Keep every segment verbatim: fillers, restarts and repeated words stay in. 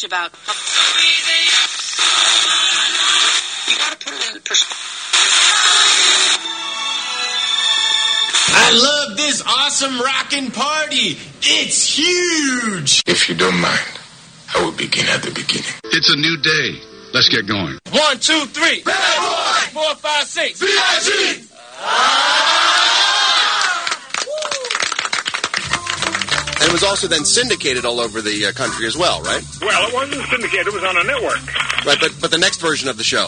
about. You got to put it in perspective. I love this awesome rockin' party. It's huge. If you don't mind, I will begin at the beginning. It's a new day. Let's get going. One, two, three. Bad boy. Four, five, six. B I G. And it was also then syndicated all over the uh, country as well, right? Well, it wasn't syndicated. It was on a network. Right, but but the next version of the show.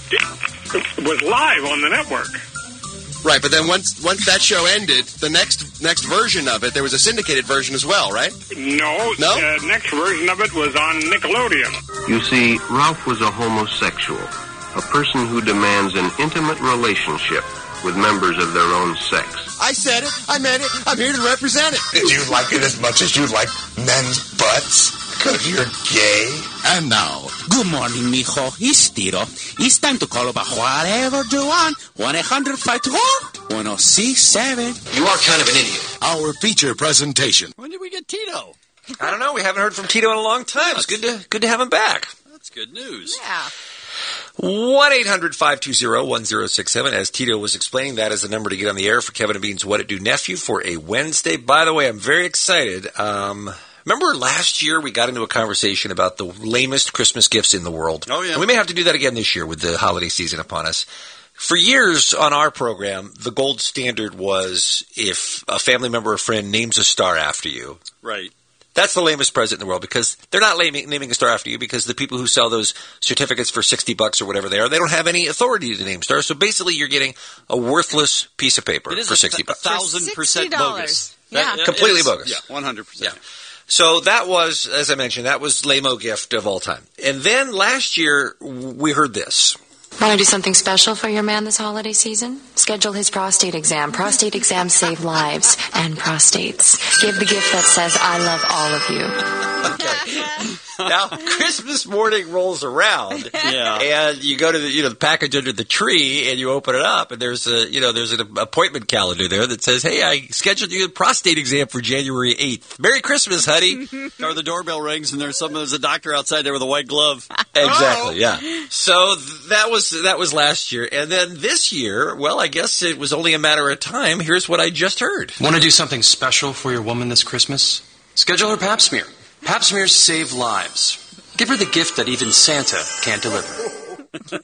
It was live on the network. Right, but then once once that show ended, the next next version of it, there was a syndicated version as well, right? No. No? The next version of it was on Nickelodeon. You see, Ralph was a homosexual, a person who demands an intimate relationship with members of their own sex. I said it. I meant it. I'm here to represent it. Did you like it as much as you like men's butts? Because you're gay? And now, good morning, mijo. It's Tito. It's time to call about whatever you want. one eight hundred five two four one oh six seven. You are kind of an idiot. Our feature presentation. When did we get Tito? I don't know. We haven't heard from Tito in a long time. It's good to good to have him back. That's good news. Yeah. one eight hundred five two zero one zero six seven. As Tito was explaining, that is the number to get on the air for Kevin and Bean's What It Do Nephew for a Wednesday. By the way, I'm very excited. Um, remember last year we got into a conversation about the lamest Christmas gifts in the world? Oh, yeah. And we may have to do that again this year with the holiday season upon us. For years on our program, the gold standard was if a family member or friend names a star after you. Right. That's the lamest present in the world because they're not naming, naming a star after you because the people who sell those certificates for sixty bucks or whatever they are, they don't have any authority to name stars. So basically you're getting a worthless piece of paper for sixty bucks. It is a thousand percent bogus. Yeah. That, completely bogus. Yeah, one hundred percent. Yeah. So that was, as I mentioned, that was lame-o gift of all time. And then last year we heard this. Want to do something special for your man this holiday season? Schedule his prostate exam. Prostate exams save lives and prostates. Give the gift that says, I love all of you. Okay. Now, Christmas morning rolls around, Yeah. and you go to the, you know, the package under the tree, and you open it up, and there's a, you know, there's an appointment calendar there that says, hey, I scheduled you a prostate exam for January eighth. Merry Christmas, honey. Or the doorbell rings, and there's some, there's a doctor outside there with a white glove. Exactly, yeah. So th- that was that was last year. And then this year, well, I guess it was only a matter of time. Here's what I just heard. Want to do something special for your woman this Christmas? Schedule her pap smear. Pap smears save lives. Give her the gift that even Santa can't deliver.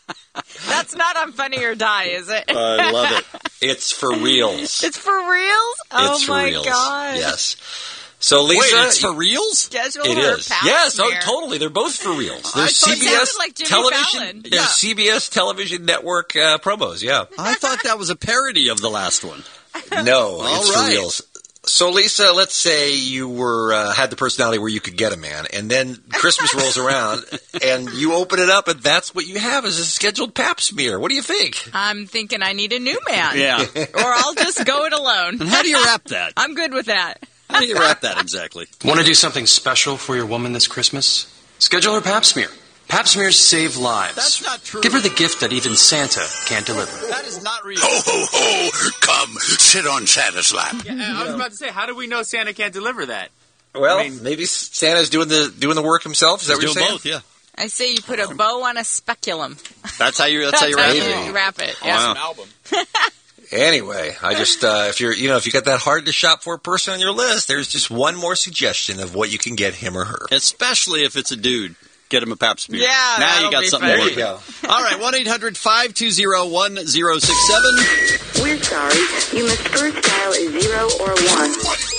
That's not on Funny or Die, is it? I love it. It's for reals. It's for reals? Oh, it's for my reals. God. Yes. So, Lisa. Wait, it's for reals? Schedule It her is. pap Yes, smear. oh, totally. They're both for reals. I There's thought C B it S sounded like Jimmy television. Fallon. There's Yeah. C B S television network uh, promos. Yeah. I thought that was a parody of the last one. No, All it's right. for reals. So, Lisa, let's say you were uh, had the personality where you could get a man, and then Christmas rolls around, and you open it up, and that's what you have is a scheduled pap smear. What do you think? I'm thinking I need a new man. Yeah. Or I'll just go it alone. And how do you wrap that? I'm good with that. How do you wrap that exactly? Want to do something special for your woman this Christmas? Schedule her pap smear. Pap smears save lives. That's not true. Give her the gift that even Santa can't deliver. That is not real. Ho, ho, ho! Come, sit on Santa's lap. Yeah, I was about to say, how do we know Santa can't deliver that? Well, I mean- maybe Santa's doing the doing the work himself. Is that He's what you're doing saying? both, yeah. I say you put a bow on a speculum. That's how you. That's, how you wrap you it. wrap it. Oh, Yeah. wow. An album. Anyway, I just uh, if you're you know if you got that hard to shop for person on your list, there's just one more suggestion of what you can get him or her. Especially if it's a dude. Get him a pap smear. Yeah, now that'll you got be something fun. to There work you with. go. All right, one eight hundred five two zero one zero six seven. We're sorry. You must first dial a zero or one.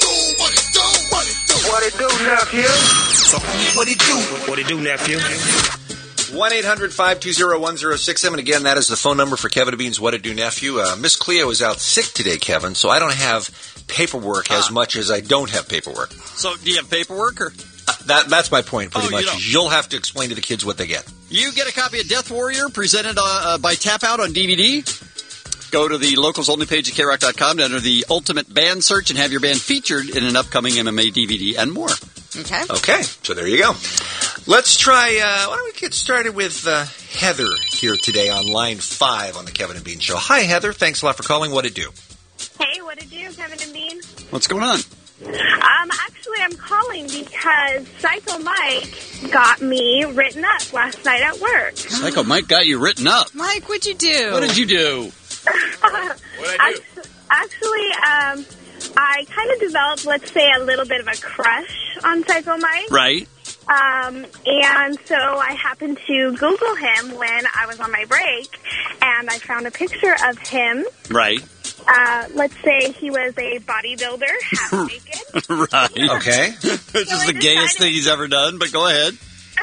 What it do, nephew? So, what it do? What it do, nephew? one eight hundred five two zero one zero six seven. Again, that is the phone number for Kevin and Bean's What It Do Nephew. Uh, Miss Cleo is out sick today, Kevin, so I don't have paperwork as Ah. much as I don't have paperwork. So, do you have paperwork or? Uh, that That's my point, pretty Oh, you much. don't. You'll have to explain to the kids what they get. You get a copy of Death Warrior presented uh, uh, by Tap Out on D V D. Go to the locals only page at K rock dot com to enter the ultimate band search and have your band featured in an upcoming M M A D V D and more. Okay. Okay, so there you go. Let's try, uh, why don't we get started with uh, Heather here today on line five on the Kevin and Bean Show. Hi, Heather. Thanks a lot for calling. What it do? Hey, what it do, Kevin and Bean? What's going on? Um, actually, I'm calling because Psycho Mike got me written up last night at work. Psycho Mike got you written up. Mike, what'd you do? What did you do? What did I do? Actually, um, I kind of developed, let's say, a little bit of a crush on Psycho Mike. Right. Um, and so I happened to Google him when I was on my break, and I found a picture of him. Right. Uh, let's say he was a bodybuilder, half naked. Right. Okay. Which is the gayest thing he's ever done, but go ahead.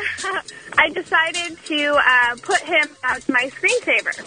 I decided to uh, put him as my screensaver.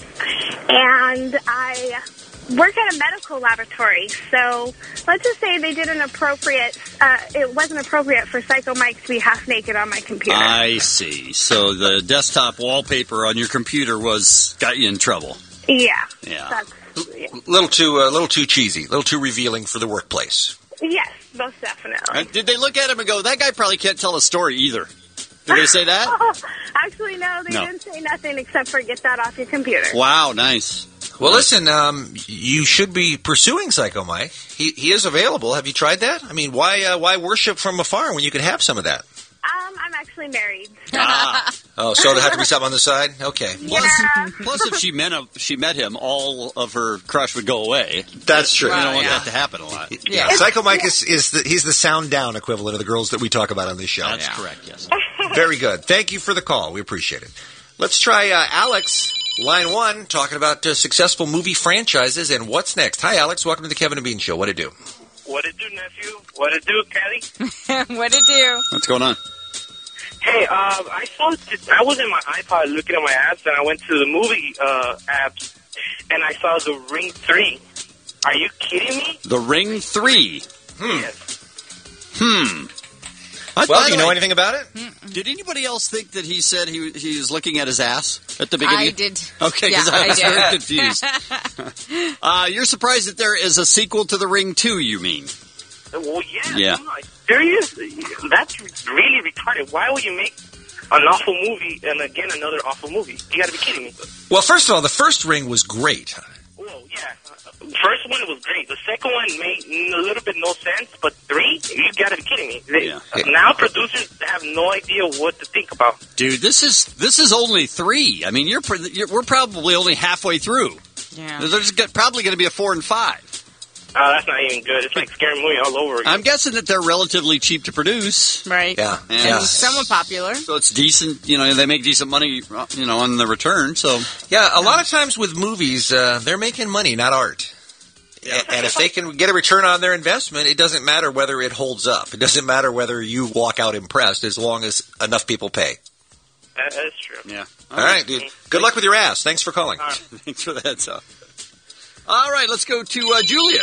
And I work at a medical laboratory, so let's just say they did an appropriate, uh, it wasn't appropriate for Psycho Mike to be half naked on my computer. I see. So the desktop wallpaper on your computer was got you in trouble. Yeah. Yeah. That's, yeah. Little too, a uh, little too cheesy, a little too revealing for the workplace. Yes, most definitely. Uh, did they look at him and go, that guy probably can't tell a story either? Did they say that? Oh, actually, no, they No. didn't say nothing except for get that off your computer. Wow, nice. Well, listen, um, you should be pursuing Psycho Mike. He he is available. Have you tried that? I mean, why uh, why worship from afar when you could have some of that? Um, I'm actually married. Ah. Oh, so there have to be something on the side? Okay. Plus, plus if she met, him, she met him, all of her crush would go away. That's true. You don't Well, want yeah. that to happen a lot. Yeah, Psycho Mike is, is the, he's the sound down equivalent of the girls that we talk about on this show. That's correct, yes. Very good. Thank you for the call. We appreciate it. Let's try uh, Alex, line one, talking about uh, successful movie franchises and what's next. Hi, Alex. Welcome to the Kevin and Bean Show. What it do? What it do, nephew? What it do, Kelly? What'd it do? What's going on? Hey, um, I saw. I was in my iPod looking at my apps, and I went to the movie uh, apps, and I saw The Ring three. Are you kidding me? The Ring three. Hmm. Yes. Hmm. Well, By do the you know way, anything about it? Did anybody else think that he said he he was looking at his ass at the beginning? I did. Okay, because Yeah, I I was did. very confused. uh, you're surprised that there is a sequel to The Ring two, you mean? Well, yeah. Yeah. I'm like, serious? That's really retarded. Why would you make an awful movie and again another awful movie? You got to be kidding me. Well, first of all, the first Ring was great. Well, yeah. First one was great. The second one made a little bit no sense, but three, you got to be kidding me. They, Yeah. Now producers have no idea what to think about. Dude, this is this is only three. I mean, you're, pr- you're we're probably only halfway through. Yeah. There's g- probably going to be a four and five. Oh, that's not even good. It's like Scary Movie all over again. I'm guessing that they're relatively cheap to produce. Right. Yeah. And And somewhat popular. So it's decent, you know, they make decent money, uh, you know, on the return, so. Yeah, a lot of times with movies, uh, they're making money, not art. A- And if they can get a return on their investment, it doesn't matter whether it holds up. It doesn't matter whether you walk out impressed as long as enough people pay. That, that's true. Yeah. All right, dude. Good luck with your ass. Thanks for calling. Thanks for the heads up. All right, let's go to uh, Julian.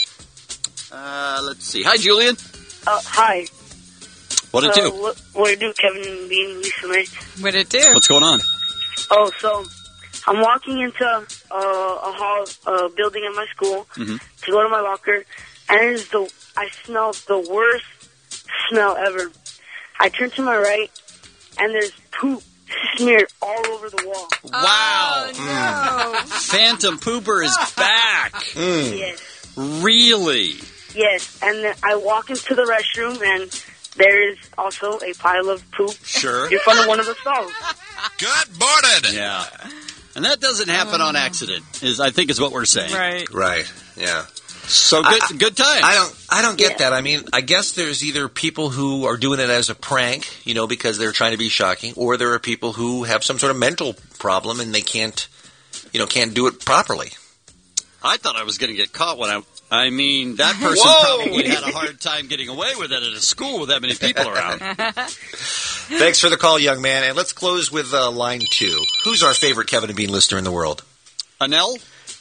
Uh, let's see. Hi, Julian. Uh, hi. What did it uh, do? What, what did it do, Kevin and Bean, Lisa May? What'd it do? What's going on? Oh, so I'm walking into uh, a hall uh, building at my school Mm-hmm. to go to my locker, and it is the I smell the worst smell ever. I turn to my right, and there's poop smeared all over the wall. Wow. Oh, no. Phantom Pooper is back. Mm. Yes, Really? yes. And then I walk into the restroom, and there is also a pile of poop Sure. in front of one of the stalls. Good morning. Yeah. And that doesn't happen on accident, is I think is what we're saying. Right. Right. Yeah. So good, I- good time. I don't. I don't get Yeah. that. I mean, I guess there's either people who are doing it as a prank, you know, because they're trying to be shocking, or there are people who have some sort of mental problem and they can't, you know, can't do it properly. I thought I was going to get caught when I. I mean, that person Whoa! probably had a hard time getting away with it at a school with that many people around. Thanks for the call, young man. And let's close with uh, line two. Who's our favorite Kevin and Bean listener in the world? Anel?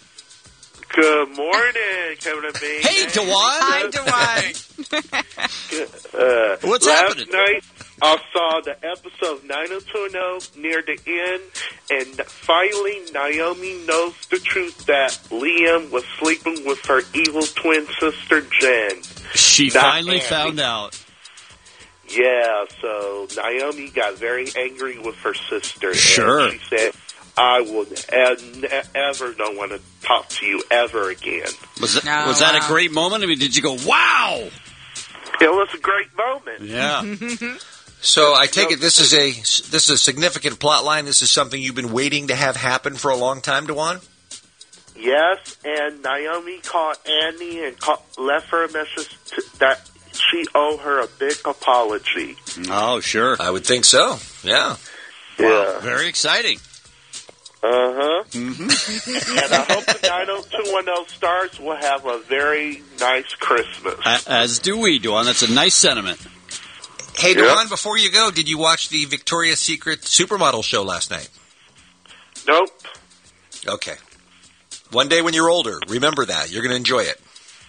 Good morning, Kevin and Bean. Hey, Dewan. Hi, Dewan. Uh, What's last happening? night, I saw the episode of nine oh two one oh near the end, and finally Naomi knows the truth that Liam was sleeping with her evil twin sister, Jen. She Not finally Annie. found out. Yeah, so Naomi got very angry with her sister. Sure. And she said, I will e- ever don't want to talk to you ever again. Was that, No, was that wow. a great moment? I mean, did you go, wow? It was a great moment. Yeah. So I take it this is a this is a significant plot line. This is something you've been waiting to have happen for a long time, Dewan? Yes, and Naomi called Annie and called, left her a message to, that she owed her a big apology. Oh, sure. I would think so. Yeah. Yeah. Very exciting. Uh-huh. Mm-hmm. And I hope the nine oh two one oh stars will have a very nice Christmas. As do we, Duan. That's a nice sentiment. Hey, Yep. Dewan, before you go, did you watch the Victoria's Secret Supermodel show last night? Nope. Okay. One day when you're older, remember that. You're going to enjoy it.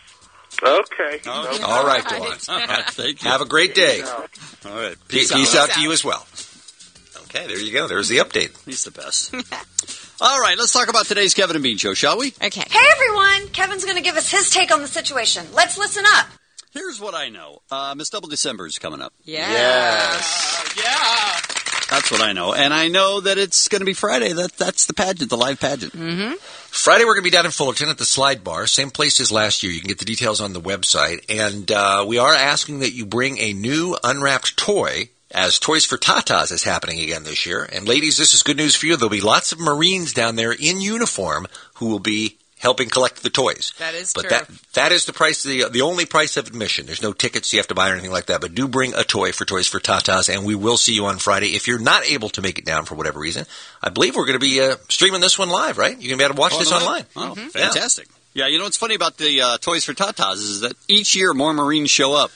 Okay. All No All right, problem. Dewan. Thank you. Have a great day. All right. Peace, Peace peace out. out to you as well. Okay, there you go. There's the update. He's the best. All right, let's talk about today's Kevin and Bean Show, shall we? Okay. Hey, everyone. Kevin's going to give us his take on the situation. Let's listen up. Here's what I know. Uh, Miss Double December is coming up. Yeah. Yes. Yeah. That's what I know. And I know that it's going to be Friday. That That's the pageant, the live pageant. Mm-hmm. Friday, we're going to be down in Fullerton at the Slide Bar. Same place as last year. You can get the details on the website. And uh, we are asking that you bring a new unwrapped toy, as Toys for Tatas is happening again this year. And ladies, this is good news for you. There'll be lots of Marines down there in uniform who will be helping collect the toys. That is but true. that that is the price, the the only price of admission. There's no tickets you have to buy or anything like that. But do bring a toy for Toys for Tatas, and we will see you on Friday. If you're not able to make it down for whatever reason, I believe we're going to be uh, streaming this one live, right? You're going to be able to watch Oh, this no. online. Oh, Mm-hmm. fantastic. Yeah, you know what's funny about the uh, Toys for Tatas is that each year more Marines show up.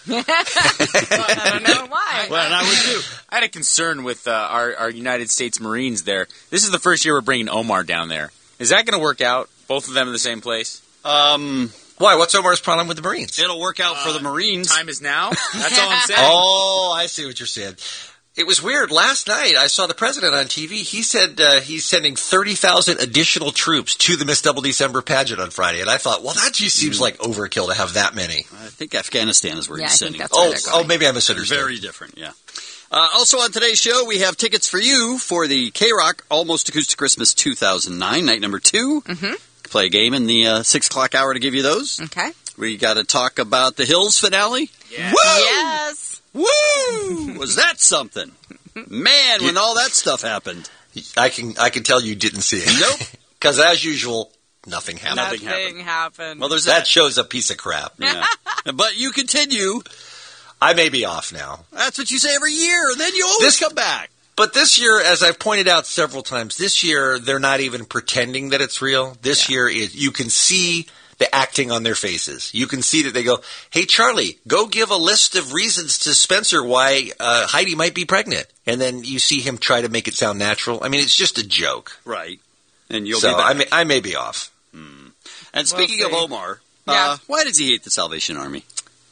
I don't know why. Well, and I would too. I had a concern with uh, our, our United States Marines there. This is the first year we're bringing Omar down there. Is that going to work out? Both of them in the same place? Um, Why? What's Omar's problem with the Marines? It'll work out for the Marines. Time is now. That's all I'm saying. Oh, I see what you're saying. It was weird. Last night, I saw the president on T V. He said uh, he's sending thirty thousand additional troops to the Miss Double December pageant on Friday. And I thought, well, that just seems like overkill to have that many. I think Afghanistan is where Yeah, he's I think sending. that's where Oh, they're going. oh, maybe I misunderstood. Very different, yeah. Uh, also on today's show, we have tickets for you for the K-Rock Almost Acoustic Christmas two thousand nine, night number two. Mm-hmm. Play a game in the uh, six o'clock hour to give you those. Okay. We got to talk about the Hills finale. Yeah. Woo! Yes. Woo! Was that something? Man, when all that stuff happened. I can I can tell you didn't see it. Nope. Because as usual, nothing happened. Nothing Nothing happened. happened. Well, there's That that. show's a piece of crap. Yeah. But you continue. I may be off now. That's what you say every year, and then you always This- come back. But this year, as I've pointed out several times, this year they're not even pretending that it's real. This year, it, you can see the acting on their faces. You can see that they go, hey, Charlie, go give a list of reasons to Spencer why uh, Heidi might be pregnant. And then you see him try to make it sound natural. I mean, it's just a joke. Right. And you'll so be back. I may, I may be off. Hmm. And speaking We'll of see. Omar, Yeah. uh, why does he hate the Salvation Army?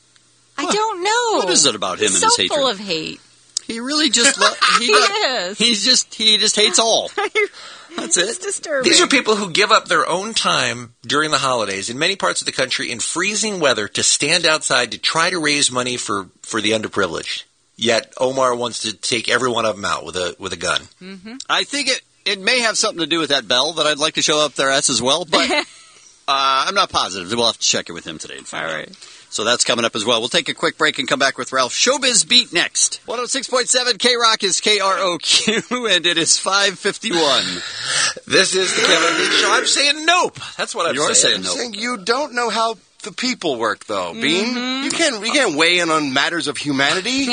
I don't know. What is it about him He's and his so hatred? full of hate. He really just lo- he, He got- is. He's just he just hates all. That's It's it. disturbing. These are people who give up their own time during the holidays in many parts of the country in freezing weather to stand outside to try to raise money for, for the underprivileged. Yet Omar wants to take every one of them out with a with a gun. Mm-hmm. I think it it may have something to do with that bell that I'd like to show up their ass as well, but uh, I'm not positive. We'll have to check it with him today. And find All out. right. So that's coming up as well. We'll take a quick break and come back with Ralph. Showbiz Beat next. one oh six point seven K-Rock is K R O Q, and it is five fifty-one. This is the Kevin and Bean Show. I'm saying nope. That's what I'm You're saying. saying nope. Saying you don't know how the people work, though, Bean. You can't you can't weigh in on matters of humanity.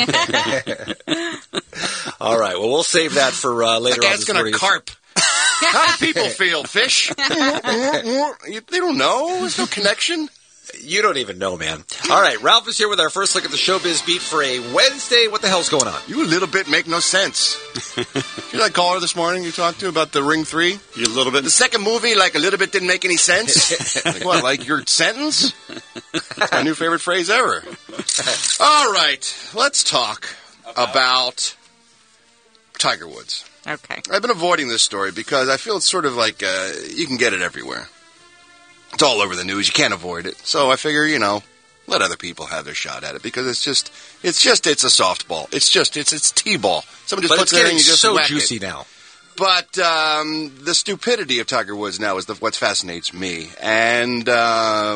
All right. Well, we'll save that for uh, later That on guy's this gonna morning. carp. How do people feel, fish? You- they don't know. There's no connection. You don't even know, man. All right. Ralph is here with our first look at the Showbiz Beat for a Wednesday. What the hell's going on? You a little bit make no sense. You like caller this morning you talked to about the Ring three? You a little bit. The second movie, like a little bit didn't make any sense. Like what? Like your sentence? That's my new favorite phrase ever. All right, let's talk about Tiger Woods. Okay. I've been avoiding this story because I feel it's sort of like uh, you can get it everywhere. It's all over the news. You can't avoid it. So I figure, you know, let other people have their shot at it because it's just, it's just, it's a softball. It's just, it's it's t-ball. Someone just But puts it's it in getting and you just so whack juicy it. now. But um, the stupidity of Tiger Woods now is the, what fascinates me, and um,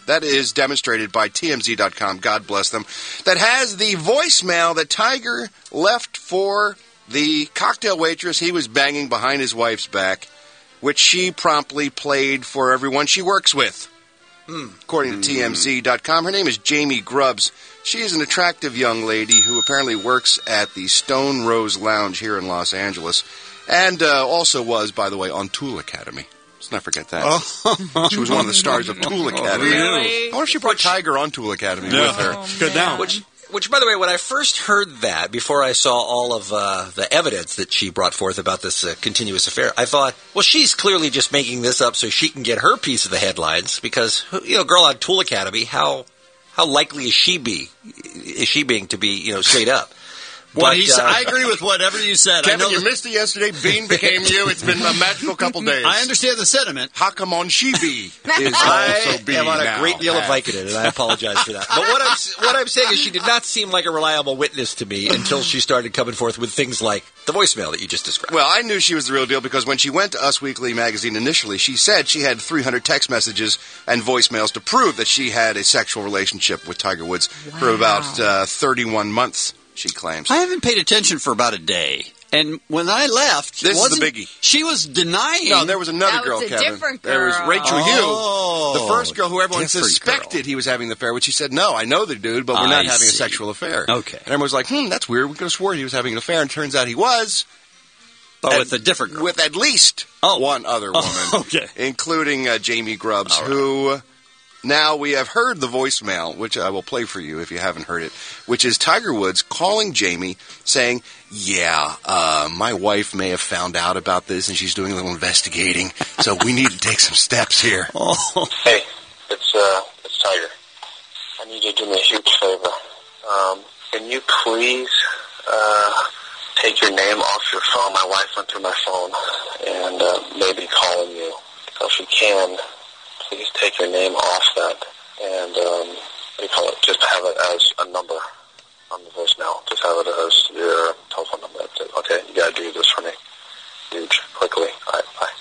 that is demonstrated by T M Z dot com, God bless them, that has the voicemail that Tiger left for the cocktail waitress he was banging behind his wife's back, which she promptly played for everyone she works with. Hmm. According to T M Z dot com, her name is Jamie Grubbs. She is an attractive young lady who apparently works at the Stone Rose Lounge here in Los Angeles, and uh, also was, by the way, on Tool Academy. Let's not forget that. Oh. She was one of the stars of Tool Academy. Oh, really? I wonder if she brought Tiger on Tool Academy Yeah. with her. Oh, Good now. Which, which, by the way, when I first heard that, before I saw all of uh, the evidence that she brought forth about this uh, continuous affair, I thought, well, she's clearly just making this up so she can get her piece of the headlines, because, you know, girl on Tool Academy, how how likely is she be is she being to be, you know, straight up? Well, But, he's, uh, I agree with whatever you said. Kevin, I know you that- missed it yesterday. Bean became you. It's been a magical couple days. I understand the sentiment. Hakam she be is I also be am on a now. great deal of Vicodin, and I apologize for that. But what I'm what I'm saying is, she did not seem like a reliable witness to me until she started coming forth with things like the voicemail that you just described. Well, I knew she was the real deal because when she went to Us Weekly magazine initially, she said she had three hundred text messages and voicemails to prove that she had a sexual relationship with Tiger Woods for about uh, thirty-one months, she claims. I haven't paid attention for about a day. And when I left, This is wasn't- the biggie. She was denying. No, there was another That girl, was a Kevin. different There was girl. Rachel Oh, Hugh, the first girl who everyone different suspected he was having the affair, which he said, no, I know the dude, but we're not I having a see. sexual affair. Okay. And everyone was like, hmm, that's weird. We could have swore he was having an affair, and it turns out he was. But At- with a different girl. With at least one other woman, Oh, okay. including uh, Jamie Grubbs, who now we have heard the voicemail, which I will play for you if you haven't heard it, which is Tiger Woods calling Jamie saying, yeah, uh, my wife may have found out about this and she's doing a little investigating, so we need to take some steps here. Hey, it's uh, it's Tiger. I need you to do me a huge favor. Um, can you please uh, take your name off your phone? My wife went through my phone and uh, maybe calling you. So if you can, please take your name off that and um, what do you call it? Just have it as a number on the voicemail. Just have it as your telephone number. That's it. Okay, you gotta do this for me. Huge, quickly. All right, bye.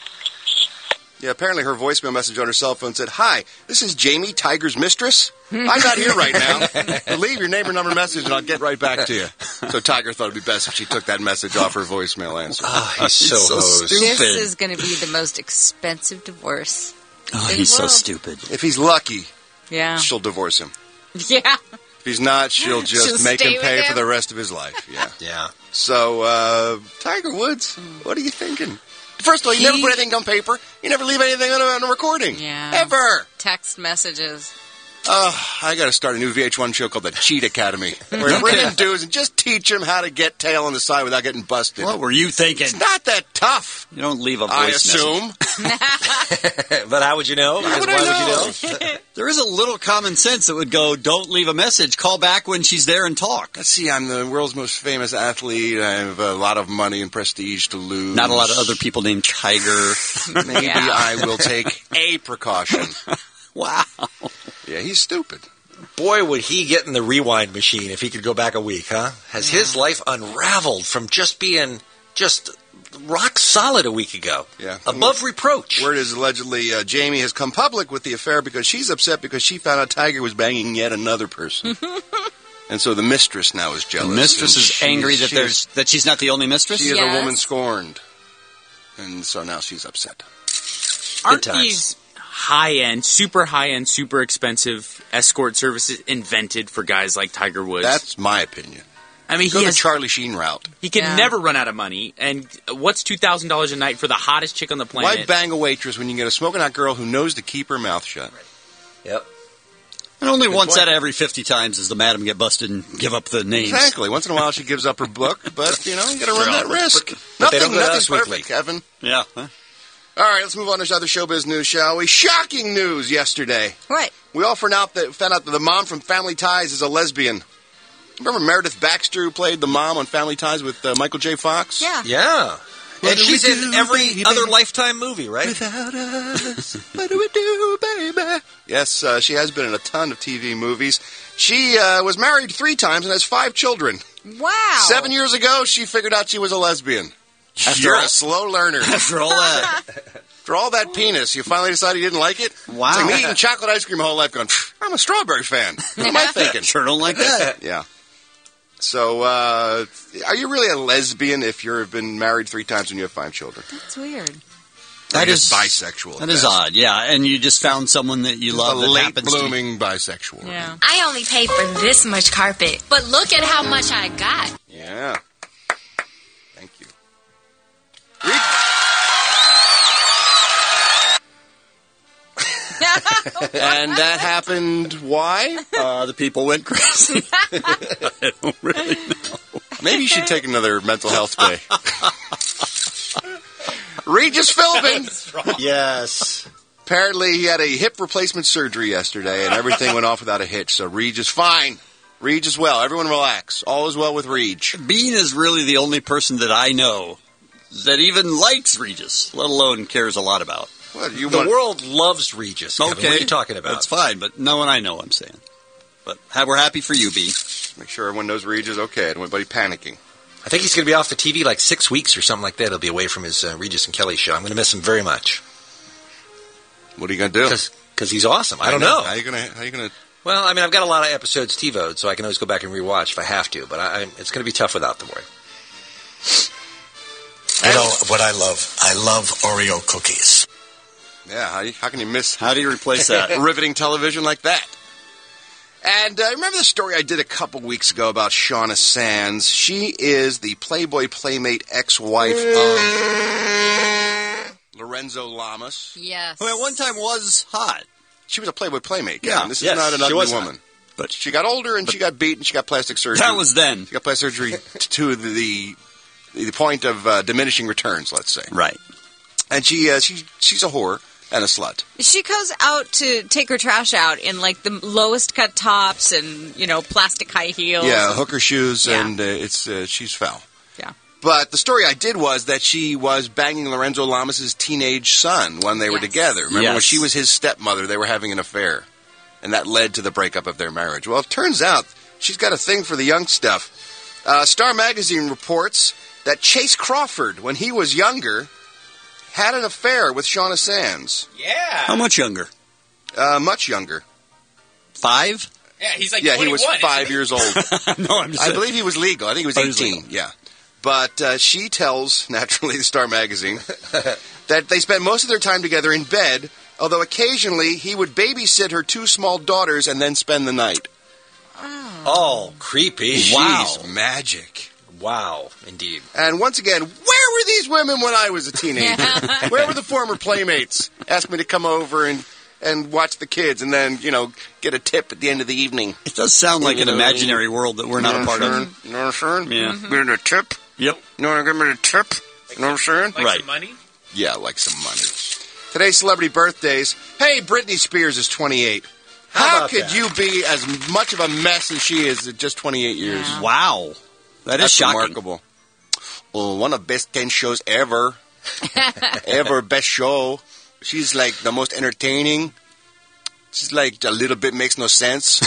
Yeah, apparently her voicemail message on her cell phone said, hi, this is Jamie, Tiger's mistress. I'm not here right now. But leave your name or number message and I'll get right back to you. So Tiger thought it would be best if she took that message off her voicemail answer. Oh, he's so, so hosed. stupid. This is going to be the most expensive divorce. Oh, in he's the so world. stupid. If he's lucky, Yeah. she'll divorce him. Yeah. If he's not, she'll just She'll make stay him with pay him? for the rest of his life. Yeah. Yeah. So, uh, Tiger Woods, what are you thinking? First of all, you never He- put anything on paper. You never leave anything on a, on a recording. Yeah. Ever. Text messages. Oh, I got to start a new V H one show called The Cheat Academy, where I bring in dudes and just teach them how to get tail on the side without getting busted. What were you thinking? It's not that tough. You don't leave a voice I message. assume. But how would you know? Because would why I would you know? There is a little common sense that would go, don't leave a message, call back when she's there and talk. Let's see, I'm the world's most famous athlete. I have a lot of money and prestige to lose. Not a lot of other people named Tiger. Maybe Yeah. I will take a precaution. Wow. Yeah, he's stupid. Boy, would he get in the rewind machine if he could go back a week, huh? Has his life unraveled from just being just rock solid a week ago? Yeah. Above reproach. Word is allegedly uh, Jamie has come public with the affair because she's upset because she found out Tiger was banging yet another person. And so the mistress now is The jealous. mistress and is she angry that she there's that she's not the only mistress? She is Yes. a woman scorned. And so now she's upset. Aren't times. these high-end, super high-end, super expensive escort services invented for guys like Tiger Woods? That's my opinion. I mean, Go he the has, Charlie Sheen route. he can Yeah. never run out of money. And what's two thousand dollars a night for the hottest chick on the Why planet? bang a waitress when you get a smoking hot girl who knows to keep her mouth shut? Yep. And only Good once point. out of every fifty times does the madam get busted and give up the names. Exactly. Once in a while she gives up her book, but, you know, you got to run that risk. But they Nothing, don't go to nothing's Us perfect, Weekly. Kevin. Yeah. Huh? All right, let's move on to other showbiz news, shall we? Shocking news yesterday. What? We all found out that, found out that the mom from Family Ties is a lesbian. Remember Meredith Baxter, who played the mom on Family Ties with uh, Michael J. Fox? Yeah. Yeah. What And do she's we in do, every baby? other Lifetime movie, right? Without us, what do we do, baby? Yes, uh, she has been in a ton of T V movies. She uh, was married three times and has five children. Wow. Seven years ago, she figured out she was a lesbian. After You're all- a slow learner. After all that. After all that penis, you finally decided you didn't like it? Wow. It's like me eating chocolate ice cream my whole life going, I'm a strawberry fan. What am I thinking? Sure don't like that. Yeah. So, uh, are you really a lesbian if you've been married three times and you have five children? That's weird. That That is is- bisexual. That is odd, yeah. And you just found someone that you love a that late happens to- blooming bisexual. Yeah. I only paid for this much carpet, but look at how much I got. Yeah. Thank you. And that happened, why? Uh, the people went crazy. I don't really know. Maybe you should take another mental health day. Regis Philbin. Yes. Apparently he had a hip replacement surgery yesterday and everything went off without a hitch. So Regis, fine. Regis well. Everyone relax. All is well with Reg. Bean is really the only person that I know that even likes Regis, let alone cares a lot about. Well, you The want- world loves Regis. Kevin. Okay. What are you talking about? That's fine, but no one I know, I'm saying. But ha- we're happy for you, Bean. Make sure everyone knows Regis is okay. I don't want anybody panicking. I think he's going to be off the T V like six weeks or something like that. He'll be away from his uh, Regis and Kelly show. I'm going to miss him very much. What are you going to do? Because he's awesome. I don't know. How are you going to... How you gonna... Well, I mean, I've got a lot of episodes TiVo'd, so I can always go back and rewatch if I have to. But I, I, it's going to be tough without the boy. You know what I love? I love Oreo cookies. Yeah, how, you, how can you miss... How do you replace that? riveting television like that? And uh, remember the story I did a couple weeks ago about Shauna Sands? She is the Playboy Playmate ex-wife of Lorenzo Lamas. Yes. Who at one time was hot. She was a Playboy Playmate. Yeah, Kevin. This yes, is not an she ugly was woman. hot. But she got older and she got beat and she got plastic surgery. that was then. She got plastic surgery to the the point of uh, diminishing returns, let's say. Right. And she uh, she she's a whore and a slut. She goes out to take her trash out in like the lowest cut tops and, you know, plastic high heels. Yeah, hooker shoes, Yeah. and uh, it's uh, she's foul. Yeah. But the story I did was that she was banging Lorenzo Lamas' teenage son when they were Yes. together. Remember when Yes. she was his stepmother, they were having an affair. And that led to the breakup of their marriage. Well, it turns out she's got a thing for the young stuff. Uh, Star Magazine reports that Chase Crawford, when he was younger, had an affair with Shauna Sands. Yeah. How much younger? Uh, much younger. Five? Yeah, he's like Yeah, he was twenty-one, five isn't he? years old. No, I'm just I believe he was legal. I think he was Oh, he was eighteen. legal. Yeah. But uh, she tells, naturally, the Star Magazine, that they spent most of their time together in bed, although occasionally he would babysit her two small daughters and then spend the night. Oh, creepy. Wow. Jeez. Magic. Wow, indeed. And once again, where were these women when I was a teenager? Where were the former playmates? Asked me to come over and, and watch the kids and then, you know, get a tip at the end of the evening. It does sound like You an know, imaginary world that we're not a part of. You know what I'm saying? Yeah. Give me a tip? Yep. You want to give me a tip? You know what I'm saying? Like Right. some money? Yeah, like some money. Today's celebrity birthdays. Hey, Britney Spears is twenty-eight. How How, about could that? you be as much of a mess as she is at just twenty-eight years? Wow. That is That's shocking. remarkable. Well, one of the best ten shows ever. ever best show. She's like the most entertaining. She's like a little bit makes no sense.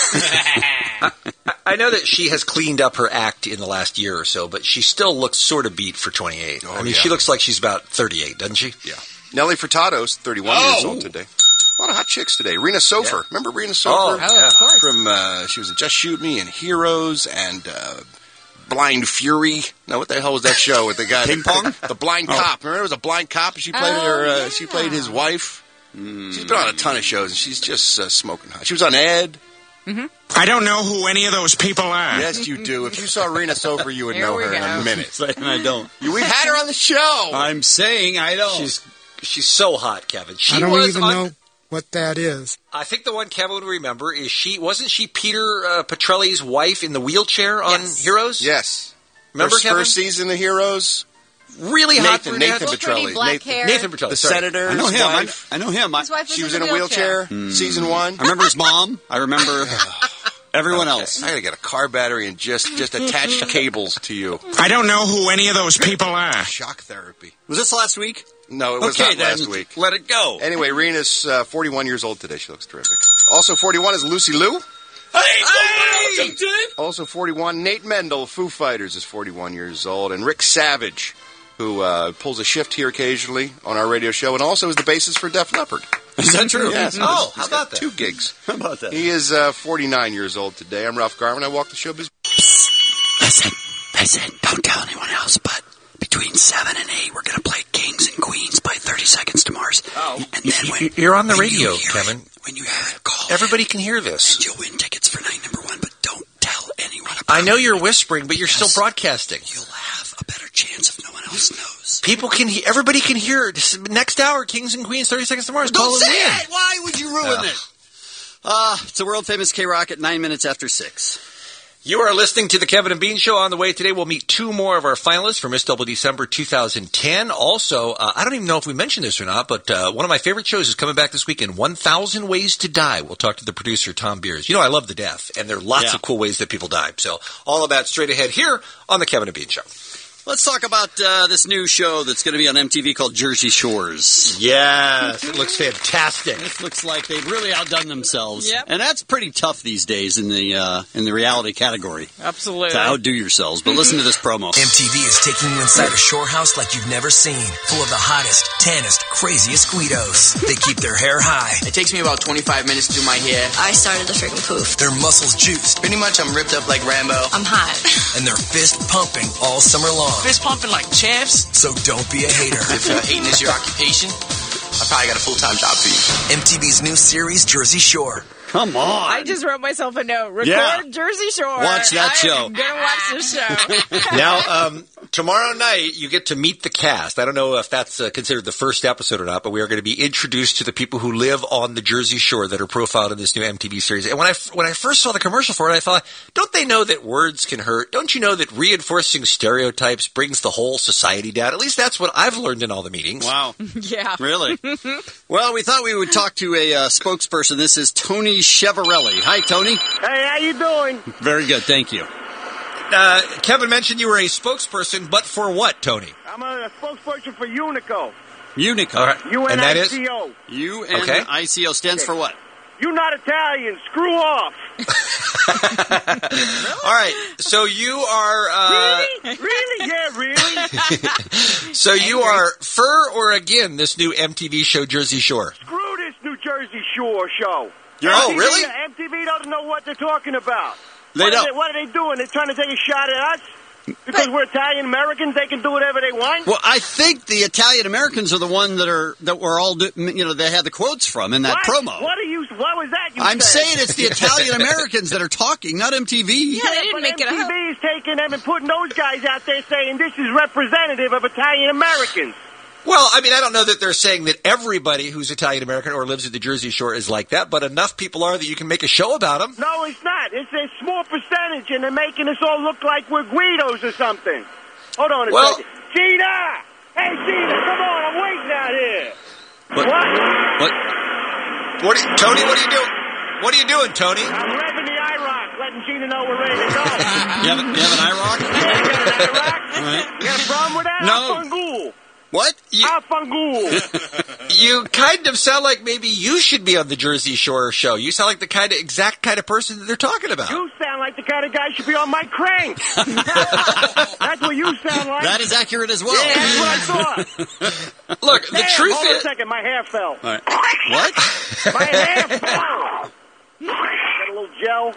I know that she has cleaned up her act in the last year or so, but she still looks sort of beat for twenty-eight. Oh, I mean, yeah. she looks like she's about thirty-eight, doesn't she? Yeah. Nelly Furtado's thirty-one Oh. years old today. A lot of hot chicks today. Rena Sofer. Yeah. Remember Rena Sofer? Oh, Oh, yeah. of course. From uh, she was in Just Shoot Me and Heroes and uh, Blind Fury. No, what the hell was that show with the guy? Ping Pong? The blind Oh. cop. Remember, it was a blind cop. And she played Oh, her. Uh, yeah. She played his wife. She's been on a ton of shows, and she's just uh, smoking hot. She was on Ed. I don't know who any of those people are. Yes, you do. If you saw Rena Sofer, you would Here know we her in go. a minute. Saying I don't. You- We've had her on the show. I'm saying I don't. She's she's so hot, Kevin. She I don't was even on, know what that is. I think the one Kevin would remember is she wasn't she Peter uh, Petrelli's wife in the wheelchair on Yes. Heroes? Yes. Remember, First, Kevin? first season of Heroes. Really hot Nathan, brunette. Nathan Little pretty Petrelli. black Nathan, hair. Nathan Petrelli. the sorry. senator. I know him. I, Wife. I know him. I, His wife was She was in in a a wheelchair. Season one. I remember his mom. I remember everyone else. I gotta get a car battery and just just attach cables to you. I don't know who any of those people are. Shock therapy. Was this last week? No, it was okay, not then last week. let it go. Anyway, Rena's uh, forty-one years old today. She looks terrific. Also forty-one is Lucy Liu. Hey! Also forty-one, Nate Mendel, Foo Fighters, is forty-one years old. And Rick Savage, who uh, pulls a shift here occasionally on our radio show, and also is the bassist for Def Leppard. Is that true? Yes. Oh, He's how got about that? Two gigs. How about that? He is uh, forty-nine years old today. I'm Ralph Garman. I walk the showbiz. Listen, listen, don't tell anyone else, but between seven and eight, we're going to play Kings and Queens by thirty seconds to Mars. Oh. And then when, You're on the when radio, you hear Kevin. It, when you hear it, call Everybody in, can hear this. and you'll win tickets for night number one, but don't tell anyone about I know it. you're whispering, but you're still Yes. broadcasting. You'll have a better chance if no one else knows. People can hear. Everybody can hear it. This- Next hour, Kings and Queens, thirty seconds to Mars. Don't Call say in. it! Why would you ruin Oh. it? Uh, it's a world-famous K-Rock at nine minutes after six. You are listening to the Kevin and Bean Show. On the way today, we'll meet two more of our finalists for Miss Double December two thousand ten. Also, uh, I don't even know if we mentioned this or not, but uh, one of my favorite shows is coming back this weekend, one thousand Ways to Die. We'll talk to the producer, Tom Beers. You know I love the death, and there are lots Yeah. of cool ways that people die. So all of that straight ahead here on the Kevin and Bean Show. Let's talk about uh, this new show that's going to be on M T V called Jersey Shores. Yes, it looks fantastic. It looks like they've really outdone themselves. Yep. And that's pretty tough these days in the uh, in the reality category. Absolutely. To outdo yourselves. But listen to this promo. M T V is taking you inside a shore house like you've never seen, full of the hottest, tannest, craziest Guidos. They keep their hair high. It takes me about twenty-five minutes to do my hair. I started the freaking poof. Their muscles juiced, Pretty much I'm ripped up like Rambo. I'm hot. and their fist pumping all summer long. Fist pumping like champs. So don't be a hater. If uh, hating is your occupation, I probably got a full-time job for you. M T V's new series, Jersey Shore. Come on. I just wrote myself a note. Record Yeah. Jersey Shore. Watch that show. I'm gonna watch this show. Now, um, tomorrow night, you get to meet the cast. I don't know if that's uh, considered the first episode or not, but we are going to be introduced to the people who live on the Jersey Shore that are profiled in this new M T V series. And when I, when I first saw the commercial for it, I thought, don't they know that words can hurt? Don't you know that reinforcing stereotypes brings the whole society down? At least that's what I've learned in all the meetings. Wow. Yeah. Really? Well, we thought we would talk to a uh, spokesperson. This is Tony Chevarelli. Hi, Tony. Hey, how you doing? Very good, thank you. Uh, Kevin mentioned you were a spokesperson, but for what, Tony? I'm a spokesperson for Unico. Unico. All right. U N And that is? I C O. U N I C O stands for what? You're not Italian. Screw off. All right. So you are. Uh, Really? Really? Yeah, really? So you are for or again this new M T V show, Jersey Shore? Screw this New Jersey Shore show. You're- M T V, oh, really? M T V doesn't know what they're talking about. They what, don't. Are they, what are they doing? They're trying to take a shot at us? Because we're Italian Americans, they can do whatever they want? Well, I think the Italian Americans are the one that are that we're all, do, you know, they had the quotes from in that what? promo. What are you? What was that you I'm said? saying it's the Italian Americans that are talking, not M T V. Yeah, they didn't but make it M T V up. is taking them and putting those guys out there saying this is representative of Italian Americans. Well, I mean, I don't know that they're saying that everybody who's Italian American or lives at the Jersey Shore is like that, but enough people are that you can make a show about them. No, it's not. It's a small percentage, and they're making us all look like we're Guidos or something. Hold on a Well- second. Gina! Hey, Gina, come on. I'm waiting out here. What? What? What? What? Are, Tony, what are you doing? What are you doing, Tony? I'm revving the IROC, letting Gina know we're ready to go. You have, you have an IROC? Yeah, you got an IROC? All right. You got a problem with that? No. Al-Fangul. What? You, Al-Fangul. you kind of sound like maybe you should be on the Jersey Shore show. You sound like the kind of exact kind of person that they're talking about. You sound like the kind of guy should be on my crank. That's what you sound like. that is accurate as well. Yeah, that's what I thought. Look, the Damn, truth hold on a is... second. My hair fell. All right. What? My hair fell. Got a little gel.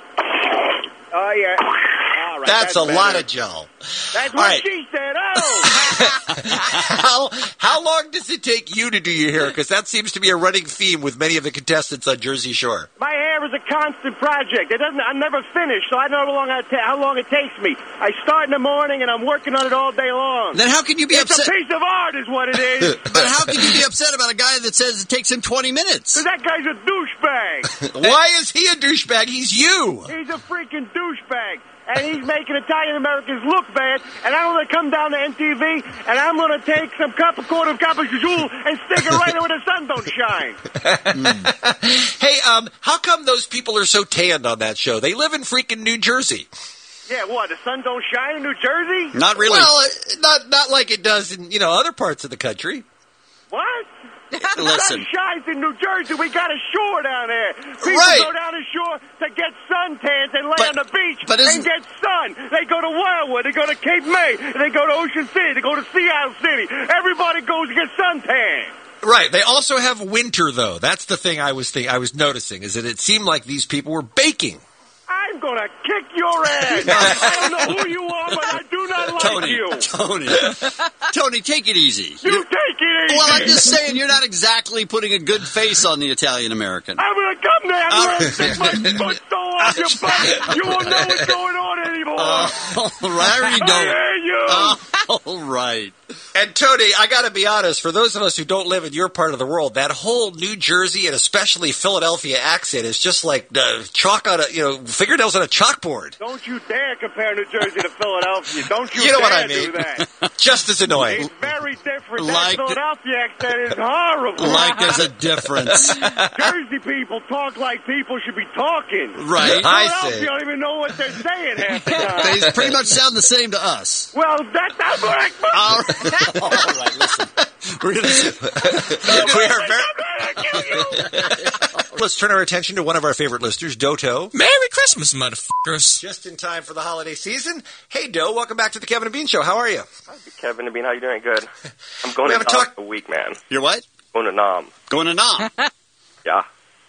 Oh, yeah. All right. That's, That's, a better. lot of gel. That's All what right. she said. Oh. how how long does it take you to do your hair? Because that seems to be a running theme with many of the contestants on Jersey Shore. My hair is a constant project. It doesn't. I'm never finished, so I don't know how long, I ta- how long it takes me. I start in the morning, and I'm working on it all day long. Then how can you be it's upset? a piece of art, is what it is. But how can you be upset about a guy that says it takes him twenty minutes? Because that guy's a douchebag. Why is he a douchebag? He's you. He's a freaking douchebag. And he's making Italian Americans look bad. And I'm going to come down to M T V, and I'm going to take some cup of quarter of Cappuccino and stick it right where the sun don't shine. Hey, um, how come those people are so tanned on that show? They live in freaking New Jersey. Yeah, what? The sun don't shine in New Jersey? Not really. Well, uh, not not like it does in you know other parts of the country. What? Listen. Sunshines in New Jersey. We got a shore down there. People Right. go down the shore to get suntans and lay But- on the beach but and isn't- get sun. They go to Wildwood. They go to Cape May. They go to Ocean City. They go to Seattle City. Everybody goes to get suntan. Right. They also have winter, though. That's the thing I was think I was noticing is that it seemed like these people were baking. I'm gonna kick your ass. I don't know who you are, but I do not like Tony, you. Tony, Tony, take it easy. You take it easy. Well, I'm just saying you're not exactly putting a good face on the Italian American. I'm gonna come there. I'm gonna stick my foot so off your butt. You won't know what's going on anymore. All right, you I don't. hate you. Uh, all right. And Tony, I got to be honest, for those of us who don't live in your part of the world, that whole New Jersey and especially Philadelphia accent is just like uh, chalk on a, you know, fingernails on a chalkboard. Don't you dare compare New Jersey to Philadelphia. Don't you, You know dare what I mean. do that. Just as annoying. It's very different. Like that Philadelphia accent is horrible. Like there's a difference. Jersey people talk like people should be talking. Right. I Philadelphia see. don't even know what they're saying half the time. They pretty much sound the same to us. Well, that, that's what I... All right, all right listen. We're gonna, we are very... Let's turn our attention to one of our favorite listeners, Doto. Merry Christmas, motherfuckers. Just in time for the holiday season. Hey, Do, welcome back to the Kevin and Bean Show. How are you? Kevin and Bean, how you doing? Good. I'm going We to haven't Nam talked- for a week, man. You're what? Going to Nam. Going to Nam. Yeah.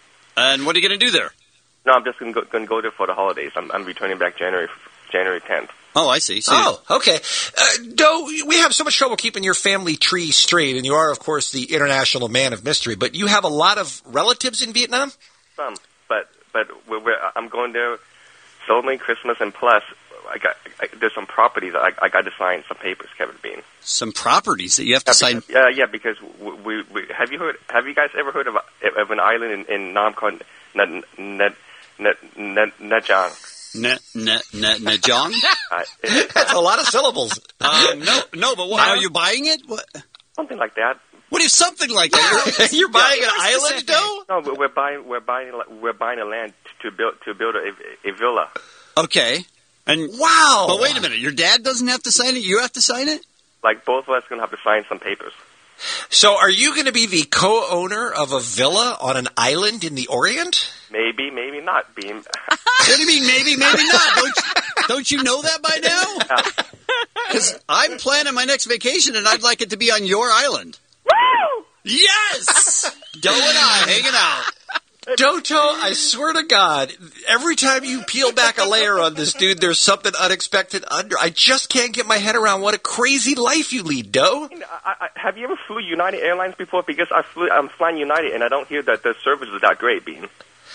And what are you going to do there? No, I'm just going to go, going to go there for the holidays. I'm, I'm returning back January January tenth. Oh, I see. So Oh, okay. Uh, Do, we have so much trouble keeping your family tree straight, and you are, of course, the international man of mystery, but you have a lot of relatives in Vietnam? Some, but but we're, we're, I'm going there celebrating Christmas, and plus, I got I, there's some properties I, I got to sign some papers, Kevin Bean. some properties that you have to Yeah, sign. because, yeah, yeah, because we, we, we have you heard? Have you guys ever heard of a, of an island in, in Nam called Net Net Net Net Netjang? Ne, ne, ne, Nejong? Uh, That's a lot of syllables. Um, no, no, but what, are you buying it? What? Something like that. What is something like that? You're, You're buying yeah, an island, Do? No, but we're buying we're buying we're buying a land to build to build a, a villa. Okay. And wow. But wait a minute. Your dad doesn't have to sign it. You have to sign it. Like both of us gonna have to sign some papers. So are you going to be the co-owner of a villa on an island in the Orient? Maybe, maybe not. Beam. What do you mean? Maybe, maybe not. Don't you, don't you know that by now? Because I'm planning my next vacation, and I'd like it to be on your island. Woo! Yes. Doe and I hanging out. Doto, I swear to God, every time you peel back a layer on this dude, there's something unexpected under. I just can't get my head around what a crazy life you lead, Do. I, I, have you ever flew United Airlines before? Because I flew, I'm flying United, and I don't hear that the service is that great, Bean.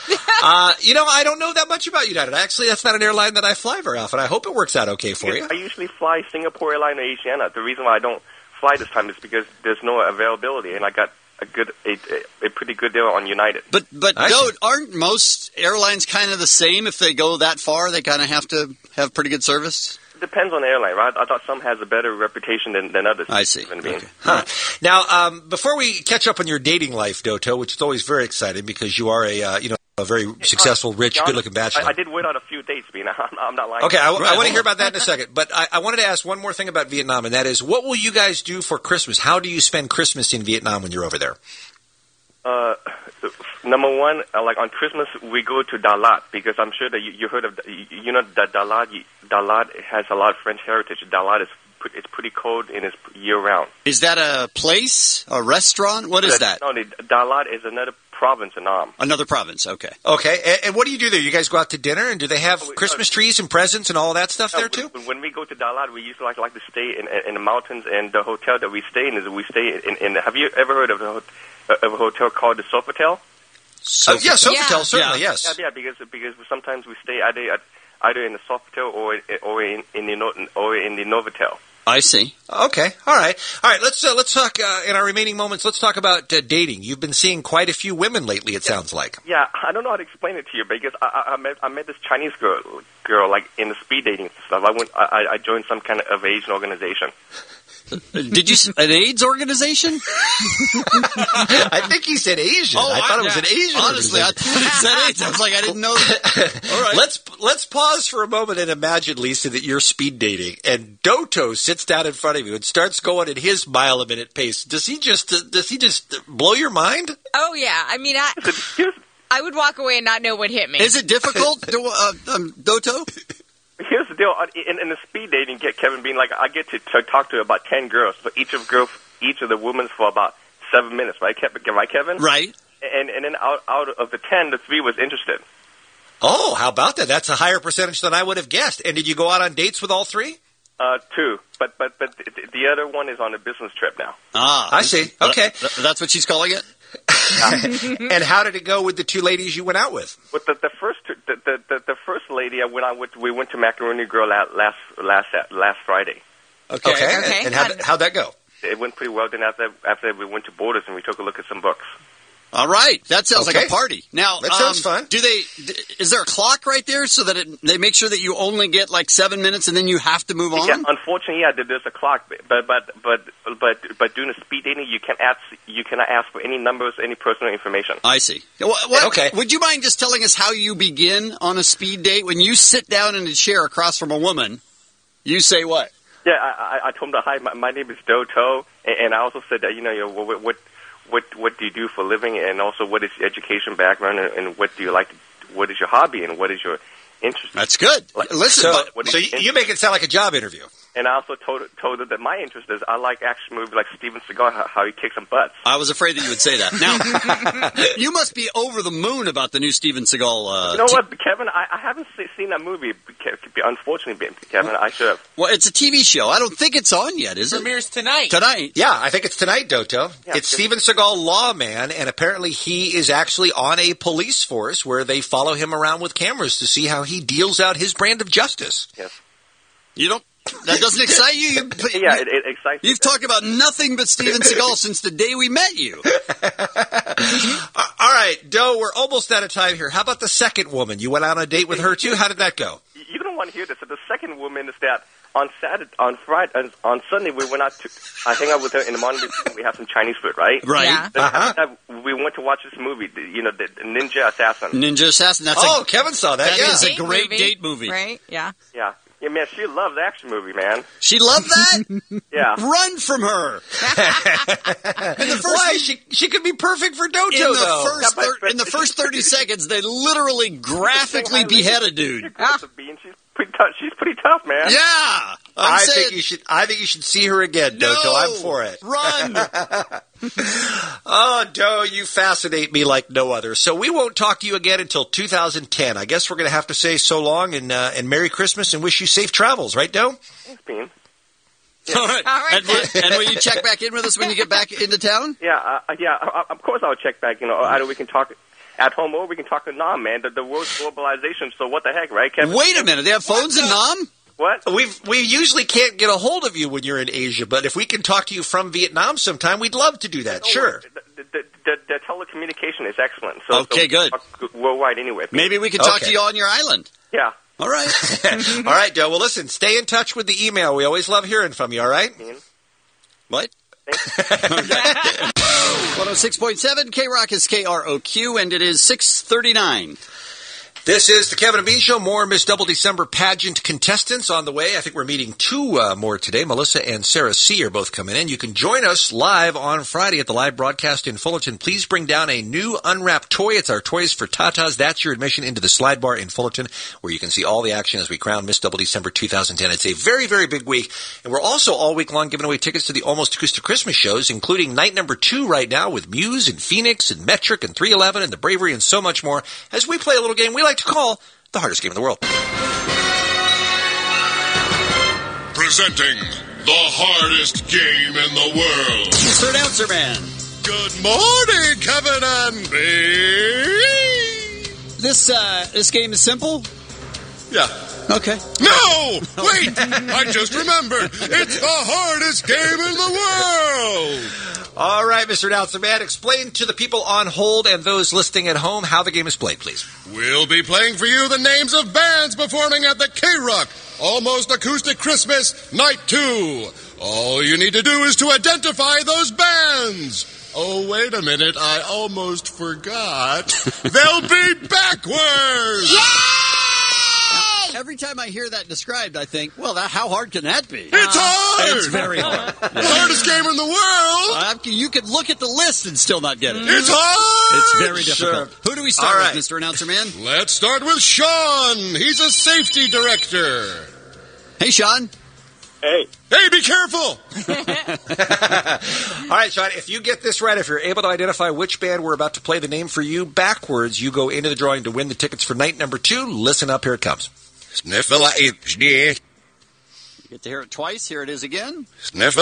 Uh, you know, I don't know that much about United. Actually, that's not an airline that I fly very often. I hope it works out okay for you. I usually fly Singapore Airlines or Asiana. The reason why I don't fly this time is because there's no availability, and I got a good, a, a pretty good deal on United. But but Doe, aren't most airlines kind of the same? If they go that far, they kind of have to have pretty good service. Depends on the airline, right? I thought some has a better reputation than, than others. I see. Okay. Huh. Now, um, before we catch up on your dating life, Doto, which is always very exciting because you are a uh, you know a very successful, rich, Honest, good-looking bachelor. I, I did wait out a few dates, Bean. I'm, I'm not lying. Okay, I, Right, I want hold to hear on. about that in a second, but I, I wanted to ask one more thing about Vietnam, and that is, what will you guys do for Christmas? How do you spend Christmas in Vietnam when you're over there? Uh, number one, uh, like on Christmas, we go to Dalat because I'm sure that you, you heard of, you, you know, that Dalat, Dalat has a lot of French heritage. Dalat is pre- it's pretty cold and it's year round. Is that a place, a restaurant? What is that? No, the, Dalat is another province in Nam. Another province. Okay. Okay, and, and what do you do there? You guys go out to dinner, and do they have Christmas trees and presents and all of that stuff there, too? When we go to Dalat, we usually like, like to stay in, in the mountains, and the hotel that we stay in is we stay in. in have you ever heard of the ho- of a hotel called the Sofitel? So, yeah, Sofitel, certainly, yes. Yeah, yeah, because because sometimes we stay either at, either in the Sofitel or or in, in the No- or in the Novotel. I see. Okay, all right, all right. Let's uh, let's talk uh, in our remaining moments. Let's talk about uh, dating. You've been seeing quite a few women lately. It sounds like. Yeah, I don't know how to explain it to you because I, I, I met I met this Chinese girl girl, like in the speed dating stuff. I went, I, I joined some kind of Asian organization. Did you an AIDS organization? I think he said Asian. Oh, I thought I, it was an Asian. Honestly, I thought he said AIDS. I was like, I didn't know that. All right. Let's let's pause for a moment and imagine, Lisa, that you're speed dating, and Doto sits down in front of you and starts going at his mile a minute pace. Does he just uh, does he just blow your mind? Oh yeah, I mean, I I would walk away and not know what hit me. Is it difficult, to, uh, um, Doto? Here's the deal. In, in the speed dating, get Kevin Bean, like I get to, to talk to about ten girls, but each of girls, each of the women for about seven minutes, right, Kevin? Right, Kevin? Right. And and then out out of the ten, the three was interested. Oh, how about that? That's a higher percentage than I would have guessed. And did you go out on dates with all three? Uh, two, but but but the, the other one is on a business trip now. Ah, I see. Okay, Th- that's what she's calling it. And how did it go with the two ladies you went out with? With the, the first the, the the the first lady I went out with, we went to Macaroni Grill last last last, last Friday. Okay, okay. And, and how'd, how'd that go? It went pretty well. Then after after we went to Borders and we took a look at some books. All right, that sounds Okay. like a party. Now, That sounds um, fun. Do they? d- Is there a clock right there so that it, they make sure that you only get like seven minutes and then you have to move on? Yeah, unfortunately, yeah, there- there's a clock, but but but but but during the speed dating, you can ask you cannot ask for any numbers, any personal information. I see. What, what, okay. Would you mind just telling us how you begin on a speed date? When you sit down in a chair across from a woman, you say what? Yeah, I, I, I told them, hi, my, my name is Doto, and, and I also said that you know, you know what, what what what do you do for a living, and also what is your education background, and, and what do you like? To, what is your hobby, and what is your interest? That's good. Like, Listen, So, what is so your you, you make it sound like a job interview. And I also told told her that my interest is I like action movies like Steven Seagal, how, how he kicks some butts. I was afraid that you would say that. Now, you must be over the moon about the new Steven Seagal. Uh, You know t- what, Kevin? I, I haven't se- seen that movie. Unfortunately, Kevin, I should have. Well, it's a T V show. I don't think it's on yet, is it? Premieres tonight. Tonight. Yeah, I think it's tonight, Doto. Yeah, it's good. Steven Seagal, lawman, and apparently he is actually on a police force where they follow him around with cameras to see how he deals out his brand of justice. Yes. You don't. That doesn't excite you. you Yeah, it, it excites me. You've talked about nothing but Steven Seagal since the day we met you. All right, Doe, we're almost out of time here. How about the second woman? You went out on a date with her, too? How did that go? You don't want to hear this. So the second woman is that on Saturday, on Friday, on, on Sunday, we went out to. I hang out with her in the morning. We have some Chinese food, right? Right. Yeah. Then Uh-huh. after that, we went to watch this movie. the- You know, the, the Ninja Assassin. Ninja Assassin. That's Oh, a, Kevin saw that, that yeah. is a Date great movie, date movie. right? Yeah. Yeah. Yeah, man, she loves action movie, man. She loved that. Yeah. Run from her. And the first Why? She, she could be perfect for Doto, In the though. first Yeah, but- thir- in the first thirty seconds, they literally graphically behead a dude. She's Bean. She's pretty tough. She's pretty tough, man. Yeah. I'm I saying, think you should. I think you should see her again, no, Doto. I'm for it. Run. Oh, Doe, you fascinate me like no other. So we won't talk to you again until two thousand ten. I guess we're going to have to say so long and uh, and Merry Christmas and wish you safe travels, right, Doe? Thanks, Bean. All right. All right, And, will- and will you check back in with us when you get back into town? Yeah, uh, yeah. Uh, of course, I'll check back. You know, either we can talk at home or we can talk to Nam, man. The, the world's globalization. So what the heck, right, Kevin? Wait a minute. They have phones in Nam? What? We've, we usually can't get a hold of you when you're in Asia, but if we can talk to you from Vietnam sometime, we'd love to do that. Sure. The, the, the, the telecommunication is excellent. So, Okay, so good. talk worldwide anyway. Maybe we can talk Okay. to you on your island. Yeah. All right. All right, Doe. Well, listen, stay in touch with the email. We always love hearing from you, all right? What? one oh six point seven K-Rock is K R O Q, and it is six thirty-nine. This is the Kevin and Bean Show. More Miss Double December pageant contestants on the way. I think we're meeting two uh, more today. Melissa and Sarah C. are both coming in. You can join us live on Friday at the live broadcast in Fullerton. Please bring down a new unwrapped toy. It's our Toys for Tatas. That's your admission into the Slide Bar in Fullerton, where you can see all the action as we crown Miss Double December two thousand ten. It's a very, very big week. And we're also all week long giving away tickets to the Almost Acoustic Christmas shows, including night number two right now with Muse and Phoenix and Metric and three eleven and The Bravery and so much more as we play a little game we like to call the hardest game in the world. Presenting the hardest game in the world. Mister Announcer Man. Good morning, Kevin and Bean. This uh, this game is simple. Yeah. Okay. No! Wait! I just remembered. It's the hardest game in the world. All right, Mister Announcer Man, explain to the people on hold and those listening at home how the game is played, please. We'll be playing for you the names of bands performing at the K-Rock Almost Acoustic Christmas Night two. All you need to do is to identify those bands. Oh, wait a minute, I almost forgot. They'll be backwards! Every time I hear that described, I think, well, that, how hard can that be? It's hard! It's very hard. The hardest game in the world! Uh, you could look at the list and still not get it. It's hard! It's very difficult. Sure. Who do we start All with, right. Mister Announcer Man? Let's start with Sean. He's a safety director. Hey, Sean. Hey. Hey, be careful! All right, Sean, if you get this right, if you're able to identify which band we're about to play the name for you backwards, you go into the drawing to win the tickets for night number two. Listen up, here it comes. You get to hear it twice. Here it is again. What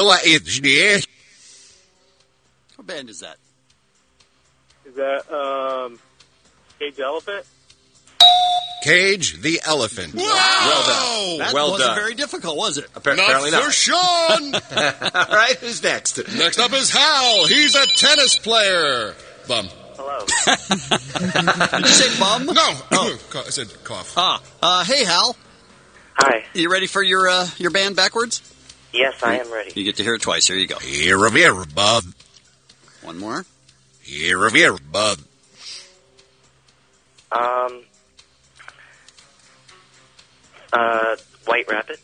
band is that? Is that um, Cage Elephant? Cage the Elephant. Wow! Well done. That well wasn't done. very difficult, was it? Appar- apparently not not. for Sean! All right, who's next? Next up is Hal. He's a tennis player. Bum. Hello. Did you say bum? No. Oh. I said cough. Ah. Uh, hey, Hal. Hi. You ready for your uh, your band backwards? Yes, I am ready. You get to hear it twice. Here you go. Here of here, bub. One more. Here of here, bub. Um, uh, White Rapids.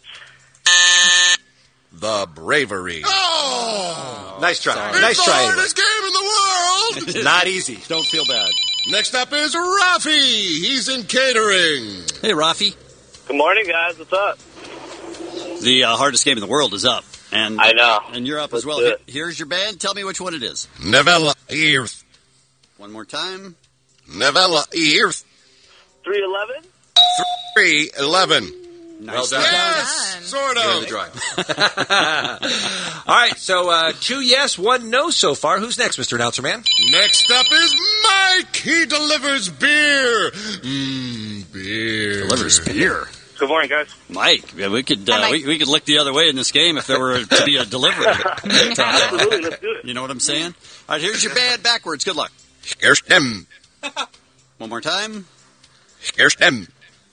The Bravery. Oh! Nice try. It's Nice the try. hardest game in the world. It's not easy. Don't feel bad. Next up is Rafi. He's in catering. Hey, Rafi. Good morning, guys. What's up? The uh, hardest game in the world is up. And I know. And you're up Let's as well. do it. Here's your band. Tell me which one it is. Nevela Earth. One more time. Nevela Earth. three eleven? three eleven. Nice. Well done. Yes, sort You're in of. the drawing. All right, so uh, two yes, one no so far. Who's next, Mister Announcer Man? Next up is Mike. He delivers beer. Mmm, beer. Delivers beer. Good morning, guys. Mike, yeah, we could Hi, uh, Mike. we, we could look the other way in this game if there were to be a delivery. Absolutely. Let's do it. You know what I'm saying? All right, here's your band backwards. Good luck. Here's him. One more time. Here's him.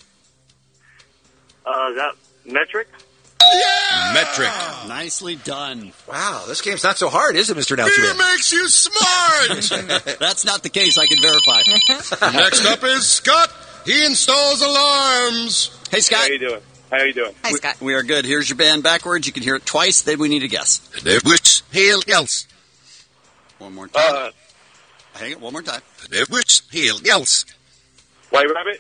Uh, is that Metric? Metric. Nicely done. Wow, this game's not so hard, is it, Mister Announcer Beer Man? makes you smart. That's not the case. I can verify. Next up is Scott. He installs alarms. Hey, Scott. How you doing? How you doing? Hi, Scott. We are good. Here's your band backwards. You can hear it twice. Then we need a guess. Which hill else? One more time. Uh, Hang it. One more time. Which hill else? White Rabbit?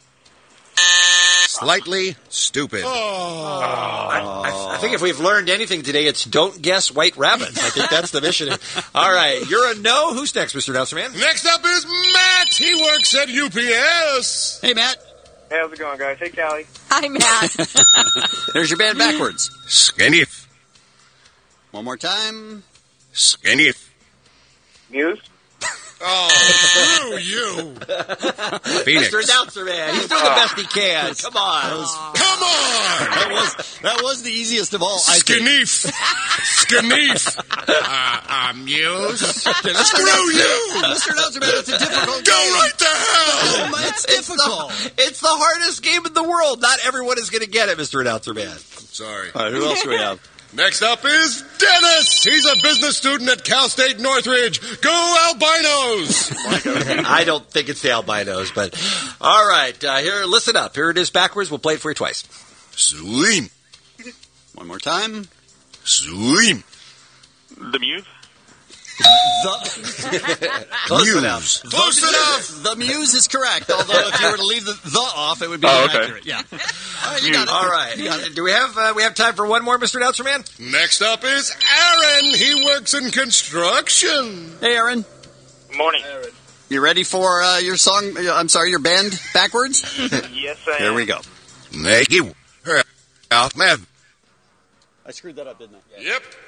Slightly stupid. I, I, I think if we've learned anything today, it's don't guess White Rabbit. I think that's the mission. All right, you're a no. Who's next, Mister Announcer Man? Next up is Matt. He works at U P S. Hey, Matt. Hey, how's it going, guys? Hey, Callie. Hi, Matt. There's your band backwards. Skinny. One more time. Skinny. Muse? Oh, screw you. Phoenix. Mister Announcer Man. He's doing the best he can. Come on. Come on. That was that was the easiest of all. I think. Skinneef. Skinneef. Uh, uh, Muse. Screw you. Mister Announcer Man, it's a difficult Go game. right to hell. Oh, it's difficult. It's the, it's the hardest game in the world. Not everyone is going to get it, Mister Announcer Man. Sorry. All right, who else do we have? Next up is Dennis. He's a business student at Cal State Northridge. Go Albinos. I don't think it's the albinos, but all right. Uh, here, listen up. Here it is backwards. We'll play it for you twice. Swim. One more time. Swim. The Muse? The, Close Muse. enough. Close enough. the Muse is correct, although if you were to leave the the off, it would be Oh, okay. inaccurate. Yeah. All right, you got it. All right. Do we have uh, we have time for one more, Mister Announcer Man? Next up is Aaron. He works in construction. Hey, Aaron. Good morning. You ready for uh, your song? uh, I'm sorry, your band backwards? Yes, I am. Here we go. Make you her out, man. I screwed that up, didn't I?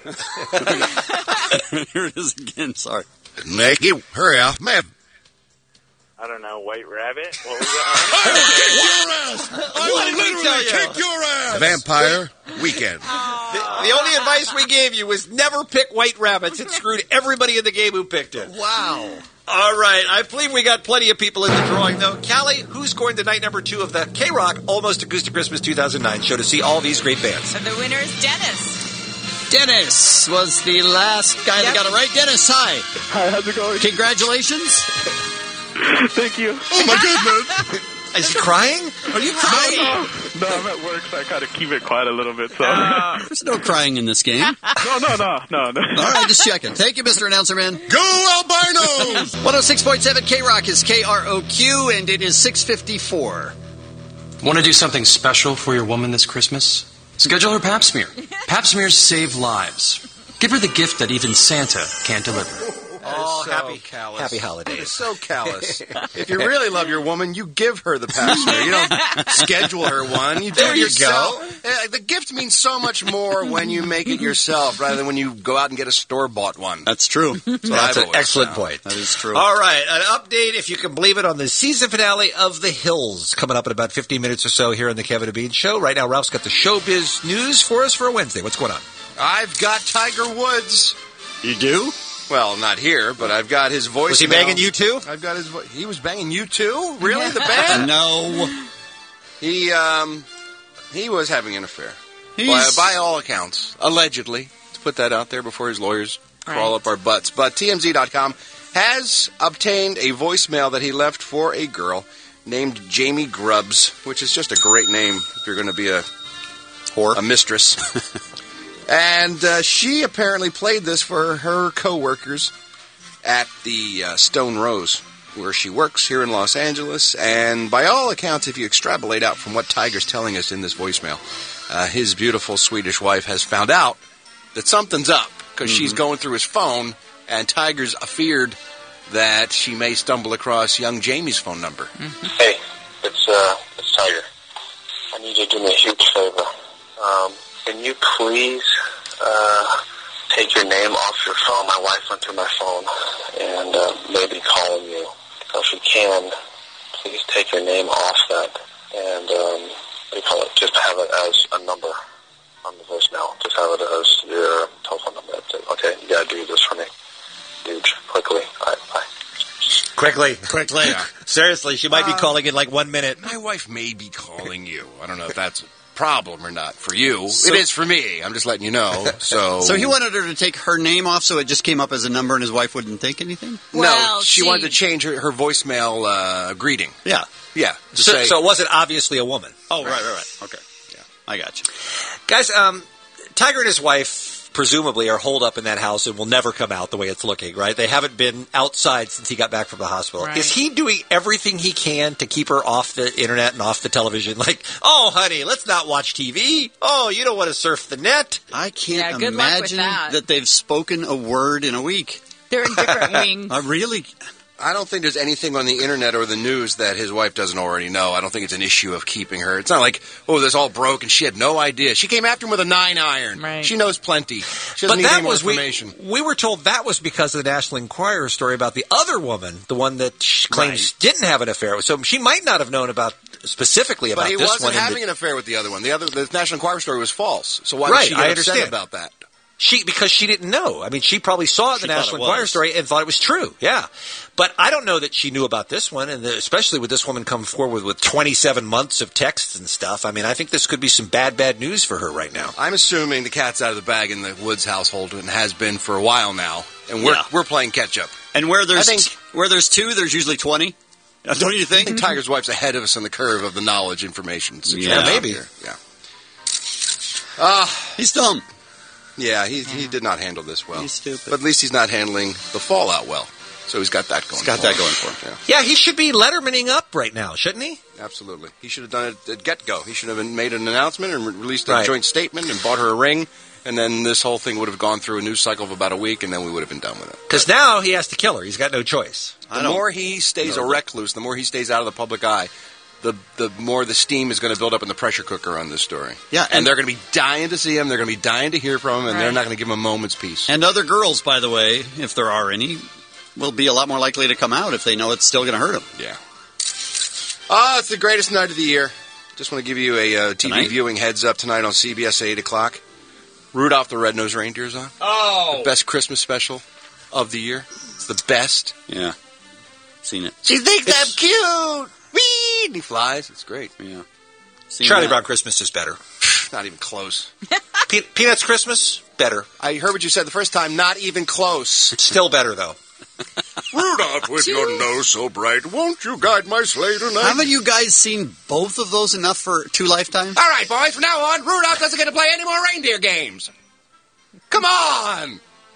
Yep. Here it is again. Sorry. Make you hurry out, man. I don't know, White Rabbit? What was I will kick your ass. I What will did we literally tell you? kick your ass. Vampire Weekend. The, the only advice we gave you was never pick White Rabbits. It screwed everybody in the game who picked it. Wow. All right. I believe we got plenty of people in the drawing, though. Callie, who's going to night number two of the K-Rock Almost Acoustic Christmas two thousand nine show to see all these great bands? And the winner is Dennis. Dennis was the last guy Yep. that got it right. Dennis, hi. Hi, how's it going? Congratulations. Thank you. Oh, my goodness. Is he crying? Are you crying? No, no, I'm at work, so I kind of keep it quiet a little bit. So There's no crying in this game. no, no, no, no, no. All right, just checking. Thank you, Mister Announcer Man. Go Albinos! one oh six point seven K-Rock is K R O Q, and it is six fifty-four. Want to do something special for your woman this Christmas? Schedule her pap smear. Pap smears save lives. Give her the gift that even Santa can't deliver. Oh, so happy callous. happy That holidays. is so callous. If you really love your woman, you give her the pap smear. You don't schedule her one. You do There it you yourself. Uh, The gift means so much more when you make it yourself rather than when you go out and get a store-bought one. That's true. That's, what That's I've an always excellent found. point. That is true. All right, an update, if you can believe it, on the season finale of The Hills coming up in about fifteen minutes or so here on the Kevin and Bean Show. Right now, Ralph's got the showbiz news for us for a Wednesday. What's going on? I've got Tiger Woods. You do? Well, not here, but I've got his voice. Was he banging you too? I've got his. Vo- he was banging you too. Really, the band? No. He um, he was having an affair. By, He's- by all accounts, allegedly. Let's put that out there before his lawyers crawl Right. up our butts. But T M Z dot com has obtained a voicemail that he left for a girl named Jamie Grubbs, which is just a great name if you're going to be a Whore. a mistress. And uh, she apparently played this for her coworkers at the uh, Stone Rose, where she works here in Los Angeles. And by all accounts, if you extrapolate out from what Tiger's telling us in this voicemail, uh, his beautiful Swedish wife has found out that something's up because Mm-hmm. she's going through his phone, and Tiger's feared that she may stumble across young Jamie's phone number. Hey, it's uh, it's Tiger. I need you to do me a huge favor. Um, can you please uh, take your name off your phone? My wife went through my phone and uh, maybe calling you. So if you can, please take your name off that and um, what do you call it? Just have it as a number on the voicemail. Just have it as your telephone number. That's it. Okay, you gotta do this for me. Huge, quickly. All right, bye. Quickly. Quickly. Seriously, she might be Uh, calling in like one minute. My wife may be calling you. I don't know if that's a problem or not for you. So- it is for me. I'm just letting you know. So, So he wanted her to take her name off so it just came up as a number and his wife wouldn't think anything? no, Well, she, she- wanted to change her, her voicemail uh, greeting. Yeah. Yeah, to So, say, so it wasn't obviously a woman. Oh, right, right, right. Okay. Yeah. I got you. Guys, um, Tiger and his wife presumably are holed up in that house and will never come out the way it's looking, right? They haven't been outside since he got back from the hospital. Right. Is he doing everything he can to keep her off the internet and off the television? Like, oh, honey, let's not watch T V. Oh, you don't want to surf the net. I can't Yeah, good luck with imagine that. they've spoken a word in a week. They're in different wings. I really... I don't think there's anything on the internet or the news that his wife doesn't already know. I don't think it's an issue of keeping her. It's not like, oh, this all broke and she had no idea. She came after him with a nine iron. Right. She knows plenty. She doesn't But need that any more was we, information. we were told that was because of the National Enquirer story about the other woman, the one that sh- claims didn't have an affair. So she might not have known about specifically about But he this wasn't one. and having the- an affair with the other one. The other, the National Enquirer story was false. So why Right, would she get I upset understand. about that? She because she didn't know. I mean, she probably saw She the thought National it Enquirer was. story and thought it was true. Yeah, but I don't know that she knew about this one, and the, especially with this woman come forward with twenty-seven months of texts and stuff. I mean, I think this could be some bad, bad news for her right now. I'm assuming the cat's out of the bag in the Woods household and has been for a while now, and we're Yeah. we're playing catch up. And where there's I think- where there's two, there's usually twenty. Uh, Don't you I think? think Tiger's wife's ahead of us on the curve of the knowledge information. situation Yeah, out maybe. there. Yeah. Uh, He's dumb. yeah, he he did not handle this well. He's stupid. But at least he's not handling the fallout well. So he's got that going. He's got for that him. going for him. Yeah, Yeah, he should be Lettermaning up right now, shouldn't he? absolutely. He should have done it at get go. He should have been made an announcement and re- released a Right. joint statement and bought her a ring, and then this whole thing would have gone through a news cycle of about a week, and then we would have been done with it. Because now he has to kill her. He's got no choice. I The don't more he stays a know. recluse, the more he stays out of the public eye, the the more the steam is going to build up in the pressure cooker on this story. Yeah, and, and- they're going to be dying to see him. They're going to be dying to hear from him, and they're Right. not going to give him a moment's peace. And other girls, by the way, if there are any, will be a lot more likely to come out if they know it's still going to hurt them. Yeah. Ah, it's the greatest night of the year. Just want to give you a uh, T V Tonight? viewing heads up tonight on C B S at eight o'clock. Rudolph the Red-Nosed Reindeer's on. Oh! The best Christmas special of the year. It's the best. Yeah. Seen it. She thinks I'm cute! Whee! And he flies. It's great. Yeah. Seen Charlie that. Brown Christmas is better. Not even close. Pe- Peanuts Christmas, better. I heard what you said the first time. Not even close. It's still better, though. Rudolph, with your nose so bright, won't you guide my sleigh tonight? Haven't you guys seen both of those enough for two lifetimes? All right, boys, from now on, Rudolph doesn't get to play any more reindeer games. Come on!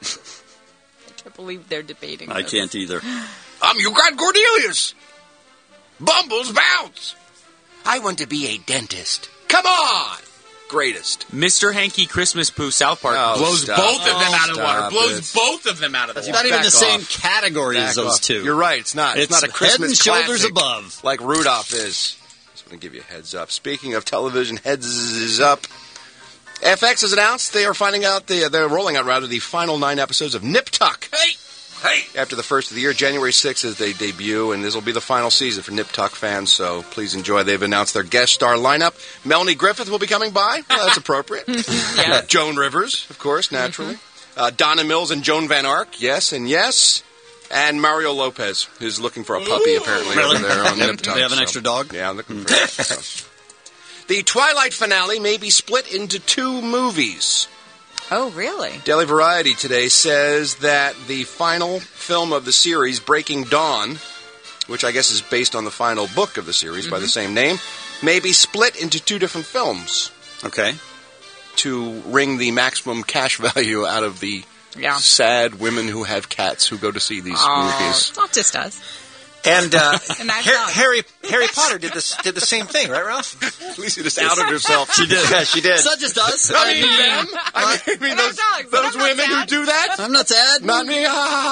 I can't believe they're debating I this. can't either. I'm Yukon Cornelius. Bumbles bounce. I want to be a dentist. Come on! Greatest. Mister Hanky Christmas Pooh South Park Oh, blows stop. both of them Oh, out of the water. stop Blows it. both of them out of the It's water. not even Back the same off. category Back as those off. two. You're right. It's not. It's, It's not a head Christmas and shoulders classic above. like Rudolph is. Just want to give you a heads up. Speaking of television, heads up. F X has announced they are finding out the they're rolling out rather the final nine episodes of Nip Tuck. Hey, hey. After the first of the year, January sixth is they debut, and this will be the final season for Nip Tuck fans. So please enjoy. They've announced their guest star lineup. Melanie Griffith will be coming by. Well, that's appropriate. Yeah. Joan Rivers, of course, naturally. Uh, Donna Mills and Joan Van Ark, yes and yes. And Mario Lopez, who's looking for a puppy, apparently, Really? over there on They Nip Tuck. they have an so- extra dog? Yeah, I'm looking for it. So. The Twilight finale may be split into two movies. Oh, really? Daily Variety today says that the final film of the series, Breaking Dawn, which I guess is based on the final book of the series Mm-hmm. by the same name, may be split into two different films Okay. to wring the maximum cash value out of the Yeah. sad women who have cats who go to see these Aw, movies. not just us. And uh, And our Har- dog. Harry Harry Potter did this did the same thing, right, Ralph? At least he just outed herself. She did. Yeah, she did. It's not just us. I mean, them. I mean, I mean And our those, dogs. those I'm not women who sad. do that. I'm not sad. Not me.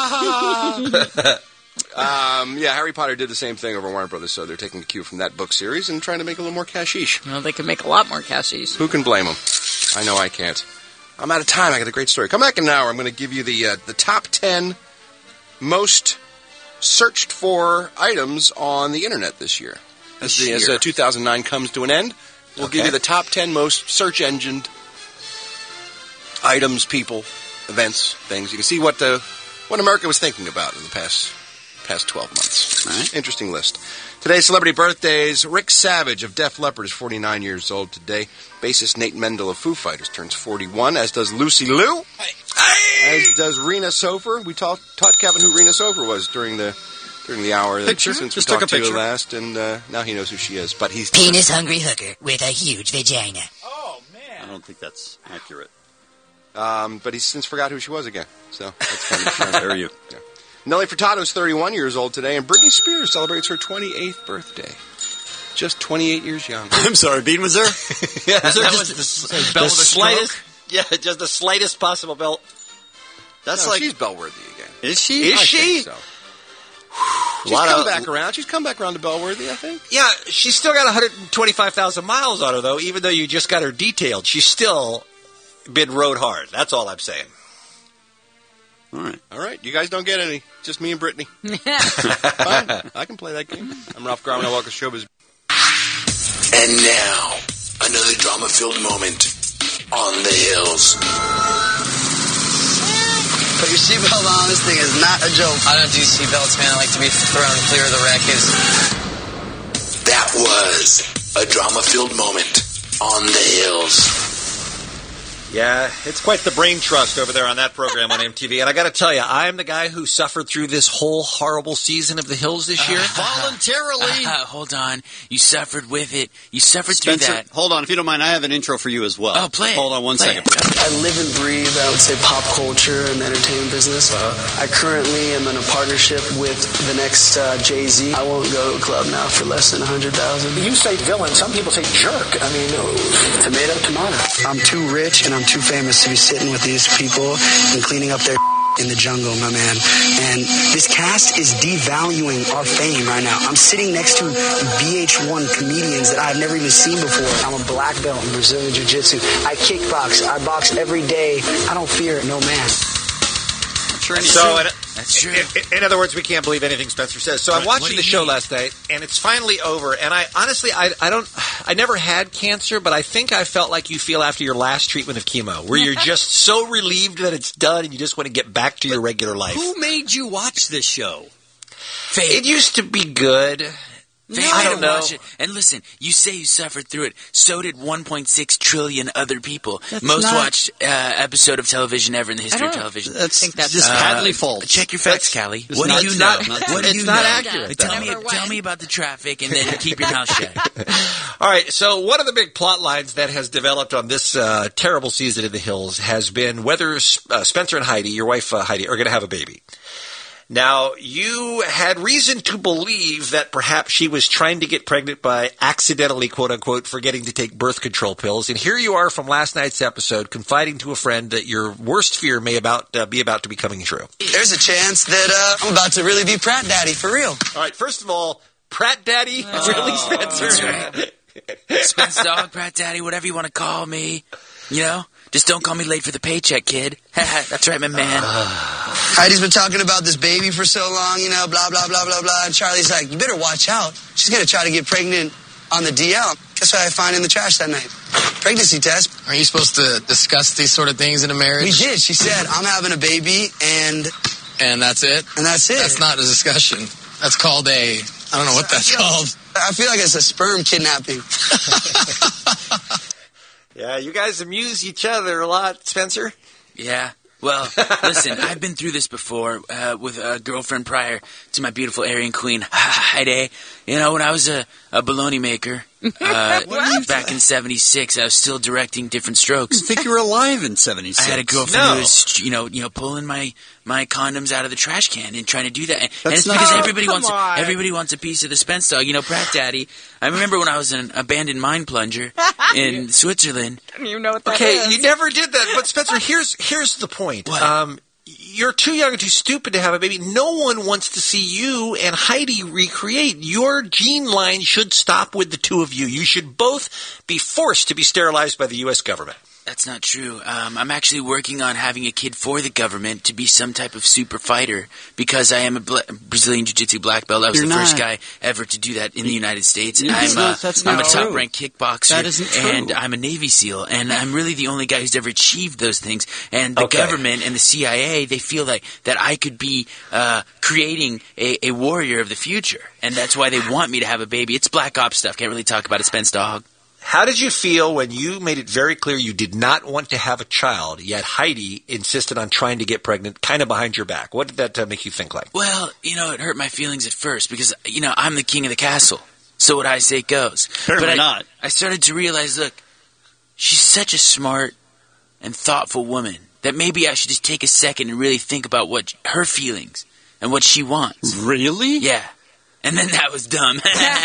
um, yeah, Harry Potter did the same thing over Warner Brothers, so they're taking the cue from that book series and trying to make a little more cashish. Well, they could make a lot more cashies. Who can blame them? I know I can't. I'm out of time. I got a great story. Come back in an hour. I'm going to give you the uh, the top ten most searched for items on the internet this year. As, the, as uh, two thousand nine comes to an end, we'll give Okay. you the top ten most search engined items, people, events, things. You can see what the what America was thinking about in the past past twelve months. All right. Interesting list. Today's celebrity birthdays. Rick Savage of Def Leppard is forty-nine years old today. Bassist Nate Mendel of Foo Fighters turns forty-one, as does Lucy Liu. As does Rena Sofer. We taught, taught Kevin who Rena Sofer was during the during the hour. that- Picture? Since Just we took talked a to you picture. last, and uh, now he knows who she is. But he's Penis hungry hooker with a huge vagina. I don't think that's accurate. Um, but he's since forgot who she was again. So that's kind of There are you. Yeah. Nelly Furtado is thirty-one years old today, and Britney Spears celebrates her twenty-eighth birthday. Just twenty-eight years young. I'm sorry, Bean, was there? Yeah, Was there that just was the, the, bell the with a slightest. stroke? Yeah, just the slightest possible belt. That's No, like, she's bellworthy again. is she? Is I she? think so. She's lot come of- back around. She's come back around to Bellworthy, I think. Yeah, she's still got one hundred twenty-five thousand miles on her, though, even though you just got her detailed. She's still been rode hard. That's all I'm saying. All right. All right, you guys don't get any. Just me and Brittany. Fine, I can play that game. I'm Ralph Garman. I welcome Showbiz. And now, another drama-filled moment on the hills. Put your seatbelt on. This thing is not a joke. I don't do seatbelts, man. I like to be thrown clear of the wreckage. That was a drama-filled moment on the hills. Yeah, it's quite the brain trust over there on that program on M T V. And I got to tell you, I'm the guy who suffered through this whole horrible season of The Hills this year. Voluntarily. Uh, hold on. You suffered with it. You suffered Spencer, through that. hold on. If you don't mind, I have an intro for you as well. Oh, play it. Hold on one Play second. I live and breathe, I would say, pop culture and the entertainment business. I currently am in a partnership with the next uh, Jay-Z. I won't go to a club now for less than one hundred thousand dollars. You say villain, some people say jerk. I mean, Tomato, tomato. I'm too rich and I'm too famous to be sitting with these people and cleaning up their in the jungle, my man. And this cast is devaluing our fame right now. I'm sitting next to V H one comedians that I've never even seen before. I'm a black belt in Brazilian Jiu-Jitsu. I kickbox. I box every day. I don't fear no man. Sure, any So, true- and That's true. In, in other words, we can't believe anything Spencer says. So I'm What- what watching do the you show mean? last night, and it's finally over. And I honestly, I, I don't, I never had cancer, but I think I felt like you feel after your last treatment of chemo, where you're just so relieved that it's done, and you just want to get back to your regular life. Who made you watch this show? It used to be good. Faye I made don't her know. watch it. And listen, you say you suffered through it. So did one point six trillion other people. That's Most not- watched uh, episode of television ever in the history of don't- television. that's- I think that's just patently false. Check your facts, Callie. it's What not- do you it's know? not- what do it's you not know? accurate, Tell though. me, Never tell me about the traffic, and then keep your mouth shut. All right, so one of the big plot lines that has developed on this uh, terrible season in the Hills has been whether uh, Spencer and Heidi, your wife uh, Heidi, are going to have a baby. Now, you had reason to believe that perhaps she was trying to get pregnant by accidentally, quote-unquote, forgetting to take birth control pills. And here you are from last night's episode confiding to a friend that your worst fear may about uh, be about to be coming true. There's a chance that uh, I'm about to really be Pratt Daddy for real. All right, first of all, Pratt Daddy? really, Spencer? That's right. Spence Dog, Pratt Daddy, whatever you want to call me. You know? Just don't call me late for the paycheck, kid. That's right, my man. Heidi's been talking about this baby for so long, you know, blah, blah, blah, blah, blah. And Charlie's like, you better watch out. She's going to try to get pregnant on the D L. Guess what I found in the trash that night? Pregnancy test. Are you supposed to discuss these sort of things in a marriage? We did. She said, I'm having a baby, and... And that's it? And that's it. That's not a discussion. That's called a... I don't know what that's called. I feel like it's a sperm kidnapping. Yeah, you guys amuse each other a lot, Spencer. Yeah. Well, listen, I've been through this before uh, with a girlfriend prior to my beautiful Aryan queen, Heidi. You know, when I was a, a baloney maker uh, back in seventy-six, I was still directing Different Strokes. I think you were alive in seventy-six. I had a girlfriend No. who was, you know, you know, pulling my, my condoms out of the trash can and trying to do that. And, and That's it's not- because Oh, everybody come wants on. everybody wants a piece of the Spence dog. You know, Pratt Daddy. I remember when I was in an abandoned mine plunger in Switzerland. You know what that Okay, is. you never did that. But Spencer, here's here's the point. What? Um, you're too young and too stupid to have a baby. No one wants to see you and Heidi recreate. Your gene line should stop with the two of you. You should both be forced to be sterilized by the U S government. That's not true. Um, I'm actually working on having a kid for the government to be some type of super fighter because I am a bla- Brazilian Jiu-Jitsu black belt. I was You're the first not. guy ever to do that in the United States. No, I'm, that's uh, not- that's I'm not a true. top-ranked kickboxer. That isn't true. And I'm a Navy SEAL. And I'm really the only guy who's ever achieved those things. And the Okay. government and the C I A, they feel like that I could be uh, creating a, a warrior of the future. And that's why they want me to have a baby. It's black ops stuff. Can't really talk about it, Spence Dog. How did you feel when you made it very clear you did not want to have a child, yet Heidi insisted on trying to get pregnant kind of behind your back? What did that uh, make you think like? Well, you know, it hurt my feelings at first because, you know, I'm the king of the castle. So what I say goes. Apparently but I, not. I started to realize, look, she's such a smart and thoughtful woman that maybe I should just take a second and really think about what her feelings and what she wants. Really? Yeah. And then that was dumb.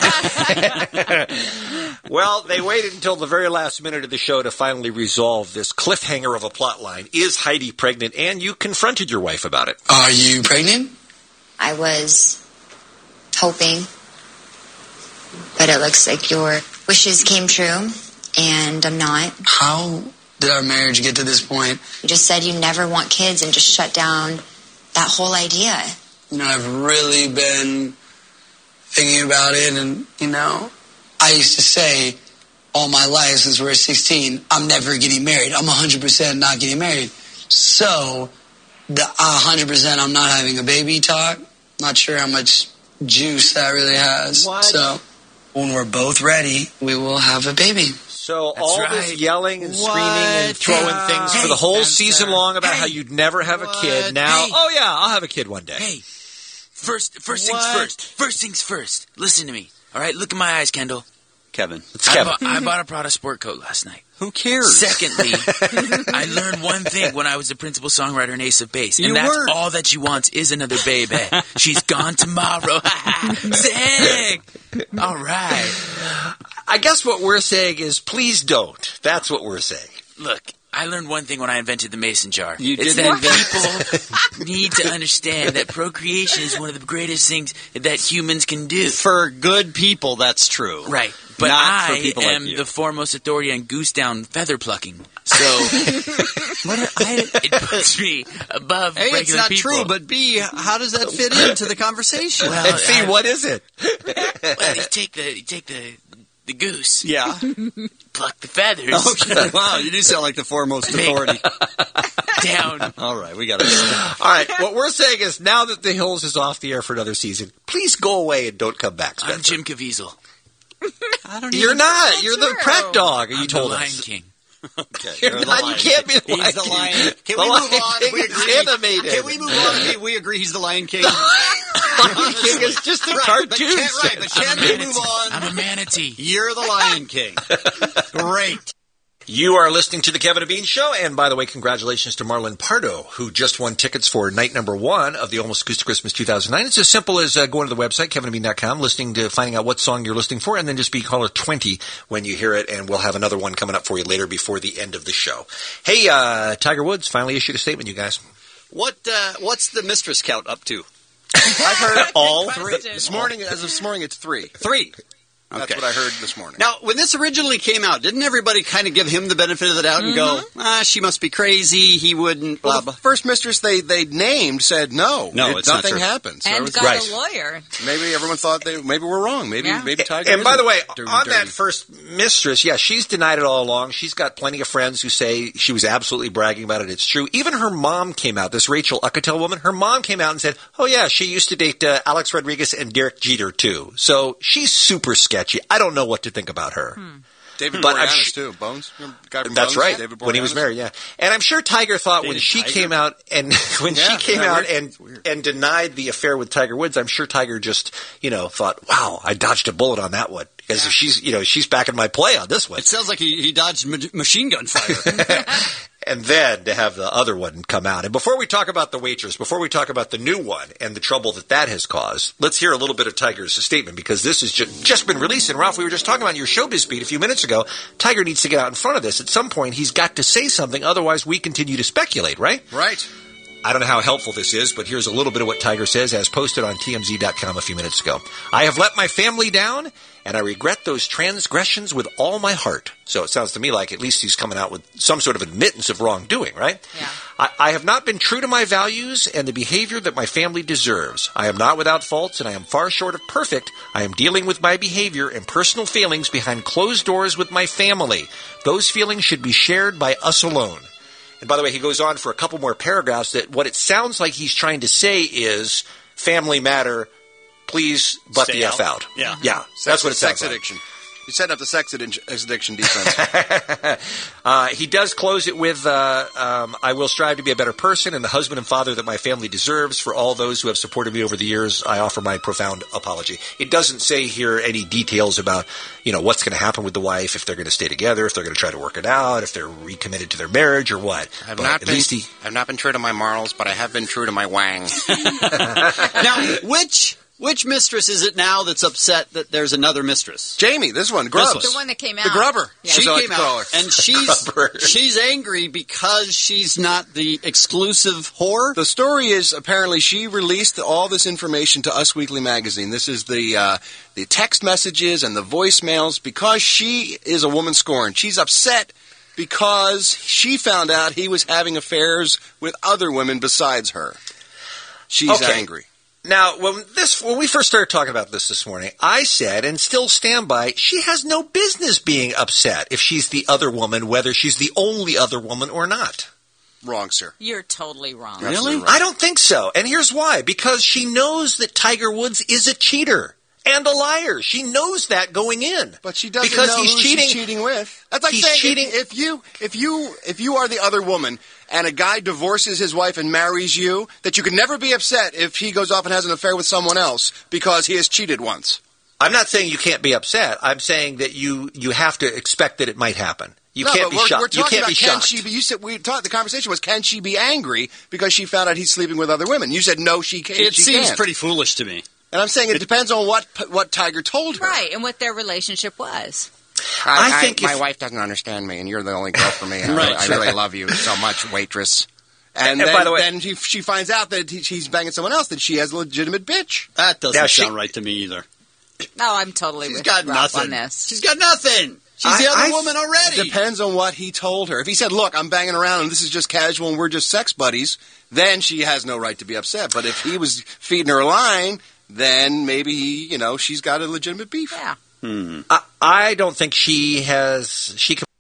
Well, they waited until the very last minute of the show to finally resolve this cliffhanger of a plot line. Is Heidi pregnant? And you confronted your wife about it. Are you pregnant? I was hoping, but it looks like your wishes came true, and I'm not. How did our marriage get to this point? You just said you never want kids and just shut down that whole idea. You know, I've really been thinking about it, and, you know, I used to say all my life since we were sixteen, I'm never getting married. I'm one hundred percent not getting married. So, the one hundred percent I'm not having a baby talk, not sure how much juice that really has. What? So, when we're both ready, we will have a baby. So That's all right. this yelling and What? screaming and throwing Hey, things for hey, the whole Spencer. season long about Hey. how you'd never have a kid. What? Now, Hey. oh yeah, I'll have a kid one day. Hey, first, first things What? first. First things first. Listen to me. All right, look in my eyes, Kendall. Kevin. It's I Kevin. bought, I bought a Prada sport coat last night. Who cares? Secondly, I learned one thing when I was the principal songwriter in Ace of Base, and You that's were. all that she wants is another baby. She's gone tomorrow. Sick. All right. I guess what we're saying is, please don't. That's what we're saying. Look, I learned one thing when I invented the mason jar. You it's did that invent- people need to understand that procreation is one of the greatest things that humans can do. For good people, that's true. Right. But Not for I people like am you. the foremost authority on goose down feather plucking. So what are, I, it puts me above A, regular it's not people. true, but B, how does that fit into the conversation? Well, And C, I- what is it? Well, you take the you take the the goose. Yeah. Pluck the feathers. Okay. Wow, you do sound like the foremost authority. Down. All right, we got to. All right, what we're saying is now that The Hills is off the air for another season, please go away and don't come back, Spencer. I'm Jim Caviezel. I don't You're even- not. You're the crack dog. You I'm told the Lion us. King. Okay, You're you're the not- you Lion can't King. be the He's the Lion Lion King. King. Can The we move Lion on? King We is agree. animated. Can we move on? We, we agree he's the Lion King. Lion King is just a Right, cartoon. but can, right, but I'm can a we manatee. move on? I'm a manatee. You're the Lion King. Great. You are listening to The Kevin and Bean Show, and by the way, congratulations to Marlon Pardo, who just won tickets for night number one of the Almost Acoustic Christmas two thousand nine. It's as simple as uh, going to the website, kevin and bean dot com, listening to, finding out what song you're listening for, and then just be caller twenty when you hear it, and we'll have another one coming up for you later before the end of the show. Hey, uh, Tiger Woods finally issued a statement, you guys. What uh, what's the mistress count up to? I've heard All three. This morning, as of this morning, it's three. Three. That's Okay. what I heard this morning. Now, when this originally came out, didn't everybody kind of give him the benefit of the doubt and go, ah, she must be crazy, he wouldn't, blah, well, blah. the first mistress they, they named said no. No, it, it's not nothing true. happened. So And it was- got Right. a lawyer. maybe everyone thought they maybe we're wrong. Maybe Yeah. maybe Tiger. And by isn't the way, dirty, on dirty. that first mistress, yeah, she's denied it all along. She's got plenty of friends who say she was absolutely bragging about it. It's true. Even her mom came out, this Rachel Uccatel woman, her mom came out and said, oh yeah, she used to date uh, Alex Rodriguez and Derek Jeter too. So she's super sketchy. I don't know what to think about her. David But I'm Boreanaz sh- too. Bones. Remember the guy from That's Bones? right. David When he was Boreanaz? married, yeah. And I'm sure Tiger thought when Dated she Tiger? came out and when Yeah, she came isn't that out weird? and It's weird. and denied the affair with Tiger Woods, I'm sure Tiger just, you know, thought, "Wow, I dodged a bullet on that one." Because if she's, you know, she's backing my play on this one. It sounds like he, he dodged ma- machine gun fire. And then to have the other one come out. And before we talk about the waitress, before we talk about the new one and the trouble that that has caused, let's hear a little bit of Tiger's statement, because this has just, just been released. And Ralph, we were just talking about in your showbiz beat a few minutes ago. Tiger needs to get out in front of this. At some point, he's got to say something. Otherwise, we continue to speculate, right? Right. I don't know how helpful this is, but here's a little bit of what Tiger says as posted on T M Z dot com a few minutes ago. I have let my family down, and I regret those transgressions with all my heart. So it sounds to me like at least he's coming out with some sort of admittance of wrongdoing, right? Yeah. I, I have not been true to my values and the behavior that my family deserves. I am not without faults, and I am far short of perfect. I am dealing with my behavior and personal failings behind closed doors with my family. Those feelings should be shared by us alone. And by the way, he goes on for a couple more paragraphs that what it sounds like he's trying to say is family matter, please butt Stay the out. F out. Yeah. Yeah, Sex, that's what it sex sounds like. addiction. He's setting up the sex addiction, addiction defense. uh, he does close it with, uh, um, I will strive to be a better person and the husband and father that my family deserves. For all those who have supported me over the years, I offer my profound apology. It doesn't say here any details about, you know, what's going to happen with the wife, if they're going to stay together, if they're going to try to work it out, if they're recommitted to their marriage or what. I've But not at been. least he... I've not been true to my morals, but I have been true to my wang. Now, which which mistress is it now that's upset that there's another mistress? Jamie, this one, Grubbs. This The one that came out. The grubber. Yeah. She as I like came to call out, her. and she's Grubber. she's angry because she's not the exclusive whore. The story is apparently she released all this information to Us Weekly magazine. This is the uh, the text messages and the voicemails because she is a woman scorned. She's upset because she found out he was having affairs with other women besides her. She's Okay. angry. Now, when this when we first started talking about this this morning, I said, and still stand by, she has no business being upset if she's the other woman, whether she's the only other woman or not. Wrong, sir. You're totally wrong. You're absolutely right. I don't think so. And here's why. Because she knows that Tiger Woods is a cheater and a liar. She knows that going in. But she doesn't because know he's who cheating. she's cheating with. That's like He's saying cheating- If, if you if you if you are the other woman and a guy divorces his wife and marries you, that you can never be upset if he goes off and has an affair with someone else because he has cheated once. I'm not saying you can't be upset. I'm saying that you, you have to expect that it might happen. You no, can't but be we're, shocked. We're You talking can't about be can shocked. she be? You said we talked. The conversation was can she be angry because she found out he's sleeping with other women? You said no, she can't. It she seems can't. pretty foolish to me. And I'm saying it depends on what what Tiger told her. Right, and what their relationship was. I, I think my if- wife doesn't understand me, and you're the only girl for me. I, Right. I really love you so much, waitress. And, And then, by the way- then she, she finds out that he, she's banging someone else, that she has a legitimate bitch. That doesn't Now, she- sound right to me either. No, I'm totally She's with got Ralph nothing. on this. She's got nothing. She's the I- other I- woman already. It depends on what he told her. If he said, look, I'm banging around and this is just casual and we're just sex buddies, then she has no right to be upset. But if he was feeding her a line, then maybe, he, you know, she's got a legitimate beef. Yeah. Hmm. I, I don't think she has. She can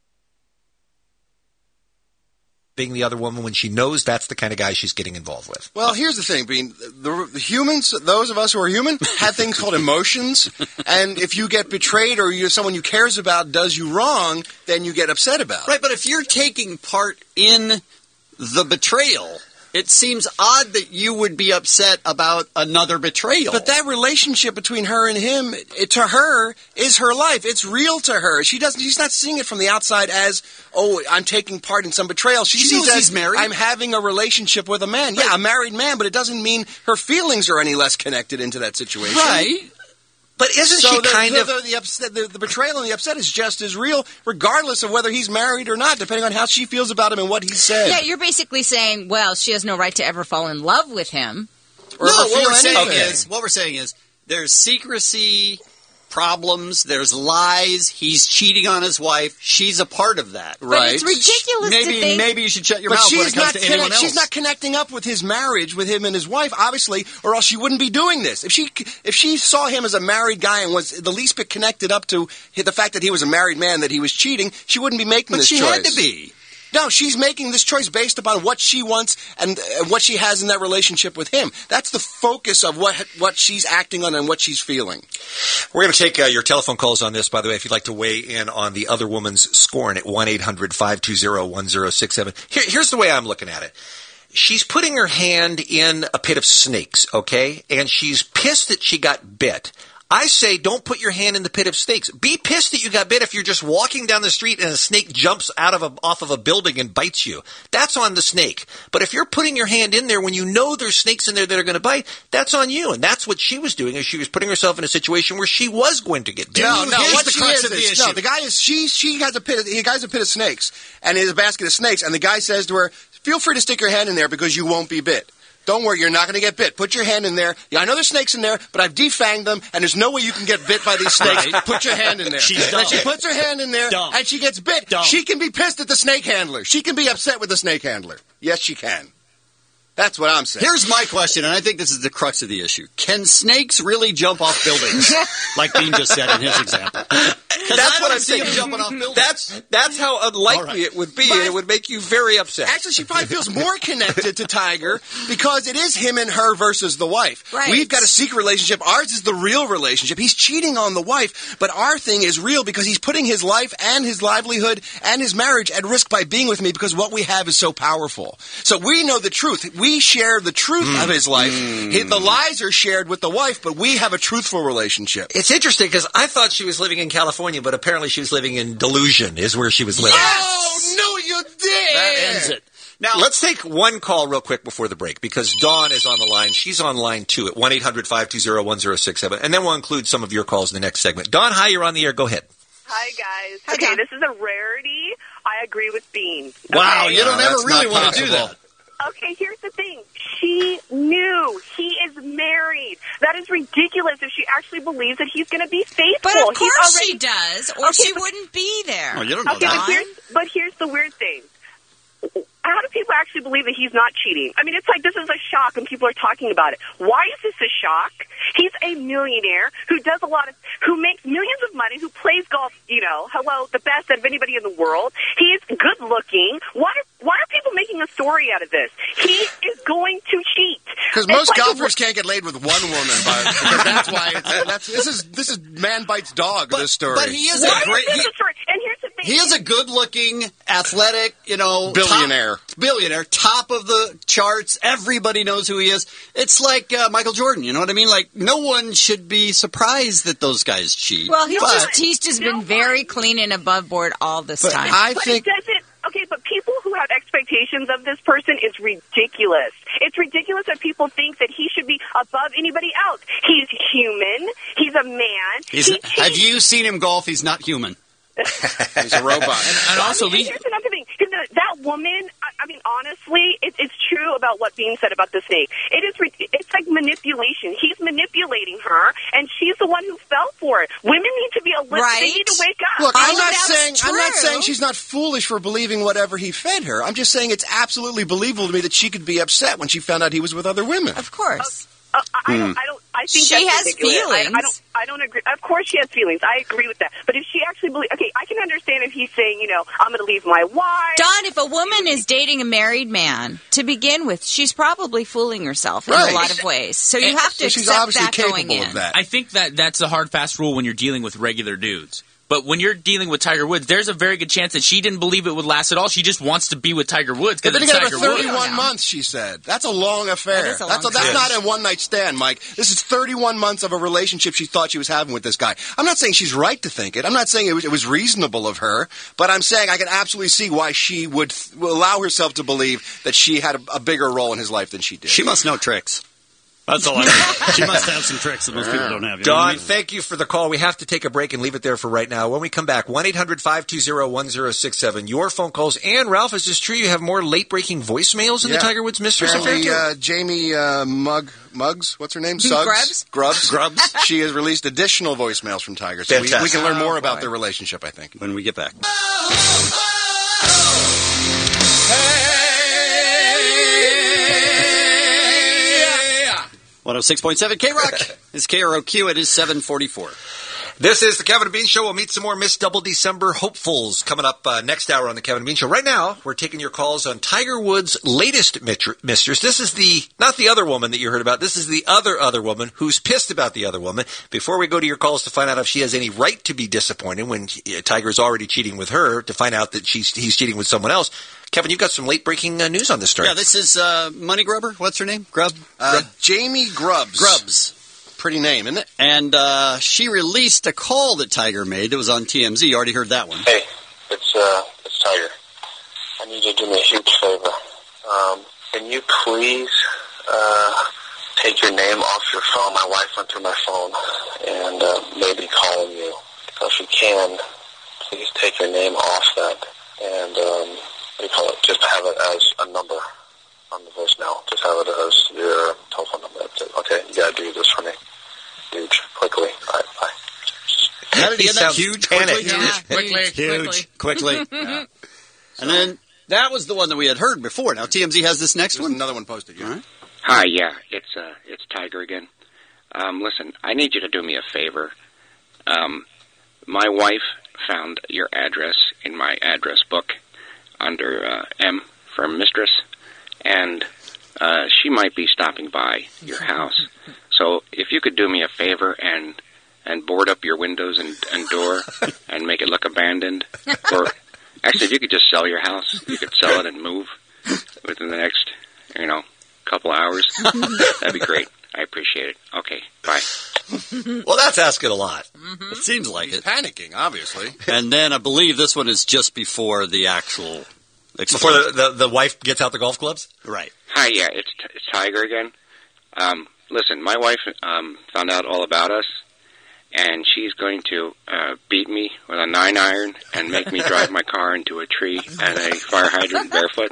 being the other woman when she knows that's the kind of guy she's getting involved with. Well, here's the thing, Bean. The, the humans, those of us who are human, have things called emotions. And if you get betrayed or you're someone you cares about does you wrong, then you get upset about it. Right, but if you're taking part in the betrayal, it seems odd that you would be upset about another betrayal. But that relationship between her and him, it, to her, is her life. It's real to her. She doesn't. She's not seeing it from the outside as, oh, I'm taking part in some betrayal. She, She sees knows it as, he's married. I'm having a relationship with a man. Yeah, a married man, but it doesn't mean her feelings are any less connected into that situation. Right. But isn't so she the, kind the, of... the, the, upset, the, the betrayal and the upset is just as real, regardless of whether he's married or not, depending on how she feels about him and what he said. Yeah, you're basically saying, well, she has no right to ever fall in love with him. Or no, ever what feel we're saying anything. is, what we're saying is, there's secrecy, problems, there's lies, he's cheating on his wife, she's a part of that. Right. It's ridiculous Maybe, to think... maybe you should shut your But mouth when she's it comes not to connect- anyone else. she's not connecting up with his marriage with him and his wife, obviously, or else she wouldn't be doing this. If she if she saw him as a married guy and was the least bit connected up to the fact that he was a married man, that he was cheating, she wouldn't be making But this she choice. had to be. No, she's making this choice based upon what she wants and uh, what she has in that relationship with him. That's the focus of what what she's acting on and what she's feeling. We're going to take uh, your telephone calls on this, by the way, if you'd like to weigh in on the other woman's scorn at one eight hundred five two zero one zero six seven. Here, here's the way I'm looking at it. She's putting her hand in a pit of snakes, okay? And she's pissed that she got bit. I say don't put your hand in the pit of snakes. Be pissed that you got bit if you're just walking down the street and a snake jumps out of a, off of a building and bites you. That's on the snake. But if you're putting your hand in there when you know there's snakes in there that are going to bite, that's on you. And that's what she was doing, is she was putting herself in a situation where she was going to get bit. No, no. Here's What the she crux is of the is- issue. No, the guy is she. She has a pit. Of, the guy's a pit of snakes, and he has a basket of snakes. And the guy says to her, "Feel free to stick your hand in there because you won't be bit. Don't worry, you're not going to get bit. Put your hand in there. Yeah, I know there's snakes in there, but I've defanged them, and there's no way you can get bit by these snakes. Right. Put your hand in there." She's And dumb. she puts her hand in there, Dumb. and she gets bit. Dumb. She can be pissed at the snake handler. She can be upset with the snake handler. Yes, she can. That's what I'm saying. Here's my question, and I think this is the crux of the issue. Can snakes really jump off buildings? Like Bean just said in his example. That's what I'm see saying. him jumping off buildings. That's that's how unlikely All right. it would be, But- and it would make you very upset. Actually, she probably feels more connected to Tiger because it is him and her versus the wife. Right. We've got a secret relationship. Ours is the real relationship. He's cheating on the wife, but our thing is real because he's putting his life and his livelihood and his marriage at risk by being with me because what we have is so powerful. So we know the truth. We share the truth of his life. He- the lies are shared with the wife, but we have a truthful relationship. It's interesting because I thought she was living in California, but apparently she was living in Delusion, is where she was living. Oh, no, you did! That ends it. Now, let's take one call real quick before the break because Dawn is on the line. She's on line two at one eight hundred five two zero one zero six seven. And then we'll include some of your calls in the next segment. Dawn, hi, you're on the air. Go ahead. Hi, guys. Hi, okay, Dawn. this is a rarity. I agree with Bean. Wow, Okay. you don't No, ever that's really not want to do possible. that. Okay, here's the thing. She knew he is married. That is ridiculous if she actually believes that he's going to be faithful. But of He's course already- she does, or Okay, she but- wouldn't be there. Oh, you don't know Okay, that. but here's, but here's the weird thing. How do people actually believe that he's not cheating? I mean, it's like this is a shock and people are talking about it. Why is this a shock? He's a millionaire who does a lot of, who makes millions of money, who plays golf, you know, hello, the best out of anybody in the world. He's good looking. Why are, why are people making a story out of this? He is going to cheat. Because It's most like a- golfers can't get laid with one woman, but because that's why it's, that's, this is this is man bites dog. this story, But he is Why a great. is this He, a story? And here's the thing. he is a good-looking, athletic, you know, Billionaire. top, billionaire, top of the charts. Everybody knows who he is. It's like uh, Michael Jordan. You know what I mean? Like no one should be surprised that those guys cheat. Well, he's But- just he's just been very clean and above board all this But time. I But think it doesn't. Okay, but people who have expectations of this person is ridiculous. It's ridiculous that people think that he should be above anybody else. He's human. He's a man. He's, he have you seen him golf? He's not human. he's a robot. And, and also, I mean, and here's another thing: 'cause the, that woman. I, I'm mean, honestly, it, it's true about what Bean said about the snake. It is, re- it's like manipulation. He's manipulating her, and she's the one who fell for it. Women need to be a little, Right. they need to wake up. Look, I'm All not of that's saying I'm not true. saying she's not foolish for believing whatever he fed her. I'm just saying it's absolutely believable to me that she could be upset when she found out he was with other women. Of course. Uh, I don't. Hmm. I don't. I think She that's has ridiculous. I, I feelings. don't. I don't agree. Of course, she has feelings. I agree with that. But if she actually believes, okay, I can understand if he's saying, you know, I'm going to leave my wife. Don, if a woman is dating a married man to begin with, she's probably fooling herself in Right. a lot of ways. So you And- have to So she's accept obviously that going capable in. of that. I think that that's a hard, fast rule when you're dealing with regular dudes. But when you're dealing with Tiger Woods, there's a very good chance that she didn't believe it would last at all. She just wants to be with Tiger Woods They've because been it's together Tiger for Woods. thirty-one months, she said. That's a long affair. That is a that's long that's time. not a one-night stand, Mike. This is thirty-one months of a relationship she thought she was having with this guy. I'm not saying she's right to think it. I'm not saying it was, it was reasonable of her. But I'm saying I can absolutely see why she would th- allow herself to believe that she had a, a bigger role in his life than she did. She must know tricks. That's all I know. She must have some tricks that most people don't have. You know what I Don, mean? thank you for the call. We have to take a break and leave it there for right now. When we come back, one eight hundred five two zero one zero six seven. Your phone calls. And, Ralph, is this true you have more late-breaking voicemails in Yeah. the Tiger Woods Mistress affair, Apparently, too? uh, Jamie uh, Mugg, Muggs, what's her name? Suggs? Grubbs? Grubbs. Grubbs. She has released additional voicemails from Tiger. So we, we Fantastic. can learn more Oh, about boy. their relationship, I think. When we get back. one oh six point seven K-Rock. It's K R O Q. It is seven forty-four. This is the Kevin and Bean Show. We'll meet some more Miss Double December hopefuls coming up uh, next hour on the Kevin and Bean Show. Right now, we're taking your calls on Tiger Woods' latest mitr- mistress. This is the, not the other woman that you heard about. This is the other other woman who's pissed about the other woman. Before we go to your calls to find out if she has any right to be disappointed when uh, Tiger's already cheating with her, to find out that she's he's cheating with someone else, Kevin, you've got some late-breaking uh, news on this story. Yeah, this is uh, Money Grubber. What's her name? Grub? Uh, Jamie Grubbs. Grubbs. Pretty name, isn't it? And uh, she released a call that Tiger made that was on T M Z. You already heard that one. Hey, it's uh, it's Tiger. I need you to do me a huge favor. Um, can you please uh, take your name off your phone? My wife went through my phone and uh, maybe calling you. So if you can, please take your name off that and um, what do you call it? Just have it as a number on the voicemail. Just have it as your telephone number. That's it. Okay, you gotta do this for me. Huge, quickly. All right, bye. How did he He get that? sounds Huge, panicked. quickly? Yeah, Quickly, Huge, quickly. Yeah. And then that was the one that we had heard before. Now T M Z has this next There's one. another one posted. Yeah. All right. Hi, yeah, it's uh, it's Tiger again. Um, listen, I need you to do me a favor. Um, my wife found your address in my address book under uh, M for mistress, and uh, she might be stopping by your house. So if you could do me a favor and and board up your windows and, and door and make it look abandoned, or actually, if you could just sell your house, you could sell it and move within the next, you know, couple hours. That'd be great. I appreciate it. Okay, bye. Well, that's asking a lot. It seems like He's it. panicking, obviously. And then I believe this one is just before the actual. Before the, the, the wife gets out the golf clubs? Right. Hi, yeah, it's, it's Tiger again. Um, listen, my wife um, found out all about us, and she's going to uh, beat me with a nine iron and make me drive my car into a tree and a fire hydrant barefoot.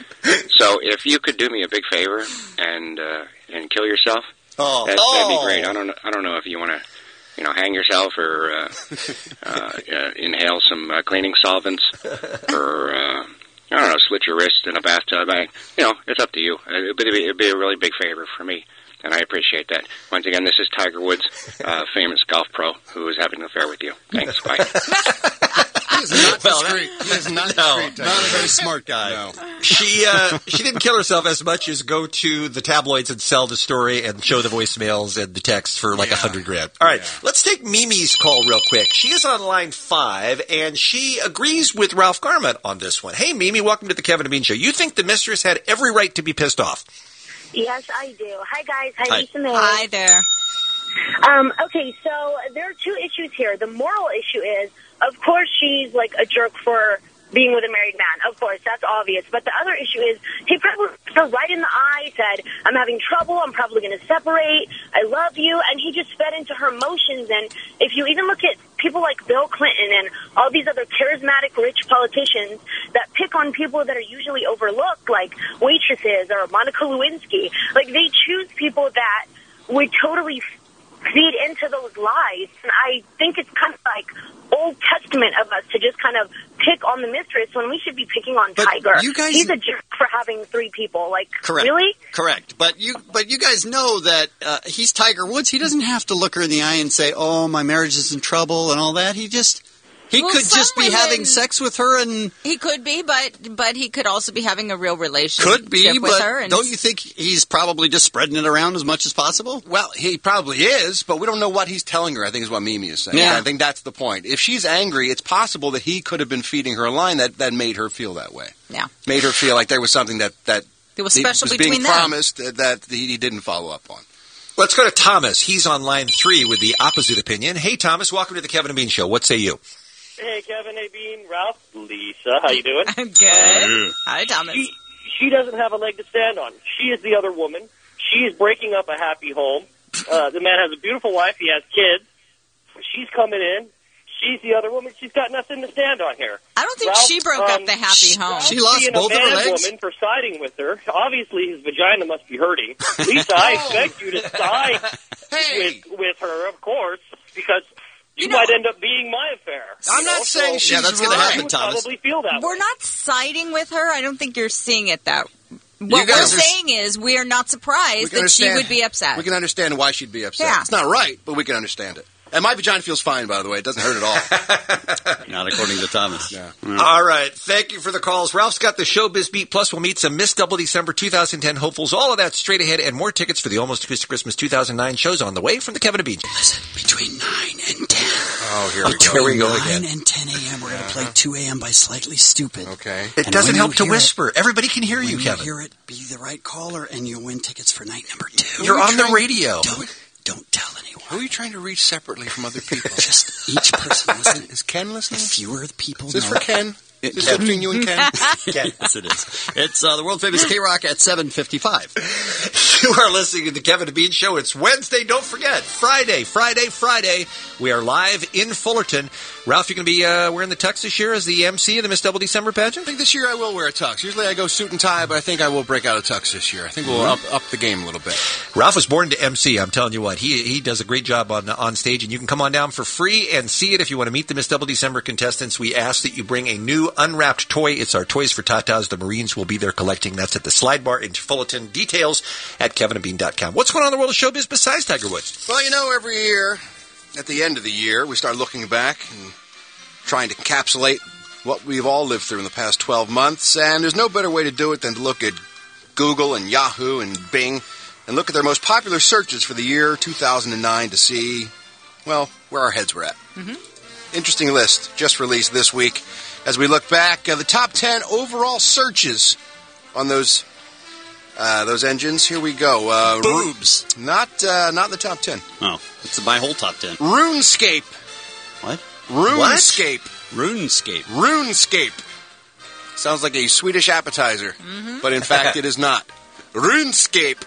So if you could do me a big favor and uh, and kill yourself, oh. that, oh. that'd be great. I don't know, I don't know if you want to, you know, hang yourself or uh, uh, uh, inhale some uh, cleaning solvents or. Uh, I don't know, slit your wrist in a bathtub. I, you know, it's up to you. It'd be, it'd be a really big favor for me, and I appreciate that. Once again, this is Tiger Woods, uh, famous golf pro, who is having an affair with you. Thanks, bye. He is not Well, discreet. He is not No, discreet. Not a very smart guy. No. She uh, she didn't kill herself as much as go to the tabloids and sell the story and show the voicemails and the text for like a Yeah. hundred grand. All right, Yeah. let's take Mimi's call real quick. She is on line five, and she agrees with Ralph Garment on this one. Hey, Mimi, welcome to the Kevin and Bean Show. You think the mistress had every right to be pissed off? Yes, I do. Hi, guys. Hi, Hi. Lisa May. Hi there. Um, okay, so there are two issues here. The moral issue is, of course, she's like a jerk for being with a married man. Of course, that's obvious. But the other issue is he probably looked her right in the eye, said, I'm having trouble, I'm probably going to separate, I love you, and he just fed into her emotions. And if you even look at people like Bill Clinton and all these other charismatic, rich politicians that pick on people that are usually overlooked, like waitresses or Monica Lewinsky, like they choose people that would totally feed into those lies. And I think it's kind of like Old Testament of us to just kind of pick on the mistress when we should be picking on But Tiger. you guys- He's a jerk for having three people. Like, Correct. really? Correct. But you, but you guys know that uh, he's Tiger Woods. He doesn't have to look her in the eye and say, "Oh, my marriage is in trouble" and all that. He just he Well, could some just be women- having sex with her and He could be, but but he could also be having a real relationship could be. with But her. And don't you think he's probably just spreading it around as much as possible? Well, he probably is, but we don't know what he's telling her, I think is what Mimi is saying. Yeah. I think that's the point. If she's angry, it's possible that he could have been feeding her a line that, that made her feel that way. Yeah. Made her feel like there was something that, that There was he special was between being them. promised that, that he he didn't follow up on. Let's go to Thomas. He's on line three with the opposite opinion. Hey, Thomas, welcome to the Kevin and Bean Show. What say you? Hey, Kevin, hey, Bean, Ralph, Lisa, how you doing? Good. Hi, Thomas. She, she doesn't have a leg to stand on. She is the other woman. She is breaking up a happy home. Uh, the man has a beautiful wife. He has kids. She's coming in. She's the other woman. She's got nothing to stand on here. I don't think Ralph, she broke um, up the happy home. She lost being both a man of her legs. Woman for siding with her. Obviously, his vagina must be hurting. Lisa, I expect you to side with, with her, of course, because you, You know- might end up being my affair. I'm you not know? saying so she's Yeah, that's gonna right. happen, you would Thomas. probably feel that We're way. not siding with her. I don't think you're seeing it that. What You we're guys are- saying is we are not We surprised can that she understand- would be upset. We can understand why she'd be upset. Yeah. It's not right, but we can understand it. And my vagina feels fine, by the way. It doesn't hurt at all. Not according to Thomas. Yeah. All right. Thank you for the calls. Ralph's got the Showbiz Beat. Plus, we'll meet some Miss Double December twenty ten hopefuls. All of that straight ahead and more tickets for the Almost Acoustic Christmas two thousand nine shows on the way from the Kevin and Bean Show. Listen, between nine and ten. Oh, here we go. Between Here we go nine again. and ten a.m., we're going to play two a.m. by Slightly Stupid. Okay. It And doesn't when help you to hear whisper. it- Everybody can hear you, when Kevin. you hear it, be the right caller, and you'll win tickets for night number two. You're on the radio. Don't, don't tell anyone. Who are you trying to reach separately from other people? Just each person listening. Is Ken listening? Fewer people Is this know. for Ken? It- Is this between you and Ken? Yes, it is. It's uh, the world-famous K-Rock at seven fifty-five. You are listening to the Kevin and Bean Show. It's Wednesday. Don't forget, Friday, Friday, Friday. We are live in Fullerton. Ralph, you're going to be uh, wearing the tux this year as the M C of the Miss Double December I pageant? think this year I will wear a tux. Usually I go suit and tie, but I think I will break out a tux this year. I think we'll up, up the game a little bit. Ralph was born to M C. I'm telling you what, he he does a great job on on stage, and you can come on down for free and see it if you want to meet the Miss Double December contestants. We ask that you bring a new unwrapped toy. It's our Toys for Tatas. The Marines will be there collecting. That's at the Slide Bar in Fullerton. Details at kevin and bean dot com. What's going on in the world of showbiz besides Tiger Woods? Well, you know, every year, at the end of the year, we start looking back and trying to encapsulate what we've all lived through in the past twelve months, and there's no better way to do it than to look at Google and Yahoo and Bing and look at their most popular searches for the year two thousand nine to see, well, where our heads were at. Mm-hmm. Interesting list just released this week. As we look back, uh, the top ten overall searches on those uh, those engines. Here we go. Uh, Boobs. Ru- not uh, not in the top ten. Oh, it's my whole top ten. RuneScape. What? RuneScape. RuneScape. RuneScape. Sounds like a Swedish appetizer, Mm-hmm. but in fact it is not. RuneScape,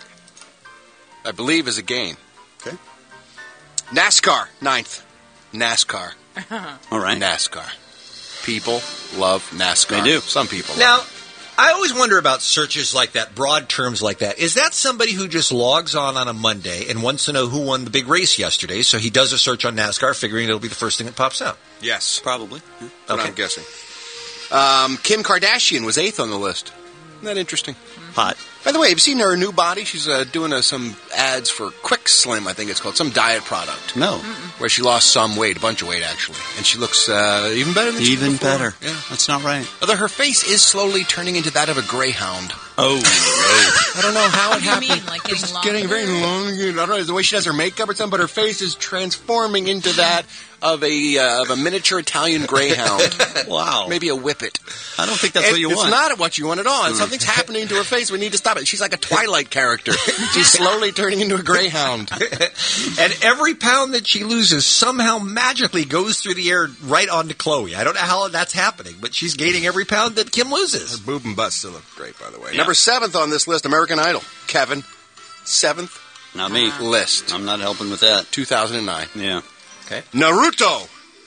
I believe, is a game. Okay. NASCAR, ninth. NASCAR. All right. NASCAR. People love NASCAR. They do. Some people Now, love I always wonder about searches like that, broad terms like that. Is that somebody who just logs on on a Monday and wants to know who won the big race yesterday, so he does a search on NASCAR, figuring it'll be the first thing that pops out? it. Yes. Probably. That's what I'm guessing. Um, Kim Kardashian was eighth on the list. Isn't that interesting? Hot. By the way, have you seen her new body? She's uh, doing uh, some ads for Quick Slim, I think it's called, some diet product. No. Where she lost some weight, a bunch of weight actually, and she looks uh, even better than she Even did before. better. Yeah. That's not right. Although her face is slowly turning into that of a greyhound. Oh, I don't know how it What do you happened. mean, like getting It's longer? getting very long. I don't know the way she does her makeup or something, but her face is transforming into that of a uh, of a miniature Italian greyhound. wow. Maybe a whippet. I don't think that's It- what you it's want. not what you want at all. Something's happening to her face. We need to stop it. She's like a Twilight character. She's slowly turning into a greyhound. And every pound that she loses loses somehow magically goes through the air right onto Chloe. I don't know how that's happening, but she's gaining every pound that Kim loses. Her boob and butt still look great, by the way. Yeah. Number seventh on this list, American Idol. Kevin, seventh. Not me. List. I'm not helping with that. two thousand nine. Yeah. Okay. Naruto.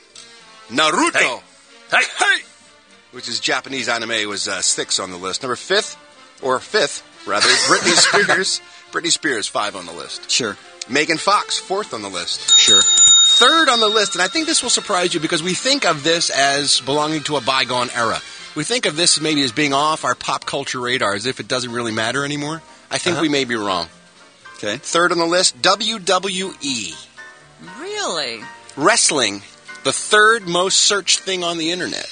Naruto. Hey. Hey. Hey. Which is Japanese anime, was uh, six on the list. Number fifth, or fifth, rather, Britney Spears. Britney Spears, five on the list. Sure. Megan Fox, fourth on the list. Sure. Third on the list, and I think this will surprise you because we think of this as belonging to a bygone era. We think of this maybe as being off our pop culture radar, as if it doesn't really matter anymore. I think Uh-huh. we may be wrong. Okay. Third on the list, W W E. Really? Wrestling, the third most searched thing on the internet.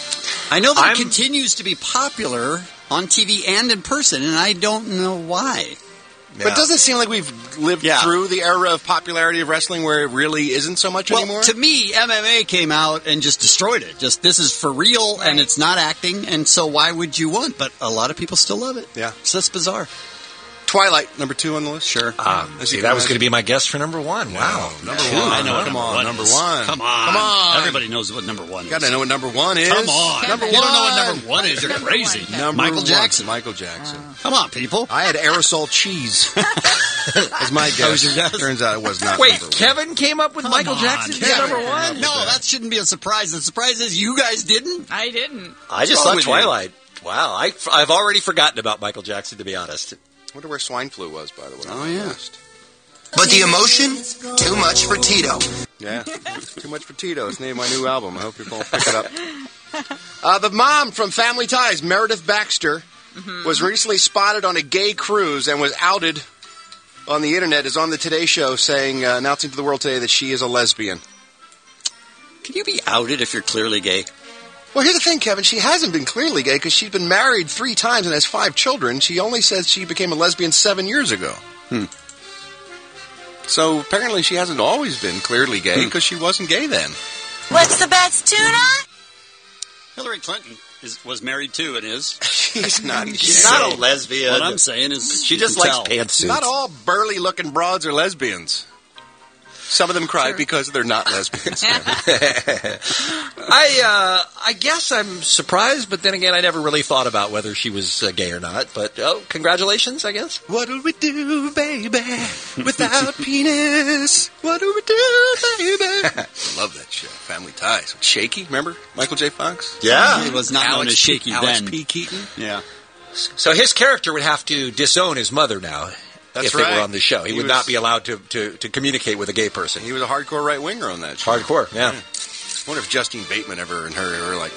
I know that I'm- it continues to be popular on T V and in person, and I don't know why. But doesn't it seem like we've lived Yeah. through the era of popularity of wrestling where it really isn't so much Well, anymore? to me, M M A came out and just destroyed it. Just, this is for real, and it's not acting, and so why would you want? But a lot of people still love it. Yeah. So that's bizarre. Twilight, number two on the list. Sure. Ah, As see, you that can was imagine. going to be my guess for number one. Wow. Number Two. one. I know what Come number on, one number is. one. Come on. Come on. Everybody knows what number one is. Got to know what number one is. Come on. Number You one. don't know what number one is. You're Number crazy. one. Number Michael one. Jackson. Michael Jackson. Come on, people. I had aerosol cheese. As my guess. That was your guess? Turns out it was not Wait, number one. Kevin came up with Come Michael on, Jackson as Kevin. number one? No, that shouldn't be a surprise. The surprise is you guys didn't. I didn't. I just What's saw wrong with you? Twilight. Wow, I, I've already forgotten about Michael Jackson, to be honest. I wonder where swine flu was, by the way. Oh, yeah. But the emotion, too much for Tito. Yeah. Too much for Tito. It's the name of my new album. I hope you'll all pick it up. Uh, the mom from Family Ties, Meredith Baxter, Mm-hmm. was recently spotted on a gay cruise and was outed on the internet, is on the Today Show saying, uh, announcing to the world today that she is a lesbian. Can you be outed if you're clearly gay? Well, here's the thing, Kevin. She hasn't been clearly gay because she's been married three times and has five children. She only says she became a lesbian seven years ago. Hmm. So apparently she hasn't always been clearly gay because she wasn't gay then. What's the best tuna? Hillary Clinton is, was married too and is. She's not She's gay. not a lesbian. What I'm saying is She you just can likes tell. pantsuits. Not all burly-looking broads are lesbians. Some of them cry because they're not lesbians. I uh, I guess I'm surprised, but then again, I never really thought about whether she was uh, gay or not. But oh, congratulations, I guess. What'll we do, baby, without penis? What'll we do, baby? I love that show, Family Ties. Shaky, remember? Michael J. Fox? Yeah. He was not known Alex as Shaky P. Alex then. P. Keaton? Yeah. So his character would have to disown his mother now. That's if they right. were on the show, he, He would was- not be allowed to, to, to communicate with a gay person. He was a hardcore right-winger on that show. Hardcore, yeah. I wonder if Justine Bateman ever and her were like...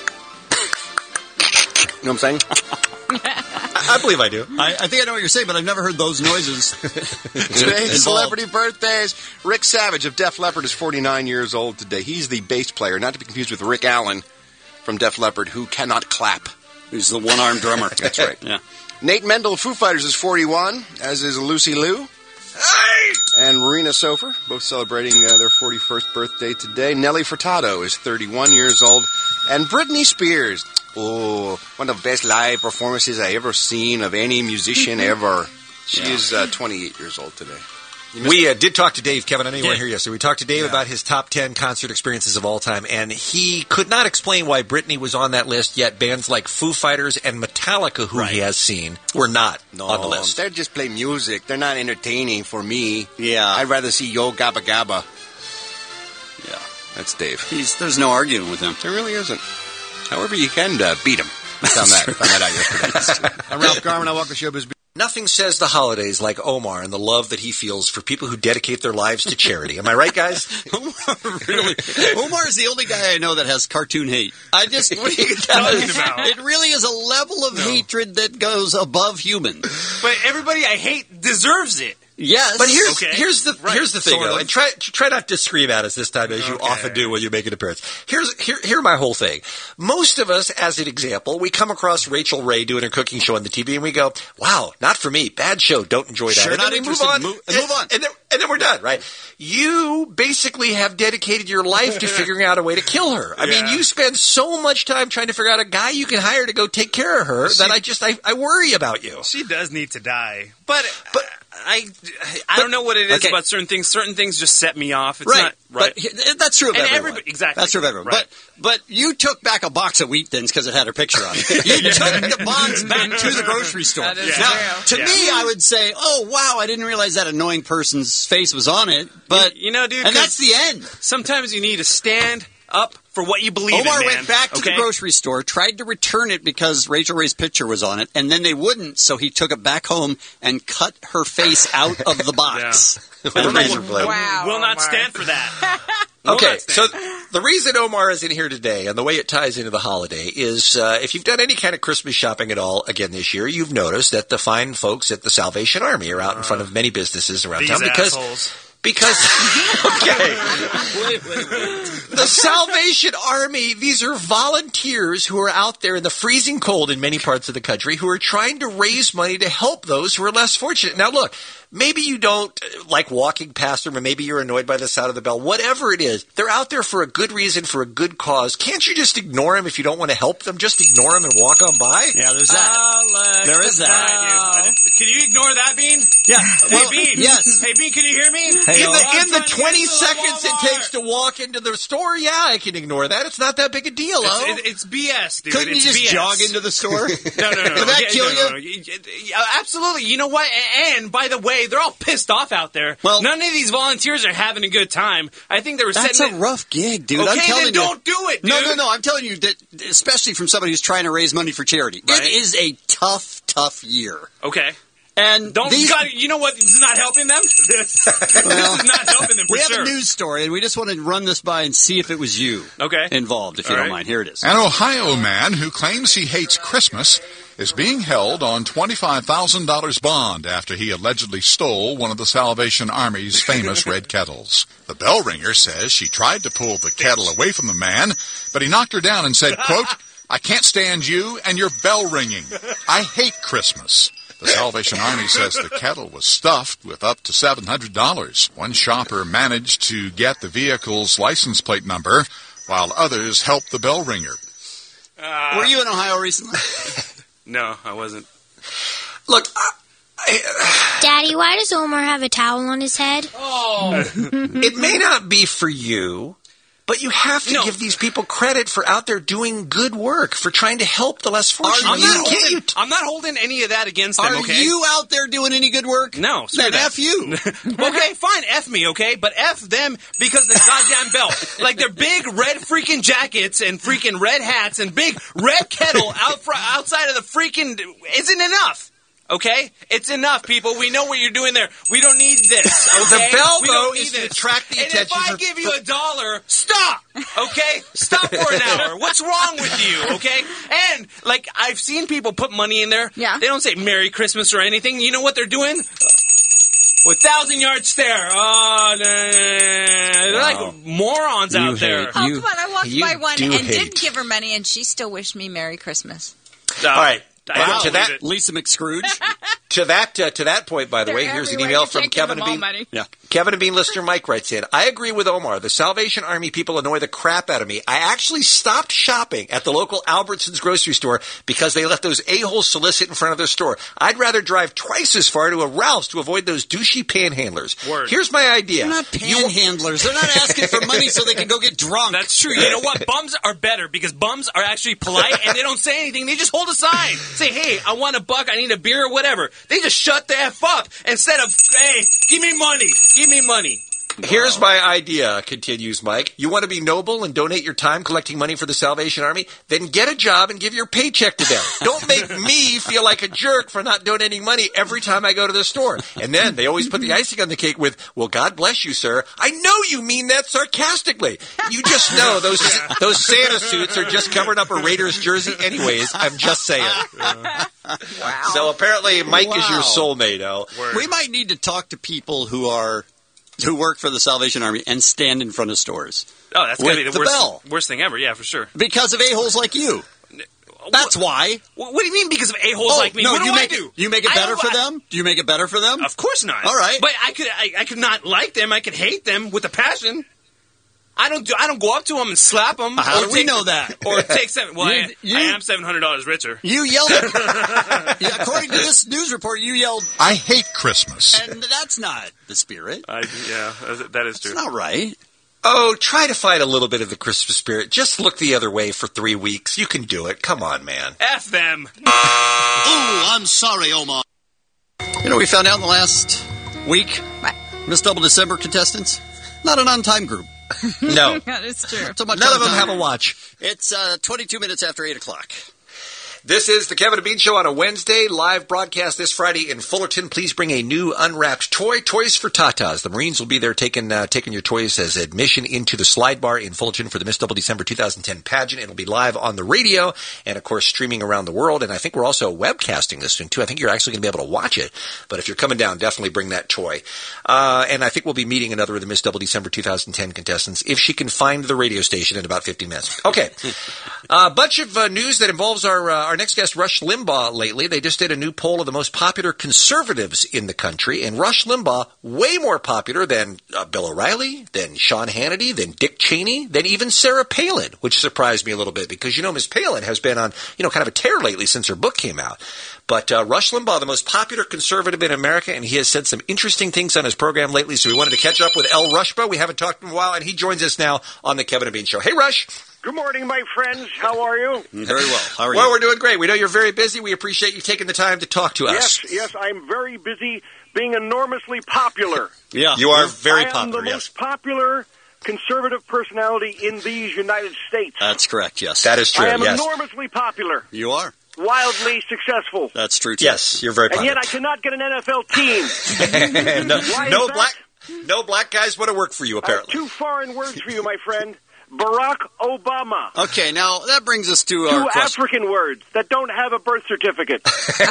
You know what I'm saying? I, I believe I do. I, I think I know what you're saying, but I've never heard those noises. Today's Involved. celebrity birthdays. Rick Savage of Def Leppard is forty-nine years old today. He's the bass player, not to be confused with Rick Allen from Def Leppard, who cannot clap. He's the one-armed drummer. That's right. Yeah. Nate Mendel of Foo Fighters is forty-one, as is Lucy Liu. And Marina Sofer, both celebrating uh, their forty-first birthday today. Nelly Furtado is thirty-one years old. And Britney Spears, oh, one of the best live performances I ever seen of any musician ever. She Yeah. is uh, twenty-eight years old today. We uh, did talk to Dave, Kevin. I know you Yeah. weren't here yesterday. We talked to Dave Yeah. about his top ten concert experiences of all time, and he could not explain why Britney was on that list, yet bands like Foo Fighters and Metallica, who he has seen, were not No, on the list. they just play music. They're not entertaining for me. Yeah. I'd rather see Yo Gabba Gabba. Yeah. That's Dave. He's, there's no arguing with him. There really isn't. However, you can uh, beat him. Found that, found that out yesterday. I'm Ralph Garman. I walk the showbiz. Nothing says the holidays like Omar and the love that he feels for people who dedicate their lives to charity. Am I right, guys? Really? Omar is the only guy I know that has cartoon hate. I just, what are you talking about? It really is a level of hatred that goes above human. But everybody I hate deserves it. Yes. But here's Okay. here's the Right. here's the thing, Sort though, of. and try try not to scream at us this time, as you Okay. often do when you make an appearance. Here's here here my whole thing. Most of us, as an example, we come across Rachel Ray doing a cooking show on the T V, and we go, "Wow, not for me. Bad show. Don't enjoy that." Sure, and then not we move interested. on. Move- and move on. And then, and then we're done, right? You basically have dedicated your life to figuring out a way to kill her. I mean, Yeah. you spend so much time trying to figure out a guy you can hire to go take care of her that I just I, I worry about you. She does need to die. But, But I, I don't know what it is okay. about certain things. Certain things just set me off. It's right. not right. But that's true of and everyone. everybody- Exactly. That's true of everyone. Right. But but you took back a box of wheat thins because it had her picture on it. You took the box back to the grocery store. That is now, true. to Yeah. me, I would say, oh, wow, I didn't realize that annoying person's face was on it. But you, you know, dude, and 'cause that's the end. Sometimes you need to stand up for what you believe Omar in, man. went back to okay? the grocery store, tried to return it because Rachel Ray's picture was on it, and then they wouldn't, so he took it back home and cut her face out of the box. With a razor blade. Wow, Will not Omar. stand for that. Will Okay, not so stand. the reason Omar is in here today and the way it ties into the holiday is uh, if you've done any kind of Christmas shopping at all again this year, you've noticed that the fine folks at the Salvation Army are out in front of many businesses around These town because assholes. because okay, Wait, wait, wait. the Salvation Army, these are volunteers who are out there in the freezing cold in many parts of the country who are trying to raise money to help those who are less fortunate. Now look, maybe you don't uh, like walking past them, or maybe you're annoyed by the sound of the bell. Whatever it is, they're out there for a good reason, for a good cause. Can't you just ignore them if you don't want to help them? Just ignore them and walk on by? Yeah, there's that. Alex, There is that. Right, dude. Can you ignore that, Bean? Yeah. Hey, Well, Bean. yes. Hey, Bean, can you hear me? Hey, in oh, the, I'm in the trying to twenty get to the seconds it Walmart. takes to walk into the store, yeah, I can ignore that. It's not that big a deal, oh. It's, it, it's B S, dude. Couldn't it's you just B S. jog into the store? No, no, no. Would that Yeah, kill no, you? no, no. Yeah, absolutely. You know what? And by the way, they're all pissed off out there. Well- None of these volunteers are having a good time. I think they were That's setting a it- rough gig, dude. I'm Okay, telling then you. don't do it, No, dude. no, no. I'm telling you that, especially from somebody who's trying to raise money for charity. Right. It is a tough, tough year. Okay. And Don't these, God, you know what? This is not helping them. This, Well, this is not helping them for we have sure. a news story, and we just want to run this by and see if it was you Okay. involved, if you All don't right. mind. Here it is. An Ohio man who claims he hates Christmas is being held on twenty-five thousand dollars bond after he allegedly stole one of the Salvation Army's famous red kettles. The bell ringer says she tried to pull the kettle away from the man, but he knocked her down and said, quote, "I can't stand you and your bell ringing. I hate Christmas." The Salvation Army says the kettle was stuffed with up to seven hundred dollars. One shopper managed to get the vehicle's license plate number, while others helped the bell ringer. Uh, Were you in Ohio recently? No, I wasn't. Look, Daddy, why does Omar have a towel on his head? Oh. it may not be for you, but you have to No. give these people credit for out there doing good work, for trying to help the less fortunate. I'm You not, can't- holding, you t- I'm not holding any of that against them, Are okay? you out there doing any good work? No, screw Then that. F you. Okay, fine, F me, okay? But F them because of the goddamn belt. Like their big red freaking jackets and freaking red hats and big red kettle out fr- outside of the freaking isn't enough. Okay? It's enough, people. We know what you're doing there. We don't need this, okay? The bell, we don't though, need is to this. attract the and attention if I for- give you a dollar, stop! Okay? Stop for an hour. What's wrong with you, okay? And, like, I've seen people put money in there. Yeah. They don't say Merry Christmas or anything. You know what they're doing? With thousand yard stare. Oh, no, no, no, no. They're Wow. like morons out You there. hate- Oh, You- come on. I walked you by one do and hate. didn't give her money, and she still wished me Merry Christmas. Uh, All right. I Wow. don't To believe that- it. Lisa McScrooge. To that uh, to that point, by the They're way, here's an everywhere. email You from can't give Kevin them and all Bean. money. Yeah. Kevin and Bean listener Mike writes in, I agree with Omar. The Salvation Army people annoy the crap out of me. I actually stopped shopping at the local Albertsons grocery store because they let those a-holes solicit in front of their store. I'd rather drive twice as far to a Ralph's to avoid those douchey panhandlers. Word. Here's my idea. They're not panhandlers. They're not asking for money so they can go get drunk. That's true. You know what? Bums are better because bums are actually polite and they don't say anything. They just hold a sign. Say, hey, I want a buck. I need a beer or whatever. They just shut the F up instead of, hey, give me money. Give me money. Here's my idea, continues Mike. You want to be noble and donate your time collecting money for the Salvation Army? Then get a job and give your paycheck to them. Don't make me feel like a jerk for not donating money every time I go to the store. And then they always put the icing on the cake with, well, God bless you, sir. I know you mean that sarcastically. You just know those those Santa suits are just covering up a Raiders jersey anyways. I'm just saying. Wow. So apparently Mike is your Wow. soulmate, oh. We might need to talk to people who are who work for the Salvation Army and stand in front of stores Oh, that's going to be With the, the worst, bell. worst thing ever. Yeah, for sure. because of a-holes like you. That's why. What, what do you mean because of a-holes Oh, like me? no, what do you I make do? It, you make it I better don't- for them? Do you make it better for them? Of course not. All right. But I could I, I could not like them. I could hate them with a passion. I don't do. I don't go up to him and slap him. How or do we take- know that? Or take seven. Well, You- I, you- I am seven hundred dollars richer. You yelled at, yeah, according to this news report, you yelled, I hate Christmas. and that's not the spirit. I, yeah, that is true. It's not right. Oh, try to find a little bit of the Christmas spirit. Just look the other way for three weeks. You can do it. Come on, man. F them. Oh, I'm sorry, Omar. You know, we found out in the last week, Miss Double December contestants, not an on-time group. No. That is true. So much None on of them time. have a watch. It's uh, twenty-two minutes after eight o'clock. This is the Kevin and Bean Show on a Wednesday, live broadcast this Friday in Fullerton. Please bring a new unwrapped toy, Toys for Tatas. The Marines will be there taking uh, taking your toys as admission into the Slide Bar in Fullerton for the Miss Double December twenty ten pageant. It'll be live on the radio and, of course, streaming around the world. And I think we're also webcasting this soon, too. I think you're actually going to be able to watch it. But if you're coming down, definitely bring that toy. Uh, and I think we'll be meeting another of the Miss Double December twenty ten contestants if she can find the radio station in about fifteen minutes. Okay. A uh, bunch of uh, news that involves our uh, our next guest, Rush Limbaugh, lately. They just did a new poll of the most popular conservatives in the country, and Rush Limbaugh, way more popular than uh, Bill O'Reilly, than Sean Hannity, than Dick Cheney, than even Sarah Palin, which surprised me a little bit because, you know, Miss Palin has been on, you know, kind of a tear lately since her book came out. But uh, Rush Limbaugh, the most popular conservative in America, and he has said some interesting things on his program lately, so we wanted to catch up with El Rushba. We haven't talked to him in a while, and he joins us now on the Kevin and Bean Show. Hey, Rush. Good morning, my friends. How are you? Very well. How are well, you? we're doing great. We know you're very busy. We appreciate you taking the time to talk to us. Yes, yes, I'm very busy being enormously popular. Yeah. You are very I am popular, the yes. most popular conservative personality in these United States. That's correct, yes. That is true, I am yes. enormously popular. You are. Wildly successful. That's true, too. Yes, you're very And popular. yet I cannot get an N F L team. no Why no is that? black no black guys want to work for you, I have apparently. two foreign words for you, my friend. Barack Obama. Okay, now that brings us to Two our question. African words that don't have a birth certificate.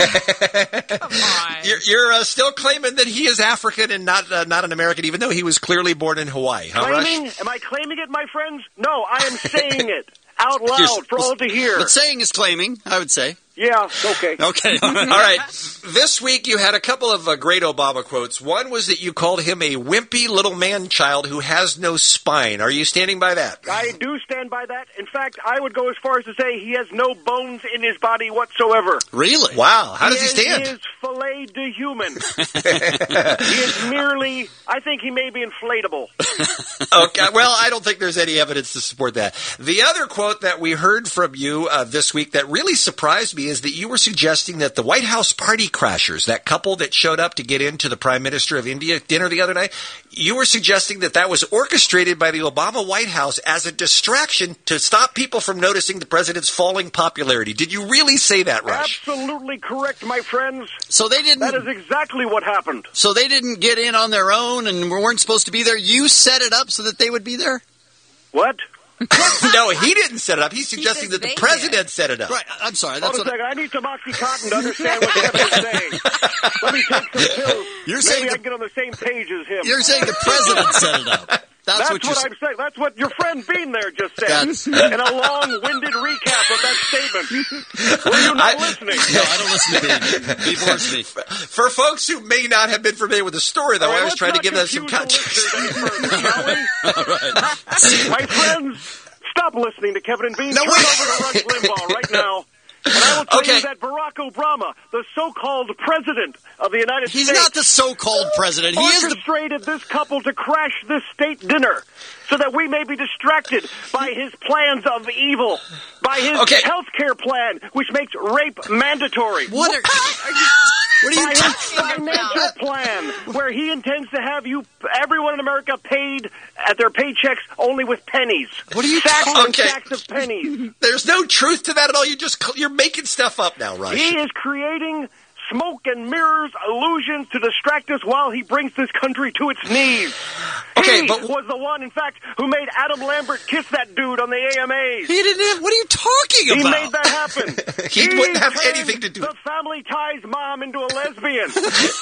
You're, you're uh, still claiming that he is African and not uh, not an American, even though he was clearly born in Hawaii, huh, Claiming? Rush? Am I claiming it, my friends? No, I am saying it out You're- loud for all to hear. But saying is claiming, I would say. Yeah, okay. Okay. All right. This week you had a couple of uh, great Obama quotes. One was that you called him a wimpy little man-child who has no spine. Are you standing by that? I do stand by that. In fact, I would go as far as to say he has no bones in his body whatsoever. Really? Wow. How does he is, stand? He is filet de human. He is merely, I think he may be inflatable. Okay. Well, I don't think there's any evidence to support that. The other quote that we heard from you uh, this week that really surprised me is that you were suggesting that the White House party crashers, that couple that showed up to get into the Prime Minister of India dinner the other night, you were suggesting that that was orchestrated by the Obama White House as a distraction to stop people from noticing the president's falling popularity. Did you really say that, Rush? Absolutely correct, my friends. So they didn't. That is exactly what happened. So they didn't get in on their own and weren't supposed to be there. You set it up so that they would be there? What? No, he didn't set it up. He's suggesting that the president set it up. Right. I'm sorry. Hold That's a what second. I need some OxyContin to understand what Kevin is saying. Let me take some pills. You're Maybe saying I the- can get on the same page as him. You're saying the president set it up. That's, That's what, what, you're I'm saying. That's what your friend Bean there just said. That's- In a long-winded recap of that statement. Were you not I- listening? No, I don't listen to Bean. He forced me. For folks who may not have been familiar with the story, though, All right, I was let's trying to not give them some confuse the context. listeners any further, shall we? My friends, stop listening to Kevin and Bean. No, Turn wait. over to Rush Limbaugh right now. And I will tell Okay. you that Barack Obama, the so-called president of the United He's States... not the so-called president. He is the... orchestrated this couple to crash this state dinner so that we may be distracted by his plans of evil, by his Okay. health care plan, which makes rape mandatory. What are, what are you By his talking about? financial plan, where he intends to have you, everyone in America, paid at their paychecks only with pennies. What are you sacks talking- and Okay. sacks of pennies. There's no truth to that at all. You just you're making stuff up now, Rush. He is creating smoke and mirrors, illusions to distract us while he brings this country to its knees. Okay, he but- was the one, in fact, who made Adam Lambert kiss that dude on the A M As. He didn't have... What are you talking He about? made that happen. He wouldn't have turned anything to do- The Family Ties mom into a lesbian.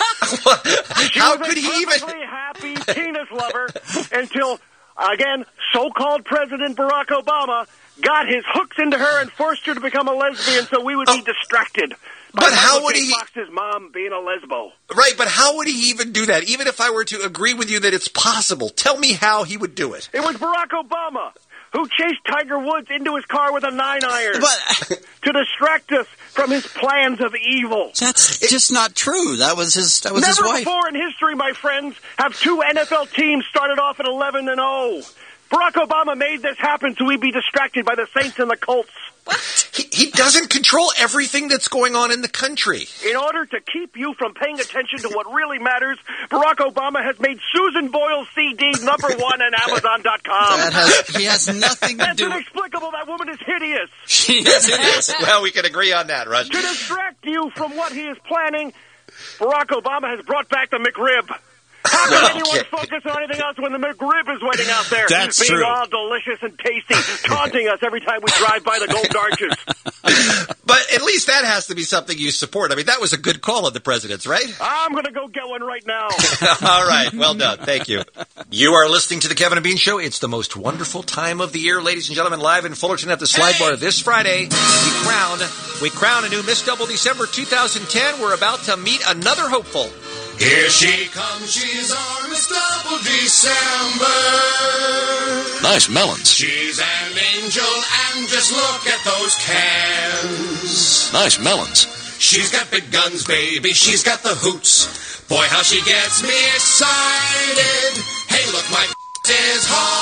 She How was could a he even? perfectly happy penis lover until, again, so-called President Barack Obama got his hooks into her and forced her to become a lesbian so we would be distracted. by But how Michael would J. he- Fox's mom being a lesbo. Right, but how would he even do that? Even if I were to agree with you that it's possible, tell me how he would do it. It was Barack Obama who chased Tiger Woods into his car with a nine iron to distract us from his plans of evil. That's just not true. That was his. That was Never his wife. before in history, my friends, have two N F L teams started off at eleven and oh. Barack Obama made this happen so we'd be distracted by the Saints and the Colts. He, he doesn't control everything that's going on in the country. In order to keep you from paying attention to what really matters, Barack Obama has made Susan Boyle's C D number one on Amazon dot com. That has, he has nothing to That's do. inexplicable. That woman is hideous. She is hideous. Well, we can agree on that, Rush. To distract you from what he is planning, Barack Obama has brought back the McRib. How can Well, anyone yeah. focus on anything else when the McRib is waiting out there? That's being true. all delicious and tasty, taunting us every time we drive by the Golden Arches. But at least that has to be something you support. I mean, that was a good call of the president's, right? I'm going to go get one right now. All right. Well done. Thank you. You are listening to The Kevin and Bean Show. It's the most wonderful time of the year, ladies and gentlemen, live in Fullerton at the Slide Bar this Friday. We crown, we crown a new Miss Double December two thousand ten. We're about to meet another hopeful. Here she comes, she's our Miss Double December. Nice melons. She's an angel, and just look at those cans. Nice melons. She's got big guns, baby, she's got the hoots. Boy, how she gets me excited. Hey, look, my is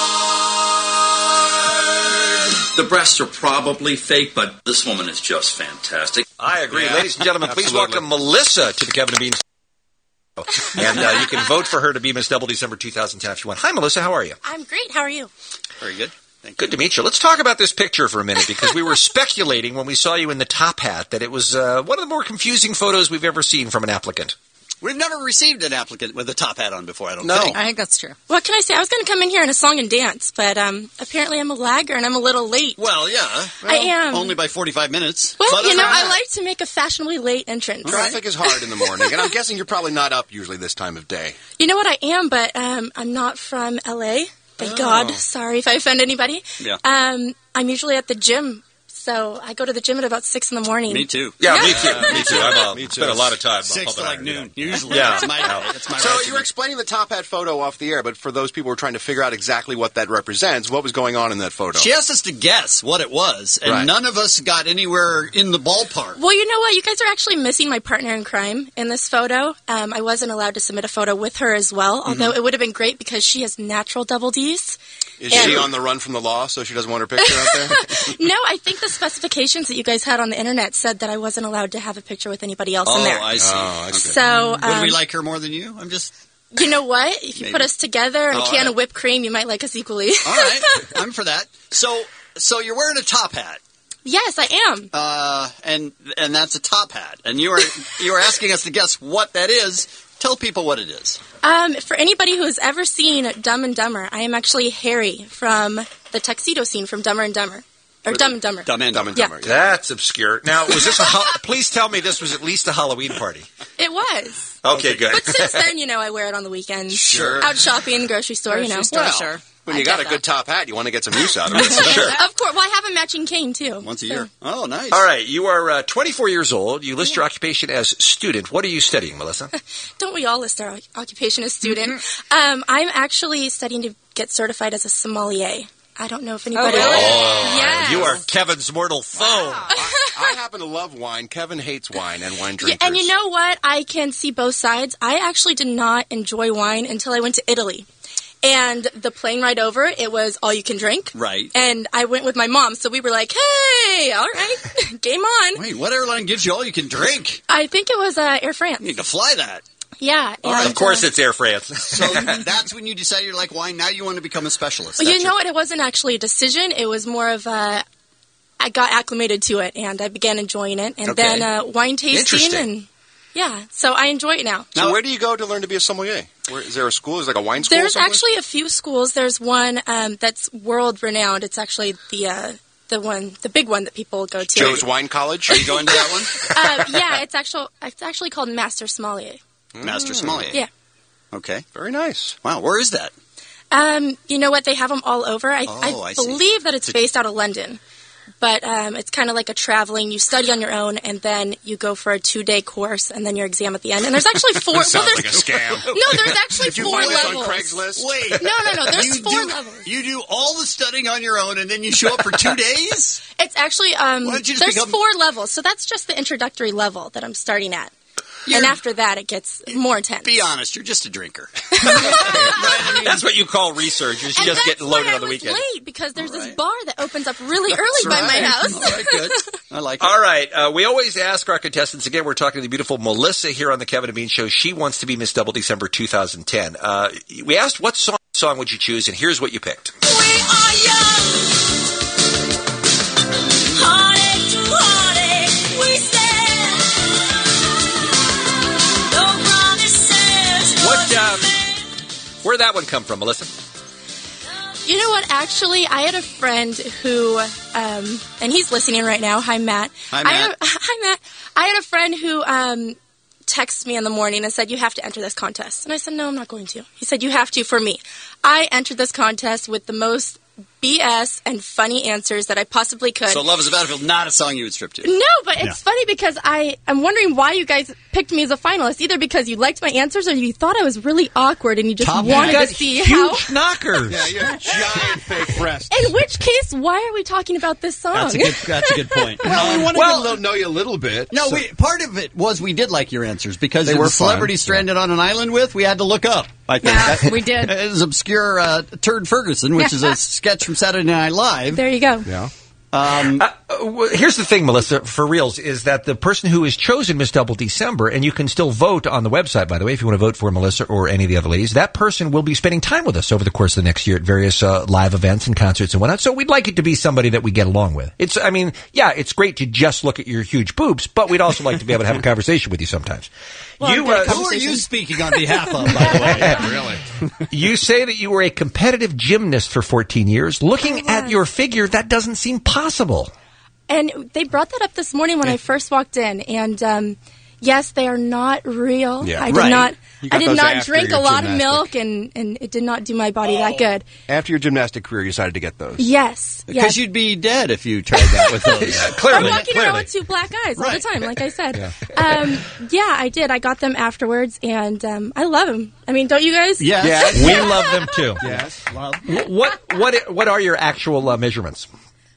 hard. The breasts are probably fake, but this woman is just fantastic. I agree. Yeah, Ladies and gentlemen, please absolutely. welcome Melissa to The Kevin and Bean Show. And uh, you can vote for her to be Miss Double December two thousand ten if you want. Hi, Melissa. How are you? I'm great. How are you? Very good. Good to meet you. Let's talk about this picture for a minute because we were speculating when we saw you in the top hat that it was uh, one of the more confusing photos we've ever seen from an applicant. We've never received an applicant with a top hat on before, I don't No. think. I think that's true. What can I say? I was going to come in here in a song and dance, but um, apparently I'm a lagger and I'm a little late. Well, yeah. I am. Only by forty-five minutes. Well, But you know, other than I that- like to make a fashionably late entrance. Traffic is hard in the morning, and I'm guessing you're probably not up usually this time of day. You know what? I am, but um, I'm not from L A. Thank Oh. God. Sorry if I offend anybody. Yeah. Um, I'm usually at the gym, so I go to the gym at about six in the morning. Me too. Yeah, me too. Me too. I'm a, Me too. spent a lot of time. Six pumping to like iron, noon, you know. usually. Yeah. That's my Yeah. day. That's my So you were explaining the top hat photo off the air, but for those people who are trying to figure out exactly what that represents, what was going on in that photo? She asked us to guess what it was, and Right. none of us got anywhere in the ballpark. Well, you know what? You guys are actually missing my partner in crime in this photo. Um, I wasn't allowed to submit a photo with her as well, although Mhm. it would have been great because she has natural double Ds. Is And- she on the run from the law, so she doesn't want her picture out there? No, I think the specifications that you guys had on the internet said that I wasn't allowed to have a picture with anybody else Oh, in there. I see. Oh, I see. So, Would um, we like her more than you? I'm just. You know what? If you Maybe. put us together and Oh, a can all of whipped cream, you might like us equally. All right, I'm for that. So, so you're wearing a top hat. Yes, I am. Uh, and and that's a top hat, and you are you are asking us to guess what that is. Tell people what it is. Um, for anybody who has ever seen Dumb and Dumber, I am actually Harry from the tuxedo scene from Dumber and Dumber. Or Dumb and Dumber. Dumb and Dumber. Yeah. That's obscure. Now, was this a? Ho- please tell me this was at least a Halloween party. It was. Okay, good. But since then, you know, I wear it on the weekends. Sure. Out shopping, grocery store, you know. Well, When you I got get a good top hat, you want to get some use out of it. Sure. Of course. Well, I have a matching cane, too. Once a So- year. Oh, nice. All right, you are uh, twenty-four years old. You list your occupation as student. What are you studying, Melissa? Don't we all list our occupation as student? Mm-hmm. Um, I'm actually studying to get certified as a sommelier. I don't know if anybody... Oh, Yes. you are Kevin's mortal foe. I happen to love wine. Kevin hates wine and wine Yeah, drinkers. and you know what? I can see both sides. I actually did not enjoy wine until I went to Italy. And the plane ride over, it was all you can drink. Right. And I went with my mom, so we were like, hey, all right, game on. Wait, what airline gives you all you can drink? I think it was uh, Air France. You need to fly that. Yeah. All right. and, Of course, uh, it's Air France. So that's when you decided you like wine. Now you want to become a specialist. Well, That's you your- know what? It wasn't actually a decision. It was more of a... I got acclimated to it, and I began enjoying it. And Okay. then uh, wine tasting, Interesting. and yeah, so I enjoy it now. So where do you go to learn to be a sommelier? Where, is there a school? Is there like a wine school? There's somewhere? actually a few schools. There's one um, that's world renowned. It's actually the uh, the one, the big one that people go to. Joe's Wine College. Are you going to that one? uh, yeah, it's actual. It's actually called Master Sommelier. Master Sommelier. Yeah. Okay. Very nice. Wow, where is that? Um, you know what? They have them all over. I, Oh, I I see. believe that it's based out of London. but um, it's kind of like a traveling. You study on your own, and then you go for a two-day course, and then your exam at the end. And there's actually four. That sounds well, like a scam. No, there's actually Did you four find this levels. on Craigslist? Wait. No, no, no. There's you four do, levels. You do all the studying on your own, and then you show up for two days? It's actually um, Why don't you just there's become- four levels, so that's just the introductory level that I'm starting at. And after that, it gets more intense. Be honest, you're just a drinker. That's what you call research. You're And just that's getting why loaded I on the was weekend. late because there's this bar that opens up really early That's by my right. house. All right, good. I like it. All right. Uh, we always ask our contestants, again, we're talking to the beautiful Melissa here on the Kevin and Bean Show. She wants to be Miss Double December two thousand ten. Uh, we asked what song, song would you choose, and here's what you picked. We are young. Heartache to heartache, we stand. No promises. What, um, where'd that one come from, Melissa? You know what? Actually, I had a friend who, um, and he's listening right now. Hi, Matt. Hi, I had, Matt. hi, Matt. I had a friend who um, texted me in the morning and said, you have to enter this contest. And I said, no, I'm not going to. He said, you have to for me. I entered this contest with the most B S and funny answers that I possibly could. So Love is a Battlefield, not a song you would strip to. No, but it's Yeah. funny because I, I'm wondering why you guys picked me as a finalist. Either because you liked my answers or you thought I was really awkward and you just Top wanted hat. to see Huge how. knockers. Yeah, you have giant fake breasts. In which case, why are we talking about this song? That's a good, that's a good point. Well, we want to Well, get to know you a little bit. No, so- we, part of it was we did like your answers because They the were celebrity fun. stranded on an island with, we had to look up. I think. Yeah, That- we did. It was obscure uh, Turd Ferguson, which is a sketch from Saturday Night Live. There you go. Yeah. Um, Uh, uh, here's the thing, Melissa, for reals, is that the person who is chosen Miss Double December, and you can still vote on the website, by the way, if you want to vote for Melissa or any of the other ladies, that person will be spending time with us over the course of the next year at various uh, live events and concerts and whatnot. So we'd like it to be somebody that we get along with. It's, I mean, yeah, it's great to just look at your huge boobs, but we'd also like to be able to have a conversation with you sometimes. well, you, uh, uh, who are you speaking on behalf of, by the way? Yeah, really. you say that you were a competitive gymnast for fourteen years. Looking at your figure, that doesn't seem possible. And they brought that up this morning when I first walked in. And um, yes, they are not real. Yeah. I did Right. not. You got I did those not after drink a your lot of gymnastic. milk, and, and it did not do my body that good. After your gymnastic career, you decided to get those. Yes, Because yes. you'd be dead if you tried that with those. I'm Clearly, walking around clearly. with two black eyes all Right. the time, like I said. yeah. Um, yeah, I did. I got them afterwards, and um, I love them. I mean, don't you guys? Yes. Yes. We love them too. Yes. Love. Wh- What what what are your actual uh, measurements?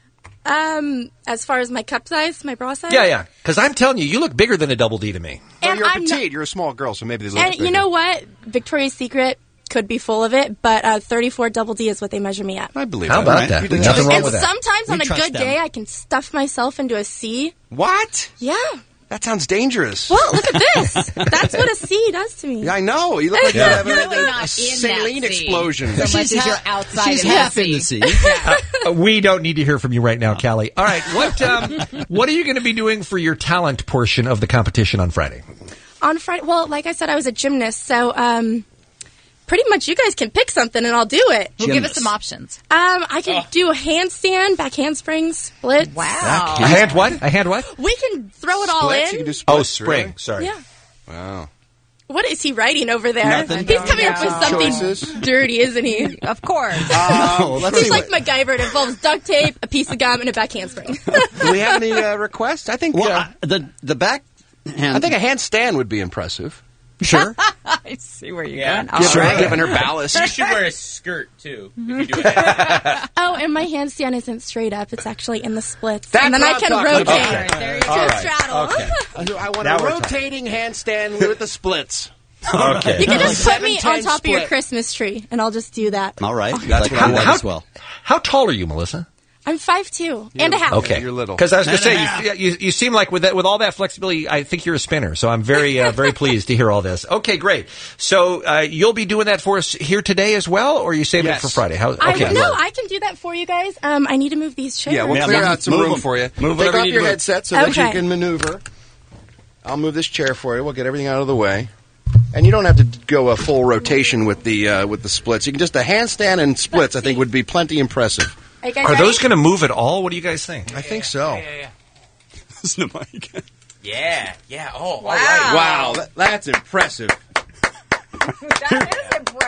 Um, as far as my cup size, my bra size. Yeah, yeah. Because I'm telling you, you look bigger than a double D to me. Well, And you're I'm petite. not- You're a small girl, so maybe they look And you know what? Victoria's Secret could be full of it, but uh, thirty-four double D is what they measure me at. I believe How that. about that? You did Nothing just- wrong And with that. sometimes We on a trust good them. day, I can stuff myself into a C. What? Yeah. That sounds dangerous. Well, look at this. That's what a C does to me. Yeah, I know. You look like Yeah. you're having You're a, really a, not a in saline that sea. explosion. So much She's as you're ha- outside She's of half that in the sea. sea. Uh, we don't need to hear from you right now, Callie. All right, what um, what are you going to be doing for your talent portion of the competition on Friday? On Friday, well, like I said, I was a gymnast, so um, pretty much you guys can pick something and I'll do it. Well, give us some options. Um, I can do a handstand, back handsprings, splits. Wow. A hand what? A hand what? We can throw it all Splits? in. You can do Oh, splits, spring. really? Sorry. Yeah. Wow. What is he writing over there? Nothing. He's coming up with No. something Choices. dirty, isn't he? Of course. Oh, let's He's see like what- MacGyver. It involves duct tape, a piece of gum, and a back handspring. Do we have any uh, requests? I think. Well, uh, I- the the back hand. I think a handstand would be impressive. Sure. I see where you're Yeah. going. Give All her, right. giving her ballast. You should wear a skirt too. If you do it. Oh, and my handstand isn't straight up. It's actually in the splits. That's and then what I I'm can talking rotate about. All right, there you to go. a right. straddle. Okay. I want Now a we're talking. rotating handstand with the splits. Okay. You can just put Seven, me ten on top of your split. Christmas tree, and I'll just do that. All right. That's Like what I that how, as well. how tall are you, Melissa? I'm five two and a half. Okay, You're little. Because I was going to And a say, half. you, you, you seem like with that, with all that flexibility, I think you're a spinner. So I'm very, uh, very pleased to hear all this. Okay, great. So uh, you'll be doing that for us here today as well, or are you saving Yes. it for Friday? How, I, okay, no, I can do that for you guys. Um, I need to move these chairs. Yeah, we'll Yeah, clear move- out some move room them. for you. Move Take whatever off you your need to move. headset so that Okay. you can maneuver. I'll move this chair for you. We'll get everything out of the way. And you don't have to go a full rotation with the uh, with the splits. You can just a handstand and splits. I think would be plenty impressive. Are, you guys Are ready? those going to move at all? What do you guys think? I think so. Yeah, yeah, Listen to Mike. yeah. Yeah. Oh, Wow. all right. Wow, that, that's impressive. That is impressive.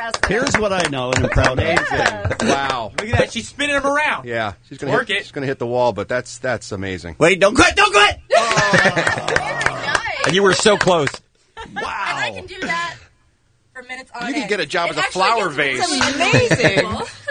impressive. Here's what I know, and I'm proud of. Wow. Look at that. She's spinning him around. Yeah, she's gonna Work hit, it. She's gonna hit the wall, but that's that's amazing. Wait, don't quit! Don't quit! And you were so close. Wow. And I can do that for minutes on You can end. get a job It as a actually flower gets vase. amazing.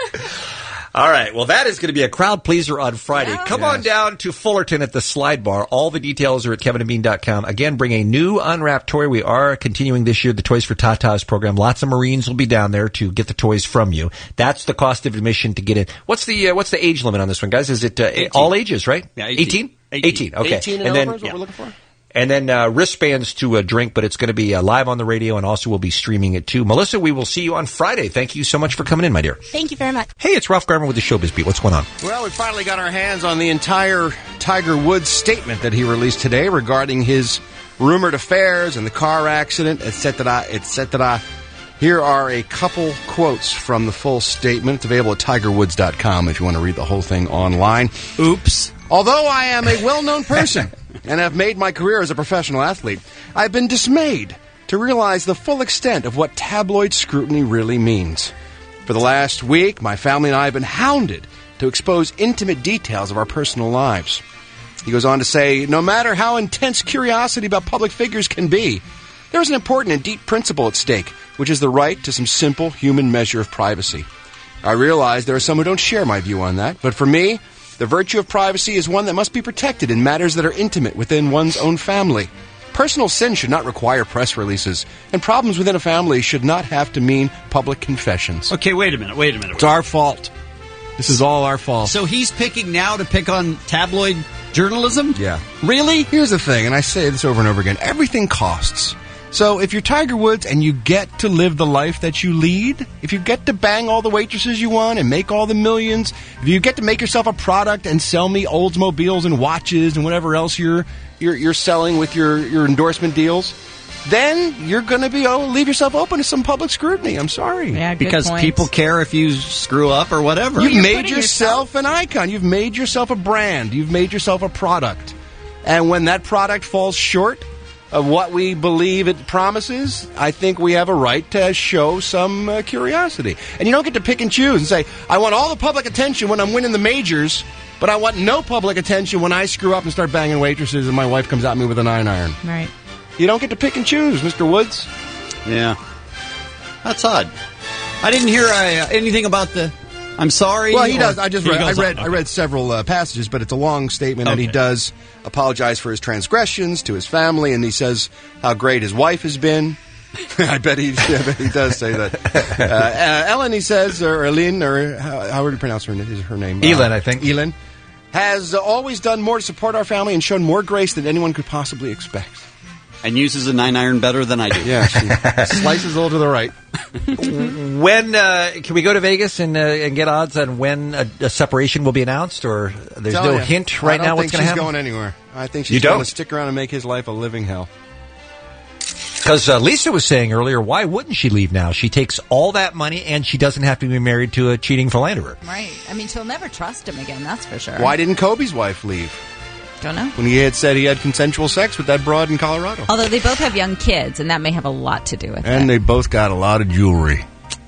All right. Well, that is going to be a crowd pleaser on Friday. Come on down to Fullerton at the Slide Bar. All the details are at kevin and bean dot com. Again, bring a new unwrapped toy. We are continuing this year the Toys for Tatas program. Lots of Marines will be down there to get the toys from you. That's the cost of admission to get in. What's the uh, what's the age limit on this one, guys? Is it uh, all ages, right? Yeah, eighteen. eighteen. Okay. eighteen and, and then over is what yeah. we're looking for? And then uh, wristbands to uh, drink, but it's going to be uh, live on the radio, and also we'll be streaming it too. Melissa, we will see you on Friday. Thank you so much for coming in, my dear. Thank you very much. Hey, it's Ralph Garman with the Showbiz Beat. What's going on? Well, we finally got our hands on the entire Tiger Woods statement that he released today regarding his rumored affairs and the car accident, et cetera, et cetera. Here are a couple quotes from the full statement. It's available at tiger woods dot com if you want to read the whole thing online. Oops. Although I am a well-known person and have made my career as a professional athlete, I've been dismayed to realize the full extent of what tabloid scrutiny really means. For the last week, my family and I have been hounded to expose intimate details of our personal lives. He goes on to say, no matter how intense curiosity about public figures can be, there's an important and deep principle at stake, which is the right to some simple human measure of privacy. I realize there are some who don't share my view on that, but for me, the virtue of privacy is one that must be protected in matters that are intimate within one's own family. Personal sin should not require press releases, and problems within a family should not have to mean public confessions. Okay, wait a minute, wait a minute. It's our fault. This is all our fault. So he's picking now to pick on tabloid journalism? Yeah. Really? Here's the thing, and I say this over and over again. Everything costs. So if you're Tiger Woods and you get to live the life that you lead, if you get to bang all the waitresses you want and make all the millions, if you get to make yourself a product and sell me Oldsmobiles and watches and whatever else you're you're, you're selling with your, your endorsement deals, then you're going to be oh, leave yourself open to some public scrutiny. I'm sorry. Yeah, good Because point. people care if you screw up or whatever. You've you're made putting yourself an icon. You've made yourself a brand. You've made yourself a product. And when that product falls short of what we believe it promises, I think we have a right to show some uh, curiosity. And you don't get to pick and choose and say, I want all the public attention when I'm winning the majors, but I want no public attention when I screw up and start banging waitresses and my wife comes at me with a nine iron. Right. You don't get to pick and choose, Mister Woods. Yeah. That's odd. I didn't hear uh, anything about the I'm sorry. Well, he or- does. I just he read. I goes on. read. I read several uh, passages, but it's a long statement, and he Okay. does apologize for his transgressions to his family, and he says how great his wife has been. I bet he. I bet he does say that. Uh, uh, Ellen, he says, or Eileen, or how, how would you pronounce her, is her name? Elin, Uh, I think. Elin has uh, always done more to support our family and shown more grace than anyone could possibly expect. And uses a nine iron better than I do. Yeah, she slices a little to the right. When uh, can we go to Vegas and uh, and get odds on when a, a separation will be announced, or there's Tell no ya, hint right I don't now what's think going to she's happen? going anywhere. I think You she's going don't? to stick around and make his life a living hell. Because uh, Lisa was saying earlier, why wouldn't she leave now? She takes all that money and she doesn't have to be married to a cheating philanderer. Right. I mean, she'll never trust him again, that's for sure. Why didn't Kobe's wife leave? Don't know. When he had said he had consensual sex with that broad in Colorado. Although they both have young kids, and that may have a lot to do with And it. they both got a lot of jewelry.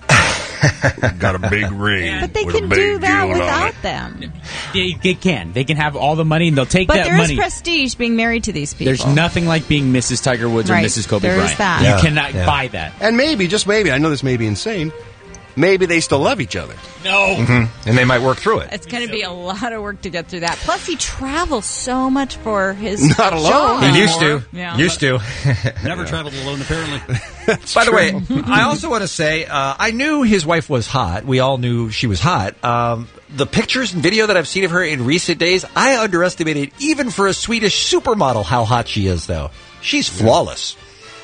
Got a big ring. But they with a can big do that jewel on without it. them. They, they can. They can have all the money, and they'll take But that there is money. prestige being married to these people. There's nothing like being Missus Tiger Woods or Right. Missus Kobe There is Bryant. that. You Yeah. cannot Yeah. buy that. And maybe, just maybe, I know this may be insane, maybe they still love each other. No. Mm-hmm. And they might work through it. It's going to be a lot of work to get through that. Plus, he travels so much for his Not alone. job. You used to. Yeah. Used to. Never traveled alone, apparently. By the way, I also want to say uh, I knew his wife was hot. We all knew she was hot. Um, the pictures and video that I've seen of her in recent days, I underestimated even for a Swedish supermodel how hot she is, though. She's flawless.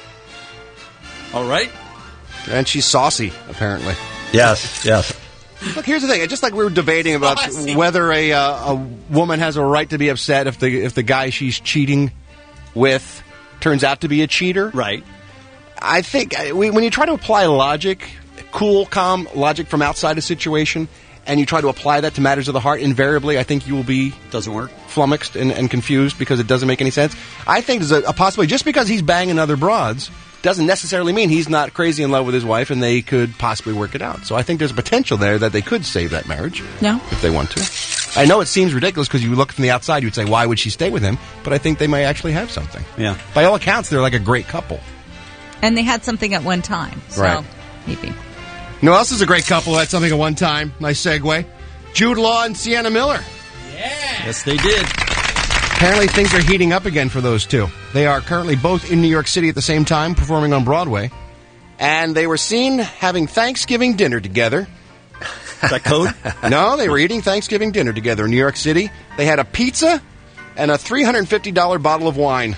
All right. And she's saucy, apparently. Yes, yes. Look, here's the thing. Just like we were debating about whether a uh, a woman has a right to be upset if the if the guy she's cheating with turns out to be a cheater. Right. I think uh, we, when you try to apply logic, cool, calm logic from outside a situation, and you try to apply that to matters of the heart, invariably, I think you will be doesn't work flummoxed and, and confused because it doesn't make any sense. I think there's a, a possibility just because he's banging other broads doesn't necessarily mean he's not crazy in love with his wife, and they could possibly work it out. So I think there's a potential there that they could save that marriage. No. If they want to. I know it seems ridiculous because you look from the outside, you'd say, why would she stay with him? But I think they might actually have something. Yeah. By all accounts, they're like a great couple. And they had something at one time. So Right. maybe. You know who else is a great couple who had something at one time? Nice segue. Jude Law and Sienna Miller. Yes, they did. Apparently things are heating up again for those two. They are currently both in New York City at the same time, performing on Broadway. And they were seen having Thanksgiving dinner together. Is that code? No, they were eating Thanksgiving dinner together in New York City. They had a pizza and a three hundred fifty dollars bottle of wine.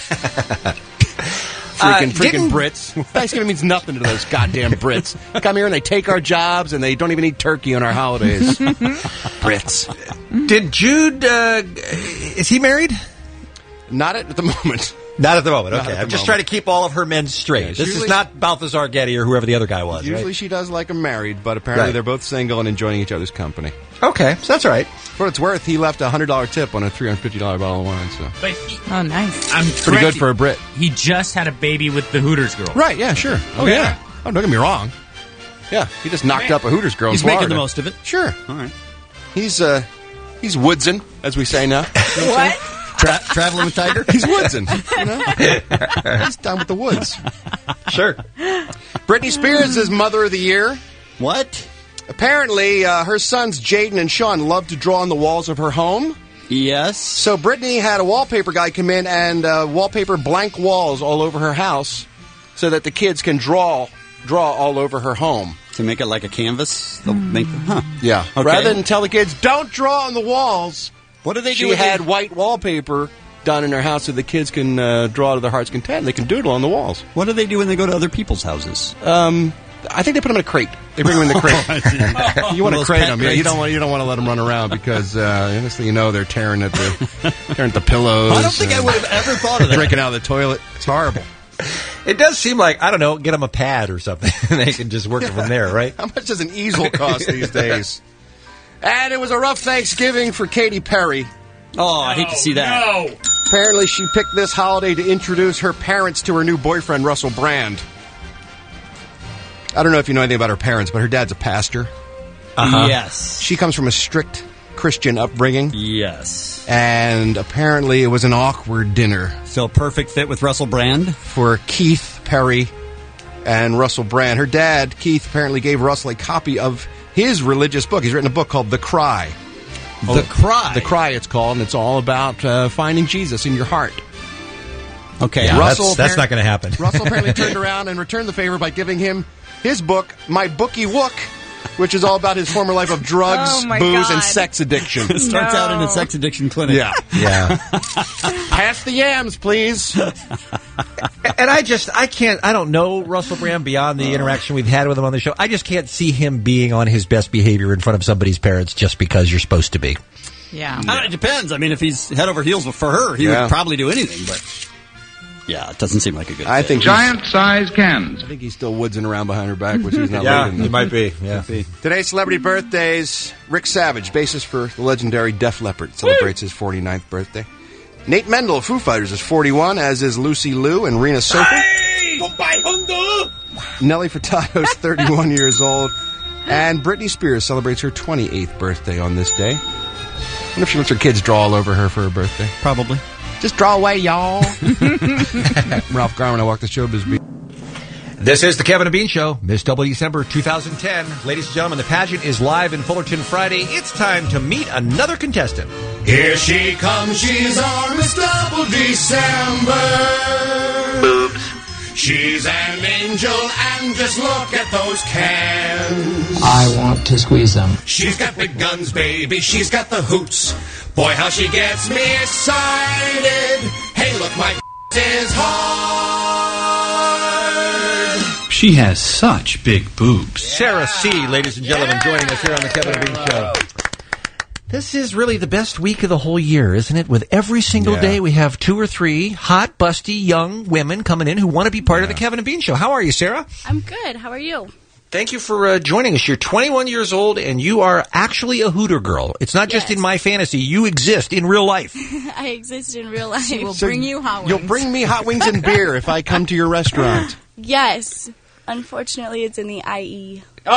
Freaking, freaking didn't- Brits. Thanksgiving means nothing to those goddamn Brits. Come here and they take our jobs and they don't even eat turkey on our holidays. Brits. Did Jude, uh, is he married? Not at the moment. Not at the moment, Not okay. at the I'm just moment. trying to keep all of her men straight. Yeah, this usually- is not Balthazar Getty or whoever the other guy was, Usually right? she does like them married, but apparently Right. they're both single and enjoying each other's company. Okay, so that's all right. For what it's worth, he left a one hundred dollars tip on a three hundred fifty dollars bottle of wine. So But he, Oh, nice. I'm pretty correct. good for a Brit. He just had a baby with the Hooters girl. Right, yeah, sure. Oh, Okay. yeah. Oh, don't get me wrong. Yeah, he just knocked up a Hooters girl in He's making Florida. the most of it. Sure. All right. He's, uh, he's woodsing, as we say now. What? Tra- traveling with Tiger? He's woodsing, you know? He's down with the woods. Sure. Britney Spears is Mother of the Year. What? Apparently, uh, her sons Jaden and Sean love to draw on the walls of her home. Yes. So Britney had a wallpaper guy come in and uh, wallpaper blank walls all over her house so that the kids can draw draw all over her home. To make it like a canvas? They'll make them, huh. Yeah. Okay. Rather than tell the kids, don't draw on the walls, What do they do she with had the- white wallpaper done in her house so the kids can uh, draw to their heart's content. They can doodle on the walls. What do they do when they go to other people's houses? Um, I think they put them in a crate. They bring them in the crate. You want to Those crate pet them. Yeah, you crates. don't want you don't want to let them run around because uh, next thing you know, they're tearing at the tearing at the pillows. I don't think I and would have ever thought of that. drinking out of the toilet. It's horrible. It does seem like, I don't know, get them a pad or something. and they can just work it from there, right? How much does an easel cost these days? And it was a rough Thanksgiving for Katy Perry. Oh, I hate to see that. No. Apparently, she picked this holiday to introduce her parents to her new boyfriend, Russell Brand. I don't know if you know anything about her parents, but her dad's a pastor. Uh-huh. Yes. She comes from a strict Christian upbringing. Yes. And apparently, it was an awkward dinner. So perfect fit with Russell Brand? For Keith Perry and Russell Brand. Her dad, Keith, apparently gave Russell a copy of his religious book. He's written a book called The Cry. The Cry? The Cry, it's called, and it's all about uh, finding Jesus in your heart. Okay. Yeah, Russell that's, that's appar- not going to happen. Russell apparently turned around and returned the favor by giving him his book, My Bookie Wook, which is all about his former life of drugs, Oh, my booze, God. and sex addiction. It starts No. out in a sex addiction clinic. Yeah. Yeah. Pass the yams, please. And I just, I can't, I don't know Russell Brand beyond the interaction we've had with him on the show. I just can't see him being on his best behavior in front of somebody's parents just because you're supposed to be. Yeah. I don't know, it depends. I mean, if he's head over heels for her, he Yeah. would probably do anything, but yeah, it doesn't seem like a good I fit. think Giant size cans. I think he's still woodsing around behind her back, which he's not Yeah, leaving. he might be. Yeah. Today's celebrity birthdays. Rick Savage, bassist for the legendary Def Leppard, celebrates his forty-ninth birthday. Nate Mendel of Foo Fighters is forty-one, as is Lucy Liu and Rena Sophie. Nelly Furtado is thirty-one years old. And Britney Spears celebrates her twenty-eighth birthday on this day. I wonder if she lets her kids draw all over her for her birthday. Probably. Just draw away, y'all. Ralph Garman, I walk the showbiz beat. This is the Kevin and Bean Show, Miss Double December two thousand ten. Ladies and gentlemen, the pageant is live in Fullerton Friday. It's time to meet another contestant. Here she comes, she's our Miss Double December. Boobs. She's an angel, and just look at those cans. I want to squeeze them. She's got big guns, baby, she's got the hoots. Boy, how she gets me excited. Hey, look, my is hard. She has such big boobs. Sarah C., ladies and gentlemen, joining us here on the Kevin and Bean Show. This is really the best week of the whole year, isn't it? With every single Yeah. day we have two or three hot, busty, young women coming in who want to be part of the Kevin and Bean Show. How are you, Sarah? I'm good. How are you? Thank you for uh, joining us. You're twenty-one years old, and you are actually a Hooter girl. It's not just Yes. in my fantasy. You exist in real life. I exist in real life. She will So bring you hot wings. You'll bring me hot wings and beer if I come to your restaurant. Yes. Unfortunately, it's in the I E.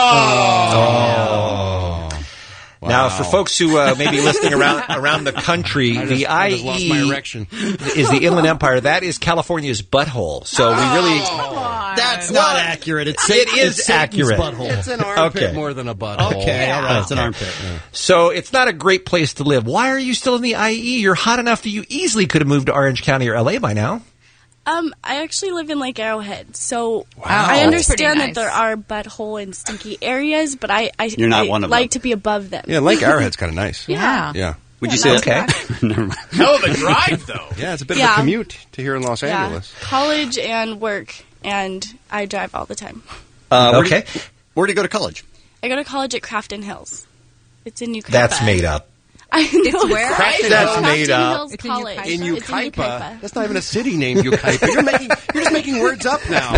Oh. Now, for folks who uh, may be listening around around the country, I just- the I just lost my I E erection. is the Inland Empire. That is California's butthole. So we really... That's not accurate. It's It Satan- is it's Satan's accurate. butthole. It's an armpit Okay. more than a butthole. Okay, all right. It's an Okay. armpit. So it's not a great place to live. Why are you still in the I E? You're hot enough that you easily could have moved to Orange County or L A by now. Um, I actually live in Lake Arrowhead, so Wow. I That's understand pretty that nice. there are butthole and stinky areas, but I, I, You're not I one of like them. to be above them. Yeah, Lake Arrowhead's kind of nice. Yeah. Yeah. Would Yeah, you say not that? too Never mind. Hell of a drive, though. Yeah, it's a bit of Yeah. a commute to here in Los Yeah, Angeles. college and work, and I drive all the time. Uh, where Okay. Do you, where do you go to college? I go to college at Crafton Hills. It's in New That's made up. I know. It's where? Crafton That's Hills. made Crafton up. Hills It's in College. Yucaipa. In It's in Yucaipa. Yucaipa. That's not even a city named Yucaipa. You're making you're just making words up now.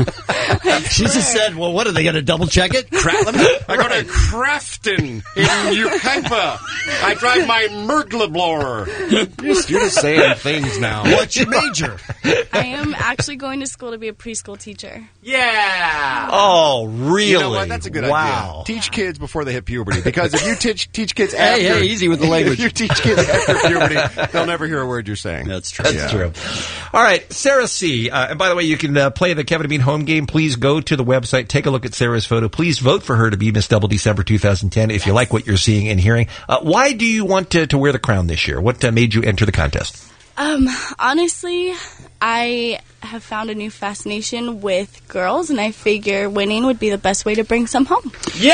She just said, well, what are they going to double check it? Crap. Let me, I go to Crafton in Yucaipa. I drive my Mergleblower. You're just, you're just saying things now. What's your major? I am actually going to school to be a preschool teacher. Yeah. Oh, really? You know what? That's a good wow. idea. Teach kids before they hit puberty. Because if you teach teach kids after... Hey, hey, easy with the language. If you teach kids after puberty, they'll never hear a word you're saying. That's true. That's Yeah. true. All right, Sarah C. Uh, and by the way, you can uh, play the Kevin and Bean home game. Please go to the website, take a look at Sarah's photo. Please vote for her to be Miss Double December twenty ten if you like what you're seeing and hearing. Uh, why do you want to, to wear the crown this year? What uh, made you enter the contest? Um, honestly, I have found a new fascination with girls, and I figure winning would be the best way to bring some home. Yeah!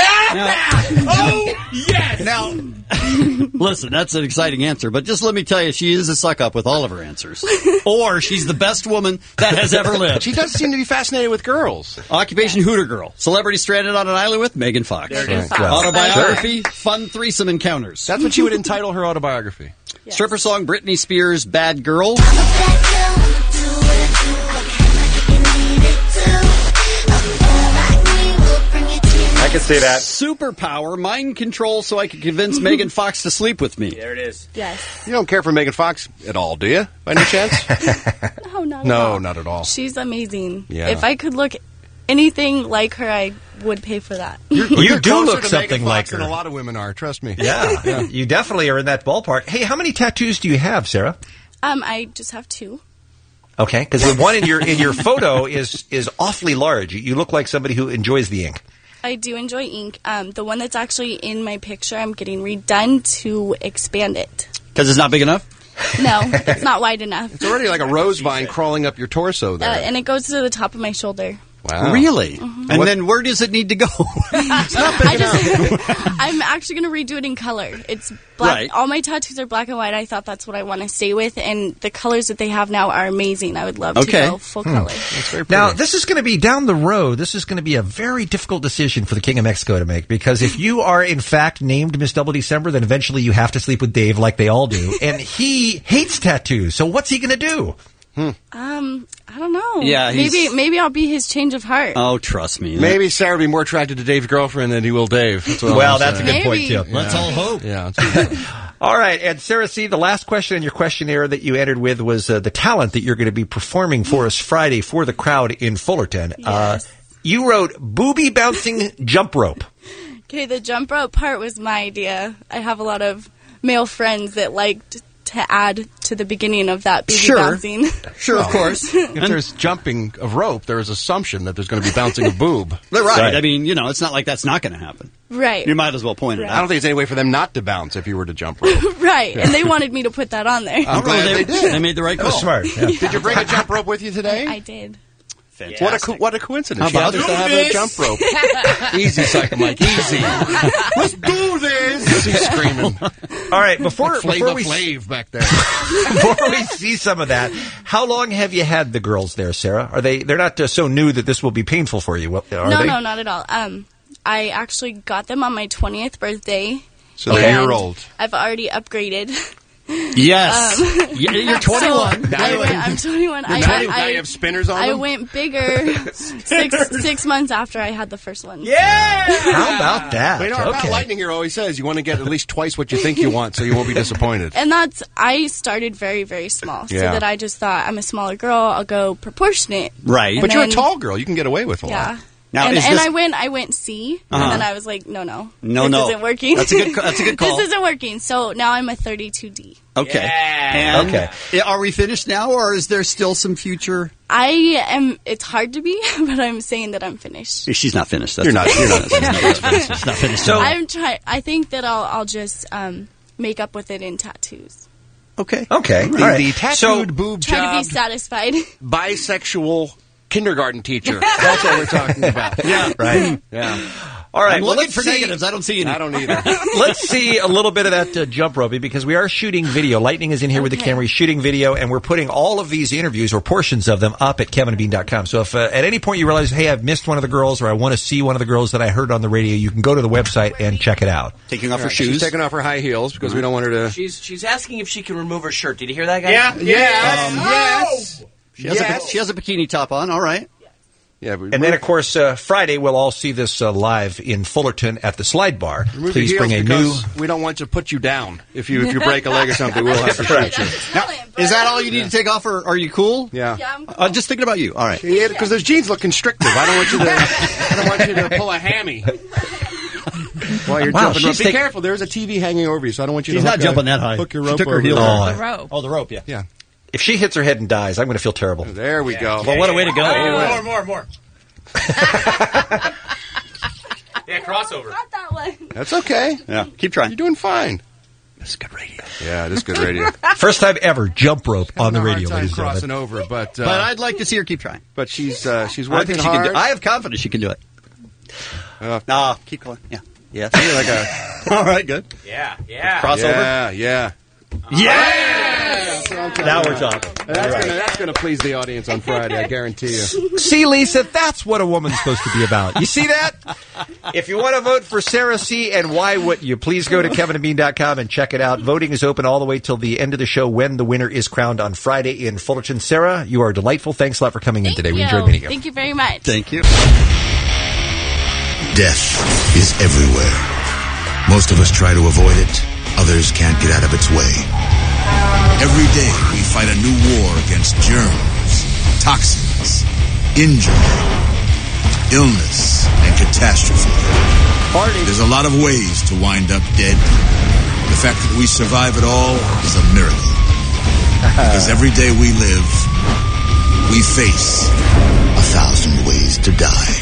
Oh, yes! Now, listen, that's an exciting answer, but just let me tell you, she is a suck-up with all of her answers. Or she's the best woman that has ever lived. She does seem to be fascinated with girls. Occupation Hooter Girl. Celebrity stranded on an island with Megan Fox. Megan Fox. Well, Autobiography, fun threesome encounters. That's what she would entitle her autobiography. Yes. Stripper song, Britney Spears, Bad Girl. I can see that. Superpower, mind control so I can convince Megan Fox to sleep with me. There it is. Yes. You don't care for Megan Fox at all, do you? By any chance? No, not at No, all. not at all. She's amazing. Yeah. If I could look anything like her, I would pay for that. You You're do closer look to something Megan like Fox her. than a lot of women are. Trust me. Yeah, you definitely are in that ballpark. Hey, how many tattoos do you have, Sarah? Um, I just have two. Okay, because the one in your in your photo is is awfully large. You, you look like somebody who enjoys the ink. I do enjoy ink. Um, the one that's actually in my picture, I'm getting redone to expand it. Because it's not big enough? No, it's not wide enough. It's already like a rose vine crawling up your torso Uh, there. and it goes to the top of my shoulder. Wow. Really? Mhm. And What- then where does it need to go? I just, I'm actually going to redo it in color. It's black. Right. All my tattoos are black and white. I thought that's what I want to stay with, and the colors that they have now are amazing. I would love Okay. to go full color. Now, this is going to be down the road. This is going to be a very difficult decision for the King of Mexico to make because if you are in fact named Miss Double December, then eventually you have to sleep with Dave like they all do, and he hates tattoos. So what's he going to do? Um, I don't know. Yeah, he's- maybe maybe I'll be his change of heart. Oh, trust me. Maybe Sarah would be more attracted to Dave's girlfriend than he will Dave. That's what Well, I'm that's a saying. good point, Maybe. too. Let's all hope. Yeah. That's All right, and Sarah C., the last question in your questionnaire that you entered with was uh, the talent that you're going to be performing for us Friday for the crowd in Fullerton. Uh, you wrote booby bouncing jump rope. Okay, the jump rope part was my idea. I have a lot of male friends that liked to add to the beginning of that baby Sure. bouncing. Sure, of course. If there's jumping of rope, there is assumption that there's going to be bouncing of boob. They're right. I mean, you know, it's not like that's not going to happen. Right. You might as well point it Right. out. I don't think there's any way for them not to bounce if you were to jump rope. Right, and they wanted me to put that on there. I'm glad they, did. They made the right call. That's smart. Yeah. Did you bring a jump rope with you today? I did. What a co- what a coincidence! How She about happens to this? have a jump rope. Easy, Psycho Mike. Easy. Let's do this. He's screaming. All right, before, Like Flava before we Flav back there. before we see some of that, how long have you had the girls there, Sarah? Are they they're not uh, so new that this will be painful for you? Well, Are no, they? no, not at all. Um, I actually got them on my twentieth birthday. So they're a and year old. I've already upgraded. Yes. Um, Yeah, you're twenty-one. So, I went, I'm twenty-one. You're I, twenty. I, Now you have spinners on I them? went bigger six six months after I had the first one. Yeah! How about that? But you know, our Okay. pal Lightning here always says you want to get at least twice what you think you want, so you won't be disappointed. And that's, I started very, very small. So Yeah. that I just thought, I'm a smaller girl, I'll go proportionate. Right. And But you're a then- tall girl. You can get away with a Yeah. lot. Now, and is and this- I went, I went C, Uh-huh. and then I was like, no, no, No, this no. isn't working. That's a good ca- that's a good call. This isn't working. So now I'm a thirty-two D. Okay. And Okay. Are we finished now, or is there still some future? I am. It's hard to be, but I'm saying that I'm finished. She's not finished. That's You're not- you're not finished. She's not finished. So, I'm trying. I think that I'll, I'll just um, make up with it in tattoos. okay. Okay. The, All right. the tattooed So- boob Try to be job satisfied. bisexual kindergarten teacher. That's what we're talking about. Yeah. Right. Yeah. All right. I'm well, looking let's for see- negatives. I don't see any. I don't either. Let's see a little bit of that uh, jump roping because we are shooting video. Lightning is in here with the Okay. camera. He's shooting video, and we're putting all of these interviews or portions of them up at kevin and bean dot com. So if uh, at any point you realize, hey, I've missed one of the girls or I want to see one of the girls that I heard on the radio, you can go to the website and check it out. Taking off her She's shoes. taking off her high heels because we don't want her to. She's she's asking if she can remove her shirt. Did you hear that, guy? Yeah. Yes. Um, yes. She has, Yes. a, she has a bikini top on. All right. Yeah. But And then, of course, uh, Friday we'll all see this uh, live in Fullerton at the Slide Bar. remove Please your bring a heels new. because we don't want to put you down. If you if you break a leg or something, we'll have to Right. shoot you. Now, is that all you need to take off, or are you cool? Yeah. Yeah, I'm cool. I'm just thinking about you. All right. Yeah, because those jeans look constrictive. I don't want you to. I don't want you to pull a hammy. While you're Wow, jumping she's rope. Be taking- careful. There's a T V hanging over you, so I don't want you She's to. not hook jumping a, that high. Hook your She rope took her over heels there. off. The rope. Oh, the rope. Yeah. Yeah. If she hits her head and dies, I'm going to feel terrible. There we go. Well, what a way to go. More, more, more. Yeah, crossover. Not that way. That's okay. Yeah. Keep trying. You're doing fine. This is good radio. Yeah, it is good radio. First time ever jump rope on the Having a hard radio, time ladies and crossing gentlemen. over, but uh, But I'd like to see her keep trying. but she's uh, she's I working think she hard. can do. I have confidence she can do it. Uh, Nah, keep going. Yeah. Yeah. You're like a All right. Good. Yeah, yeah. Crossover. yeah, yeah. Yeah. Now we're talking. That's gonna, that's gonna please the audience on Friday, I guarantee you. See, Lisa, that's what a woman's supposed to be about. You see that? If you want to vote for Sarah C. and why wouldn't you, please go to kevin and bean dot com and check it out. Voting is open all the way till the end of the show when the winner is crowned on Friday in Fullerton. Sarah, you are delightful. Thanks a lot for coming in today. We Thank enjoyed you. meeting you. Thank you very much. Thank you. Death is everywhere. Most of us try to avoid it. Others can't get out of its way. Every day we fight a new war against germs, toxins, injury, illness, and catastrophe. There's a lot of ways to wind up dead. The fact that we survive it all is a miracle. Because every day we live, we face a thousand ways to die.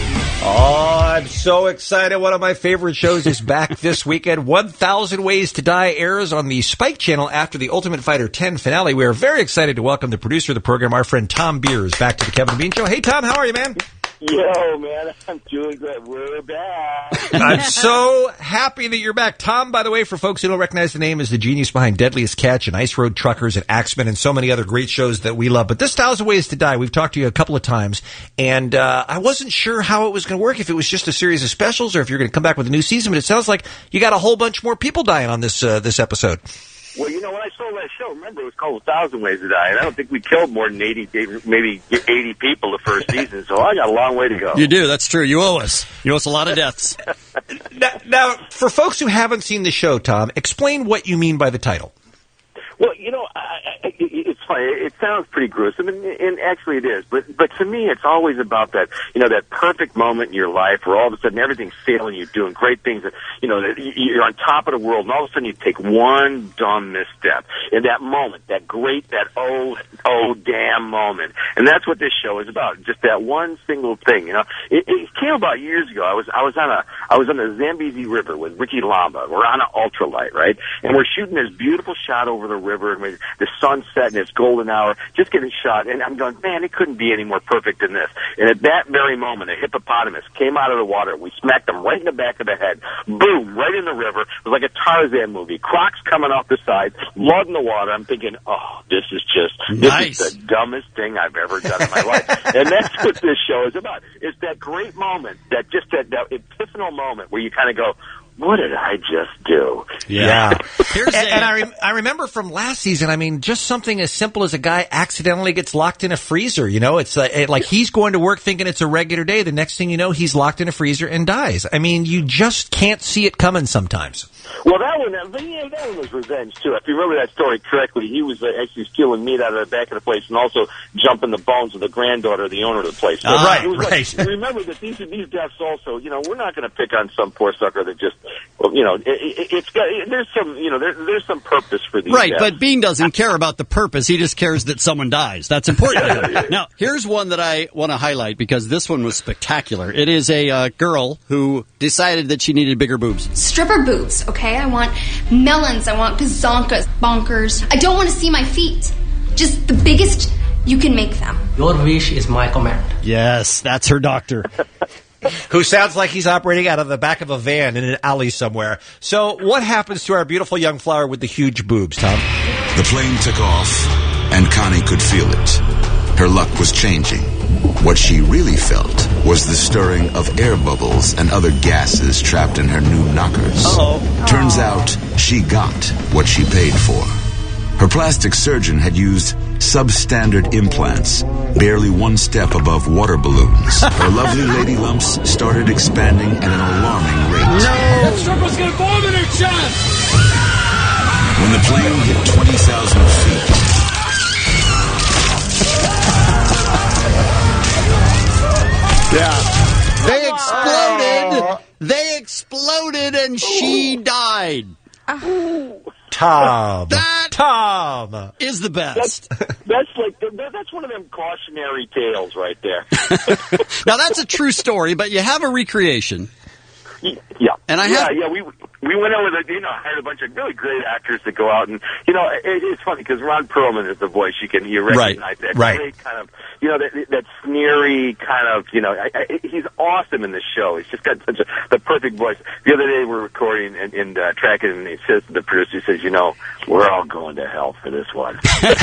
Oh, I'm so excited. One of my favorite shows is back this weekend. one thousand Ways to Die airs on the Spike Channel after the Ultimate Fighter ten finale. We are very excited to welcome the producer of the program, our friend Tom Beers, back to the Kevin and Bean Show. Hey, Tom, how are you, man? Yo, man, I'm doing great. We're back. I'm so happy that you're back. Tom, by the way, for folks who don't recognize the name, is the genius behind Deadliest Catch and Ice Road Truckers and Axemen and so many other great shows that we love. But this Thousand Ways to Die, we've talked to you a couple of times, and uh, I wasn't sure how it was going to work, if it was just a series of specials or if you're going to come back with a new season, but it sounds like you got a whole bunch more people dying on this uh, this episode. Well, you know, when I saw that show, remember, it was called A Thousand Ways to Die, and I don't think we killed more than eighty, maybe eighty people the first season, so I got a long way to go. You do. That's true. You owe us. You owe us a lot of deaths. now, now, for folks who haven't seen the show, Tom, explain what you mean by the title. Well, you know, I, I, it's funny. It sounds pretty gruesome, and, and actually it is. But but to me, it's always about that, you know, that perfect moment in your life where all of a sudden everything's failing, you're doing great things, that, you know, that you're on top of the world, and all of a sudden you take one dumb misstep. In that moment, that great, that oh, oh, damn moment. And that's what this show is about, just that one single thing, you know. It, it came about years ago. I was I was on a I was on the Zambezi River with Ricky Lamba. We're on an ultralight, right? And we're shooting this beautiful shot over the river, and we, the sun's setting, it's golden hour, just getting shot. And I'm going, man, it couldn't be any more perfect than this. And at that very moment, a hippopotamus came out of the water. We smacked him right in the back of the head. Boom, right in the river. It was like a Tarzan movie. Crocs coming off the side, blood in the water. I'm thinking, oh, this is just, Nice. this is the dumbest thing I've ever done in my life. And that's what this show is about. It's that great moment, that just that, that epiphanal moment where you kind of go, what did I just do? Yeah. and and I, rem- I remember from last season, I mean, just something as simple as a guy accidentally gets locked in a freezer. You know, it's uh, it, like he's going to work thinking it's a regular day. The next thing you know, he's locked in a freezer and dies. I mean, you just can't see it coming sometimes. Well, that one, that, yeah, that one was revenge, too. If you remember that story correctly, he was uh, actually stealing meat out of the back of the place and also jumping the bones of the granddaughter of the owner of the place. So Ah, right, it was right. Like, remember that these these deaths also, you know, we're not going to pick on some poor sucker that just, well, you know, it, it, it's got, it, there's some, you know, there, there's some purpose for these Right, deaths. but Bean doesn't care about the purpose. He just cares that someone dies. That's important. Now, here's one that I want to highlight because this one was spectacular. It is a uh, girl who decided that she needed bigger boobs. Stripper boobs, okay? I want melons, I want gazonkas, bonkers. I don't want to see my feet. Just the biggest you can make them. Your wish is my command. Yes, that's her doctor. Who sounds like he's operating out of the back of a van in an alley somewhere. So what happens to our beautiful young flower with the huge boobs, Tom? The plane took off, and Connie could feel it. Her luck was changing. What she really felt was the stirring of air bubbles and other gases trapped in her new knockers. Uh-oh. Turns out she got what she paid for. Her plastic surgeon had used substandard implants, barely one step above water balloons. Her lovely lady lumps started expanding at an alarming rate. That stripper's gonna bomb in her chest! When the plane hit twenty thousand feet, Yeah. They exploded. They exploded and she died. Tom. That Tom is the That's, best. that's like, that's one of them cautionary tales right there. Now, that's a true story, but you have a recreation. Yeah. And I yeah, have- yeah, we we went over the, you know, hired a bunch of really great actors to go out, and, you know, it, it's funny because Ron Perlman is the voice. You can, you recognize Right, that right. great kind of, you know, that, that sneery kind of, you know, I, I, he's awesome in this show. He's just got such a, the perfect voice. The other day we were recording and, and uh, tracking, and he says to the producer, he says, you know, we're all going to hell for this one.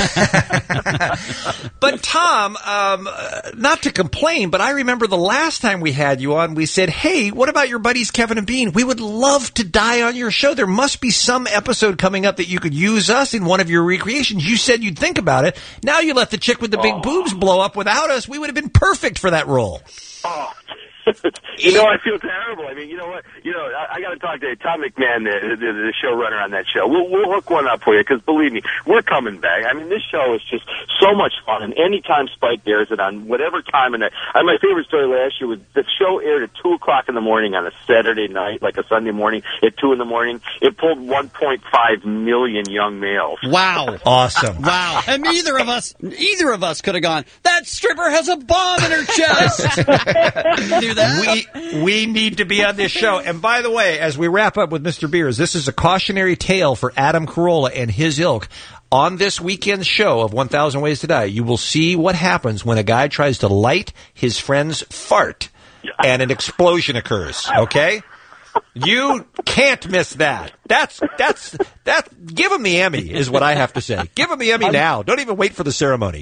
But Tom, um, uh, not to complain, but I remember the last time we had you on, we said, hey, what about your buddies Kevin and Bean? We would love to die on your show. There must be some episode coming up that you could use us in one of your recreations. You said you'd think about it. Now you let the chick with the big boobs blow up without us. We would have been perfect for that role. Oh. You know, I feel terrible. I mean, you know what? You know, I, I got to talk to Tom McMahon, the, the, the showrunner on that show. We'll, we'll hook one up for you because, believe me, we're coming back. I mean, this show is just so much fun, and anytime Spike airs it on whatever time of night. I, my favorite story last year was the show aired at two o'clock in the morning on a Saturday night, like a Sunday morning, at two in the morning. It pulled one point five million young males. Wow. Awesome. Wow. And neither of us, either of us could have gone, that stripper has a bomb in her chest. Do that? We we need to be on this show. And by the way, as we wrap up with Mister Beers, this is a cautionary tale for Adam Carolla and his ilk. On this weekend's show of one thousand Ways to Die, you will see what happens when a guy tries to light his friend's fart and an explosion occurs. Okay? You can't miss that. That's that's that. Give him the Emmy, is what I have to say. Give him the Emmy now. Don't even wait for the ceremony.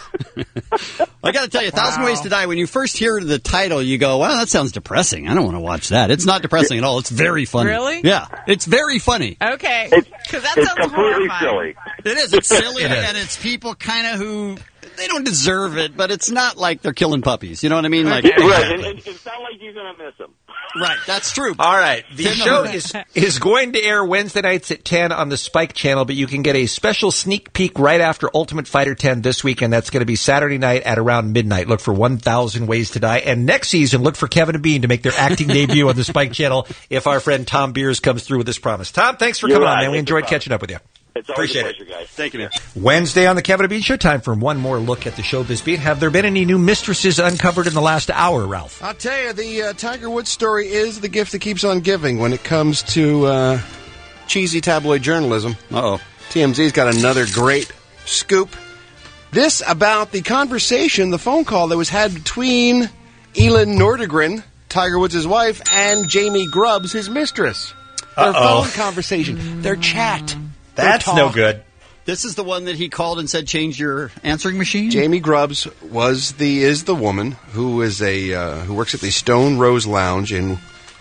I got to tell you, Thousand Ways to Die, when you first hear the title, you go, well, that sounds depressing. I don't want to watch that. It's not depressing at all. It's very funny. Really? Yeah. It's very funny. Okay. It's, Because that it's sounds completely horrifying. silly. It is. It's silly, It is. and it's people kind of who, they don't deserve it, but it's not like they're killing puppies. You know what I mean? Like, Yeah, right, and, and it's not like you're going to miss them. Right, that's true. All right. The Ten show numbers. is, is going to air Wednesday nights at ten on the Spike channel, but you can get a special sneak peek right after Ultimate Fighter ten this weekend. That's going to be Saturday night at around midnight. Look for one thousand Ways to Die. And next season, look for Kevin and Bean to make their acting debut on the Spike channel if our friend Tom Beers comes through with this promise. Tom, thanks for You're coming on, right. man. We Thanks for enjoyed coming. catching up with you. It's always Appreciate a it. pleasure, guys. Thank you, man. Wednesday on the Kevin and Bean Show, time for one more look at the showbiz beat. Have there been any new mistresses uncovered in the last hour, Ralph? I'll tell you, the uh, Tiger Woods story is the gift that keeps on giving when it comes to uh, cheesy tabloid journalism. Uh-oh. T M Z's got another great scoop. This about the conversation, the phone call that was had between Elin Nordegren, Tiger Woods' wife, and Jamie Grubbs, his mistress. Their Uh-oh. phone conversation, their chat. That's their no talk. good. This is the one that he called and said, change your answering machine? Jamie Grubbs was the is the woman who is a uh, who works at the Stone Rose Lounge in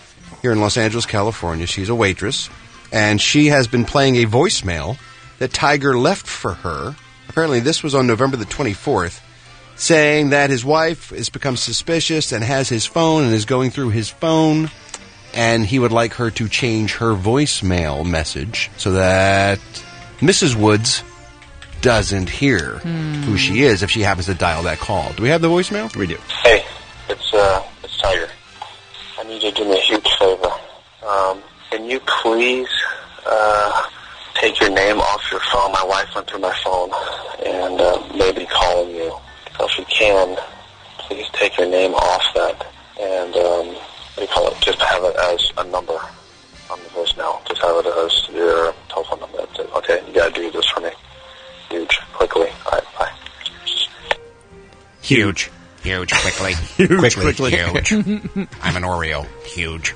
here in Los Angeles, California. She's a waitress, and she has been playing a voicemail that Tiger left for her. Apparently, this was on November the twenty-fourth, saying that his wife has become suspicious and has his phone and is going through his phone, and he would like her to change her voicemail message so that Missus Woods doesn't hear Hmm. who she is if she happens to dial that call. Do we have the voicemail? We do. Hey, it's uh, it's Tiger. I need you to do me a huge favor. Um, can you please uh, take your name off your phone? My wife went through my phone and uh, maybe calling you. So if you can, please take your name off that and um, what do you call it? Just have it as a number on the voicemail. Just have it as your telephone number. That's it. Okay, you gotta do this for me. Huge, quickly. All right, bye. Huge. Huge, quickly. Huge, quickly. quickly. Huge. I'm an Oreo. Huge.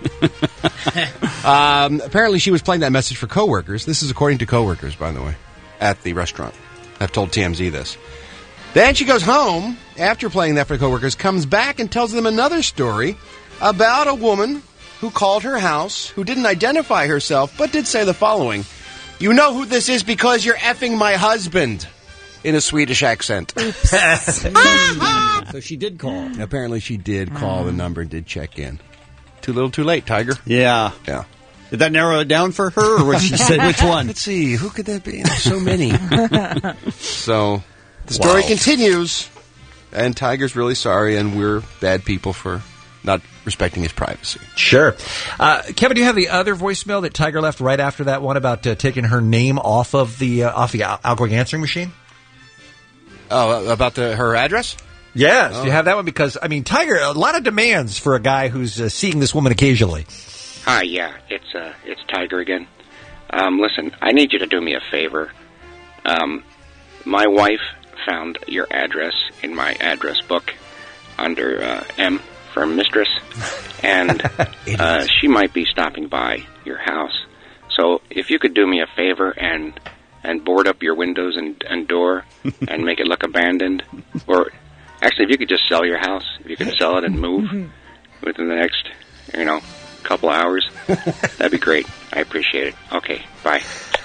um, apparently, she was playing that message for coworkers. This is according to coworkers, by the way, at the restaurant. I've told T M Z this. Then she goes home, after playing that for coworkers, comes back and tells them another story about a woman who called her house, who didn't identify herself, but did say the following: "You know who this is because you're effing my husband," in a Swedish accent. So she did call. Apparently she did call the number and did check in. Too little, too late, Tiger. Yeah. Yeah. Did that narrow it down for her, or would she say which one? Let's see. Who could that be? There's so many. So the story Wow. continues, and Tiger's really sorry, and we're bad people for not respecting his privacy. Sure. Uh, Kevin, do you have the other voicemail that Tiger left right after that one about uh, taking her name off of the uh, off the out- outgoing answering machine? Oh, about the her address? Yes. Oh. Do you have that one? Because, I mean, Tiger, a lot of demands for a guy who's uh, seeing this woman occasionally. Hi, yeah, it's uh, it's Tiger again. Um, listen, I need you to do me a favor. Um, my wife found your address in my address book under uh, M for mistress, and uh, she might be stopping by your house. So if you could do me a favor and and board up your windows and, and door and make it look abandoned, or actually, if you could just sell your house, if you could sell it and move within the next, you know, couple hours, that'd be great. I appreciate it. Okay, bye.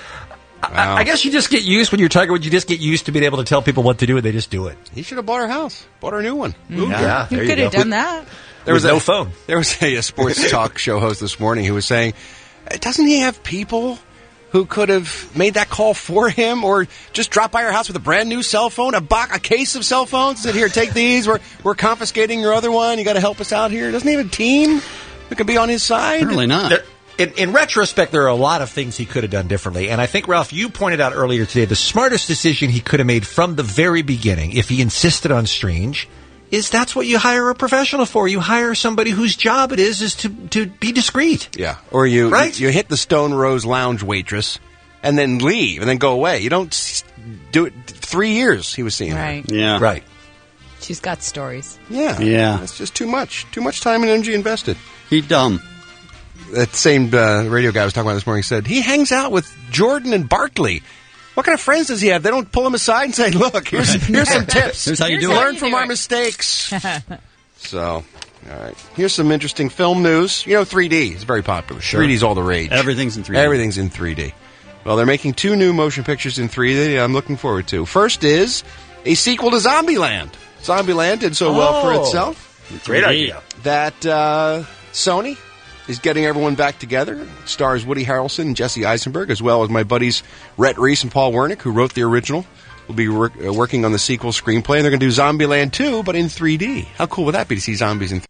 I, I guess you just get used, when you're Tiger, would you just get used to being able to tell people what to do and they just do it? He should have bought her house, bought her a new one. Ooh, yeah, You there could you have go. done that. There was With no a, phone. There was a, a sports talk show host this morning who was saying, doesn't he have people who could have made that call for him, or just drop by your house with a brand new cell phone, a box, a case of cell phones, said, here, take these, we're, we're confiscating your other one, you got to help us out here? Doesn't he have a team who could be on his side? Apparently not. There- In, in retrospect, there are a lot of things he could have done differently. And I think, Ralph, you pointed out earlier today, the smartest decision he could have made from the very beginning, if he insisted on Strange, is that's what you hire a professional for. You hire somebody whose job it is is to, to be discreet. Yeah, or you, Right? you you hit the Stone Rose Lounge waitress and then leave and then go away. You don't s- do it. Three years he was seeing her. Right. Yeah. Right. She's got stories. Yeah, Yeah. That's just too much. Too much time and energy invested. He dumb. That same uh, radio guy I was talking about this morning said he hangs out with Jordan and Barkley. What kind of friends does he have? They don't pull him aside and say, "Look, here's here's some tips. Here's how you do it. Learn from our mistakes." So, all right. Here's some interesting film news. You know, three D is very popular. Sure. three D is all the rage. Everything's in three D. Everything's in three D. Well, they're making two new motion pictures in three D I'm looking forward to. First is a sequel to Zombieland. Zombieland did so well for Oh. itself Great idea. that uh, Sony is getting everyone back together. It stars Woody Harrelson and Jesse Eisenberg, as well as my buddies Rhett Reese and Paul Wernick, who wrote the original. Will be work, uh, working on the sequel screenplay, and they're going to do Zombieland two, but in three D. How cool would that be to see zombies in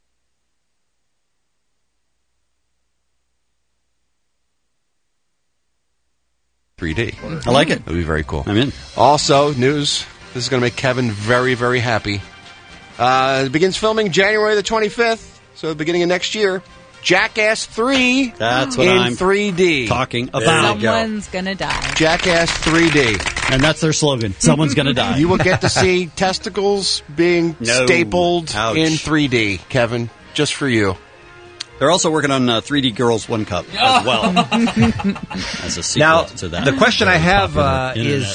three D? I like it. That'd be very cool. I'm in. Also, news. This is going to make Kevin very, very happy. Uh, it begins filming January the twenty-fifth, so the beginning of next year. Jackass three That's what in I'm three D. talking about. Someone's gonna die. Jackass three D. And that's their slogan. Someone's going to die. You will get to see testicles being No. stapled Ouch. in three D, Kevin, just for you. They're also working on uh, three D Girls One Cup as well. As a sequel Now, to that. the question I Very have popular uh, internet is,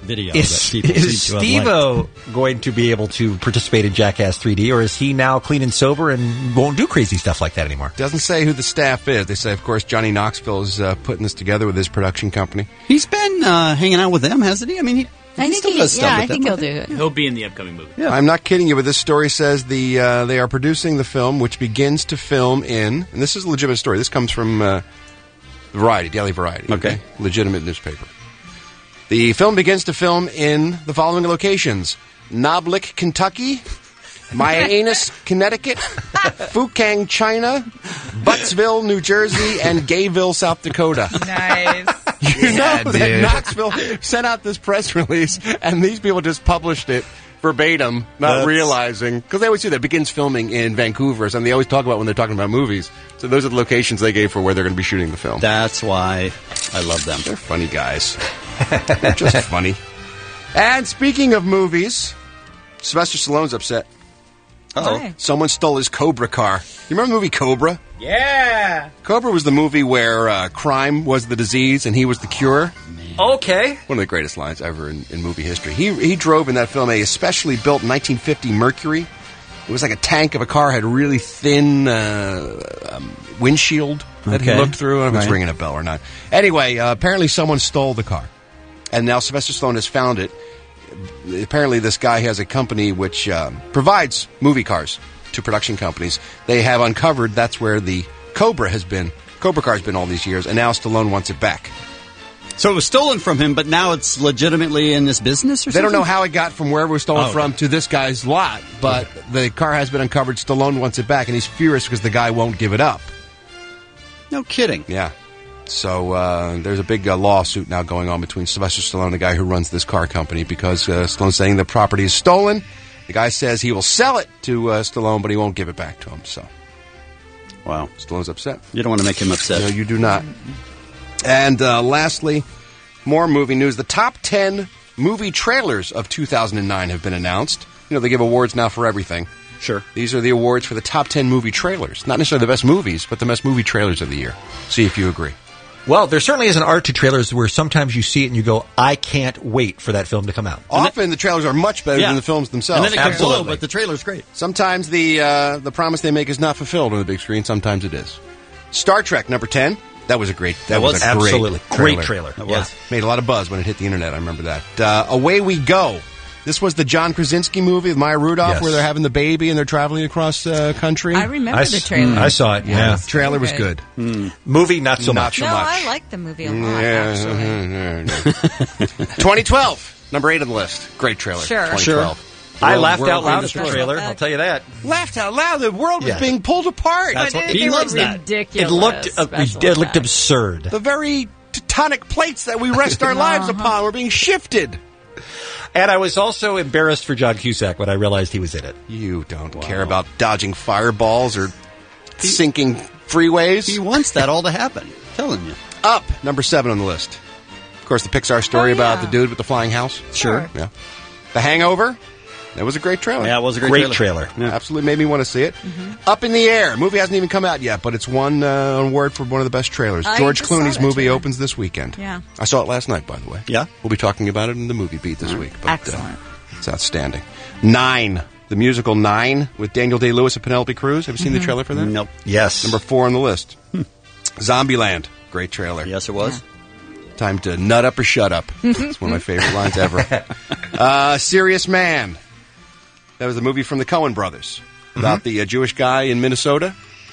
video Is, that people is seem to have liked. Steve-O going to be able to participate in Jackass three D, or is he now clean and sober and won't do crazy stuff like that anymore? Doesn't say who the staff is. They say, of course, Johnny Knoxville is uh, putting this together with his production company. He's been uh, hanging out with them, hasn't he? I mean, he, I he think still he- does stuff yeah, with I them, think he'll right? do it. He'll be in the upcoming movie. I'm not kidding you, but this story says the uh, they are producing the film, which begins to film in, and this is a legitimate story. This comes from uh, Variety, Daily Variety. Okay. Legitimate newspaper. The film begins to film in the following locations: Noblick, Kentucky; Mianus, Connecticut; Fukang, China; Buttsville, New Jersey; and Gayville, South Dakota. Nice. You Yeah, know dude. that Knoxville sent out this press release, and these people just published it verbatim, not That's- realizing, because they always do that. Begins filming in Vancouver, and they always talk about when they're talking about movies. So those are the locations they gave for where they're going to be shooting the film. That's why I love them. They're funny guys. They're just funny. And speaking of movies, Sylvester Stallone's upset. Uh-oh. Why? Someone stole his Cobra car. You remember the movie Cobra? Yeah. Cobra was the movie where uh, crime was the disease and he was the cure. Okay. One of the greatest lines ever in, in movie history. He he drove in that film a specially built nineteen fifty Mercury. It was like a tank of a car, had really thin uh, um, windshield that he Okay. looked through. I don't know if it's Right. ringing a bell or not. Anyway, uh, apparently someone stole the car. And now Sylvester Stallone has found it. Apparently this guy has a company which um, provides movie cars to production companies. They have uncovered that's where the Cobra has been. Cobra car has been all these years, and now Stallone wants it back. So it was stolen from him, but now it's legitimately in this business or They something? don't know how it got from wherever it was stolen Oh, okay. from to this guy's lot, but the car has been uncovered. Stallone wants it back, and he's furious because the guy won't give it up. No kidding. Yeah. So uh, there's a big uh, lawsuit now going on between Sylvester Stallone and the guy who runs this car company because uh, Stallone's saying the property is stolen. The guy says he will sell it to uh, Stallone, but he won't give it back to him. So, wow, Stallone's upset. You don't want to make him upset. No, you do not. And uh, lastly, more movie news. The top ten movie trailers of two thousand nine have been announced. You know, they give awards now for everything. Sure. These are the awards for the top ten movie trailers. Not necessarily the best movies, but the best movie trailers of the year. See if you agree. Well, there certainly is an art to trailers where sometimes you see it and you go, I can't wait for that film to come out. Often the trailers are much better Yeah. than the films themselves. And then it comes Absolutely. low, but the trailer's great. Sometimes the uh, the promise they make is not fulfilled on the big screen. Sometimes it is. Star Trek number ten. That was a great. That, That was, was a absolutely great great trailer. trailer. That Yeah. was. Made a lot of buzz when it hit the internet. I remember that. Uh, Away We Go. This was the John Krasinski movie with Maya Rudolph, Yes. where they're having the baby and they're traveling across uh, country. I remember I the s- trailer. I saw it. Yeah. The trailer was Good. good. Movie, not so Not much. so no, much. I like the movie a lot, actually. twenty twelve, number eight on the list. Great trailer. Sure. twenty Sure. twelve. I World- laughed world out loud at industry. the trailer, I'll tell you that. Laughed out loud. The world was Yeah. being pulled apart. That's But what it- he they loves were that. ridiculous. It looked, uh, special it looked effects. absurd. The very tectonic plates that we rest our lives upon were being shifted. And I was also embarrassed for John Cusack when I realized he was in it. You don't care about dodging fireballs or sinking freeways. He wants that all to happen. I'm telling you. Up, number seven on the list. Of course, the Pixar story Oh, about yeah. the dude with the flying house. Sure. Yeah. The Hangover. That was a great trailer. Yeah, it was a great, Great trailer. trailer. Yeah. Absolutely made me want to see it. Up in the Air. Movie hasn't even come out yet, but it's won uh, an award for one of the best trailers. I George just saw Clooney's that movie trailer. opens this weekend. Yeah. I saw it last night, by the way. Yeah? We'll be talking about it in the movie beat this week. But, Excellent. Uh, it's outstanding. Nine. The musical Nine with Daniel Day-Lewis and Penelope Cruz. Have you seen the trailer for that? Nope. Yes. Number four on the list. Zombieland. Great trailer. Yes, it was. Time to nut up or shut up. It's one of my favorite lines ever. Uh, Serious Man. That was the movie from the Coen brothers about the uh, Jewish guy in Minnesota.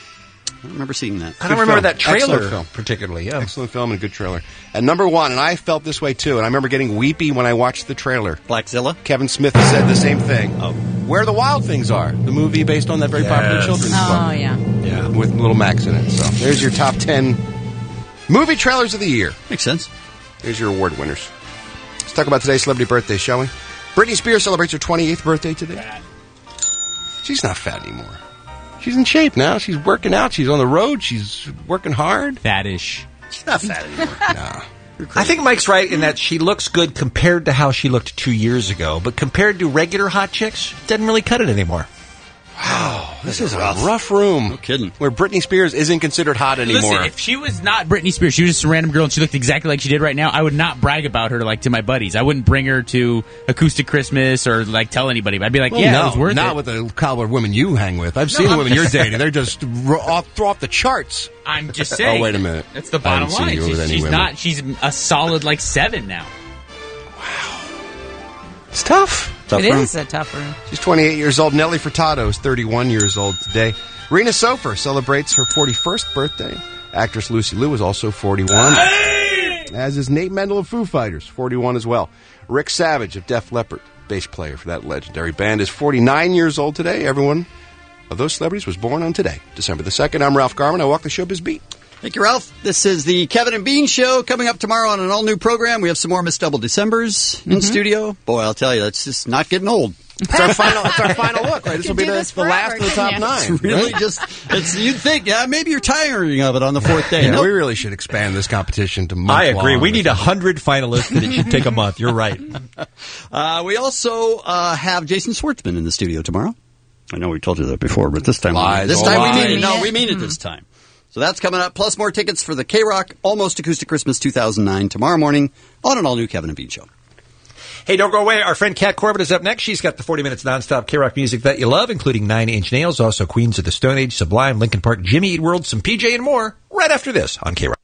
I don't remember seeing that. I don't Good remember film. that trailer Excellent film. particularly. Yeah. Excellent film and good trailer. And number one, and I felt this way too, and I remember getting weepy when I watched the trailer. Blackzilla? Kevin Smith said the same thing. Oh. Where the Wild Things Are, the movie based on that very popular Yes. children's Oh, book. yeah. Yeah. With Little Max in it. So there's your top ten movie trailers of the year. Makes sense. There's your award winners. Let's talk about today's celebrity birthday, shall we? Britney Spears celebrates her twenty-eighth birthday today. She's not fat anymore. She's in shape now. She's working out. She's on the road. She's working hard. Faddish. She's not fat anymore. Nah. I think Mike's right in that she looks good compared to how she looked two years ago, but compared to regular hot chicks, doesn't really cut it anymore. Wow, this is a rough room. No kidding. Where Britney Spears isn't considered hot anymore. Listen, if she was not Britney Spears, she was just a random girl and she looked exactly like she did right now, I would not brag about her like to my buddies. I wouldn't bring her to Acoustic Christmas or like tell anybody. I'd be like, Well, yeah, no, it was worth not it. with the caliber of women you hang with. I've No, seen the I'm women you're just- dating. They're just ro- off, throw off the charts. I'm just saying. Oh, wait a minute. That's the I bottom haven't seen line. you with She's, any she's women. not. She's a solid like seven now. It's tough. It is a tough room. She's twenty-eight years old. Nelly Furtado is thirty-one years old today. Rena Sofer celebrates her forty-first birthday. Actress Lucy Liu is also forty-one. As is Nate Mendel of Foo Fighters, forty-one as well. Rick Savage of Def Leppard, bass player for that legendary band, is forty-nine years old today. Everyone of those celebrities was born on today, December the second. I'm Ralph Garman. I walk the showbiz beat. Thank you, Ralph. This is the Kevin and Bean Show. Coming up tomorrow on an all-new program. We have some more Miss Double Decembers in studio. Boy, I'll tell you, that's just not getting old. It's our final, it's our final look, right? This will be the, the last of the top nine. It's really right? just, it's, you'd think, yeah, maybe you're tiring of it on the fourth day. Yeah, Nope. we really should expand this competition to month I agree. long. We need a hundred finalists, and it should take a month. You're right. Uh, we also uh, have Jason Schwartzman in the studio tomorrow. I know we told you that before, but this time, Lies, this all time lies. we mean it. No, Mm. we mean it this time. So that's coming up. Plus more tickets for the K-Rock Almost Acoustic Christmas two thousand nine tomorrow morning on an all-new Kevin and Bean Show. Hey, don't go away. Our friend Kat Corbett is up next. She's got the forty minutes nonstop K-Rock music that you love, including Nine Inch Nails, also Queens of the Stone Age, Sublime, Linkin Park, Jimmy Eat World, some P J, and more, right after this on K-Rock.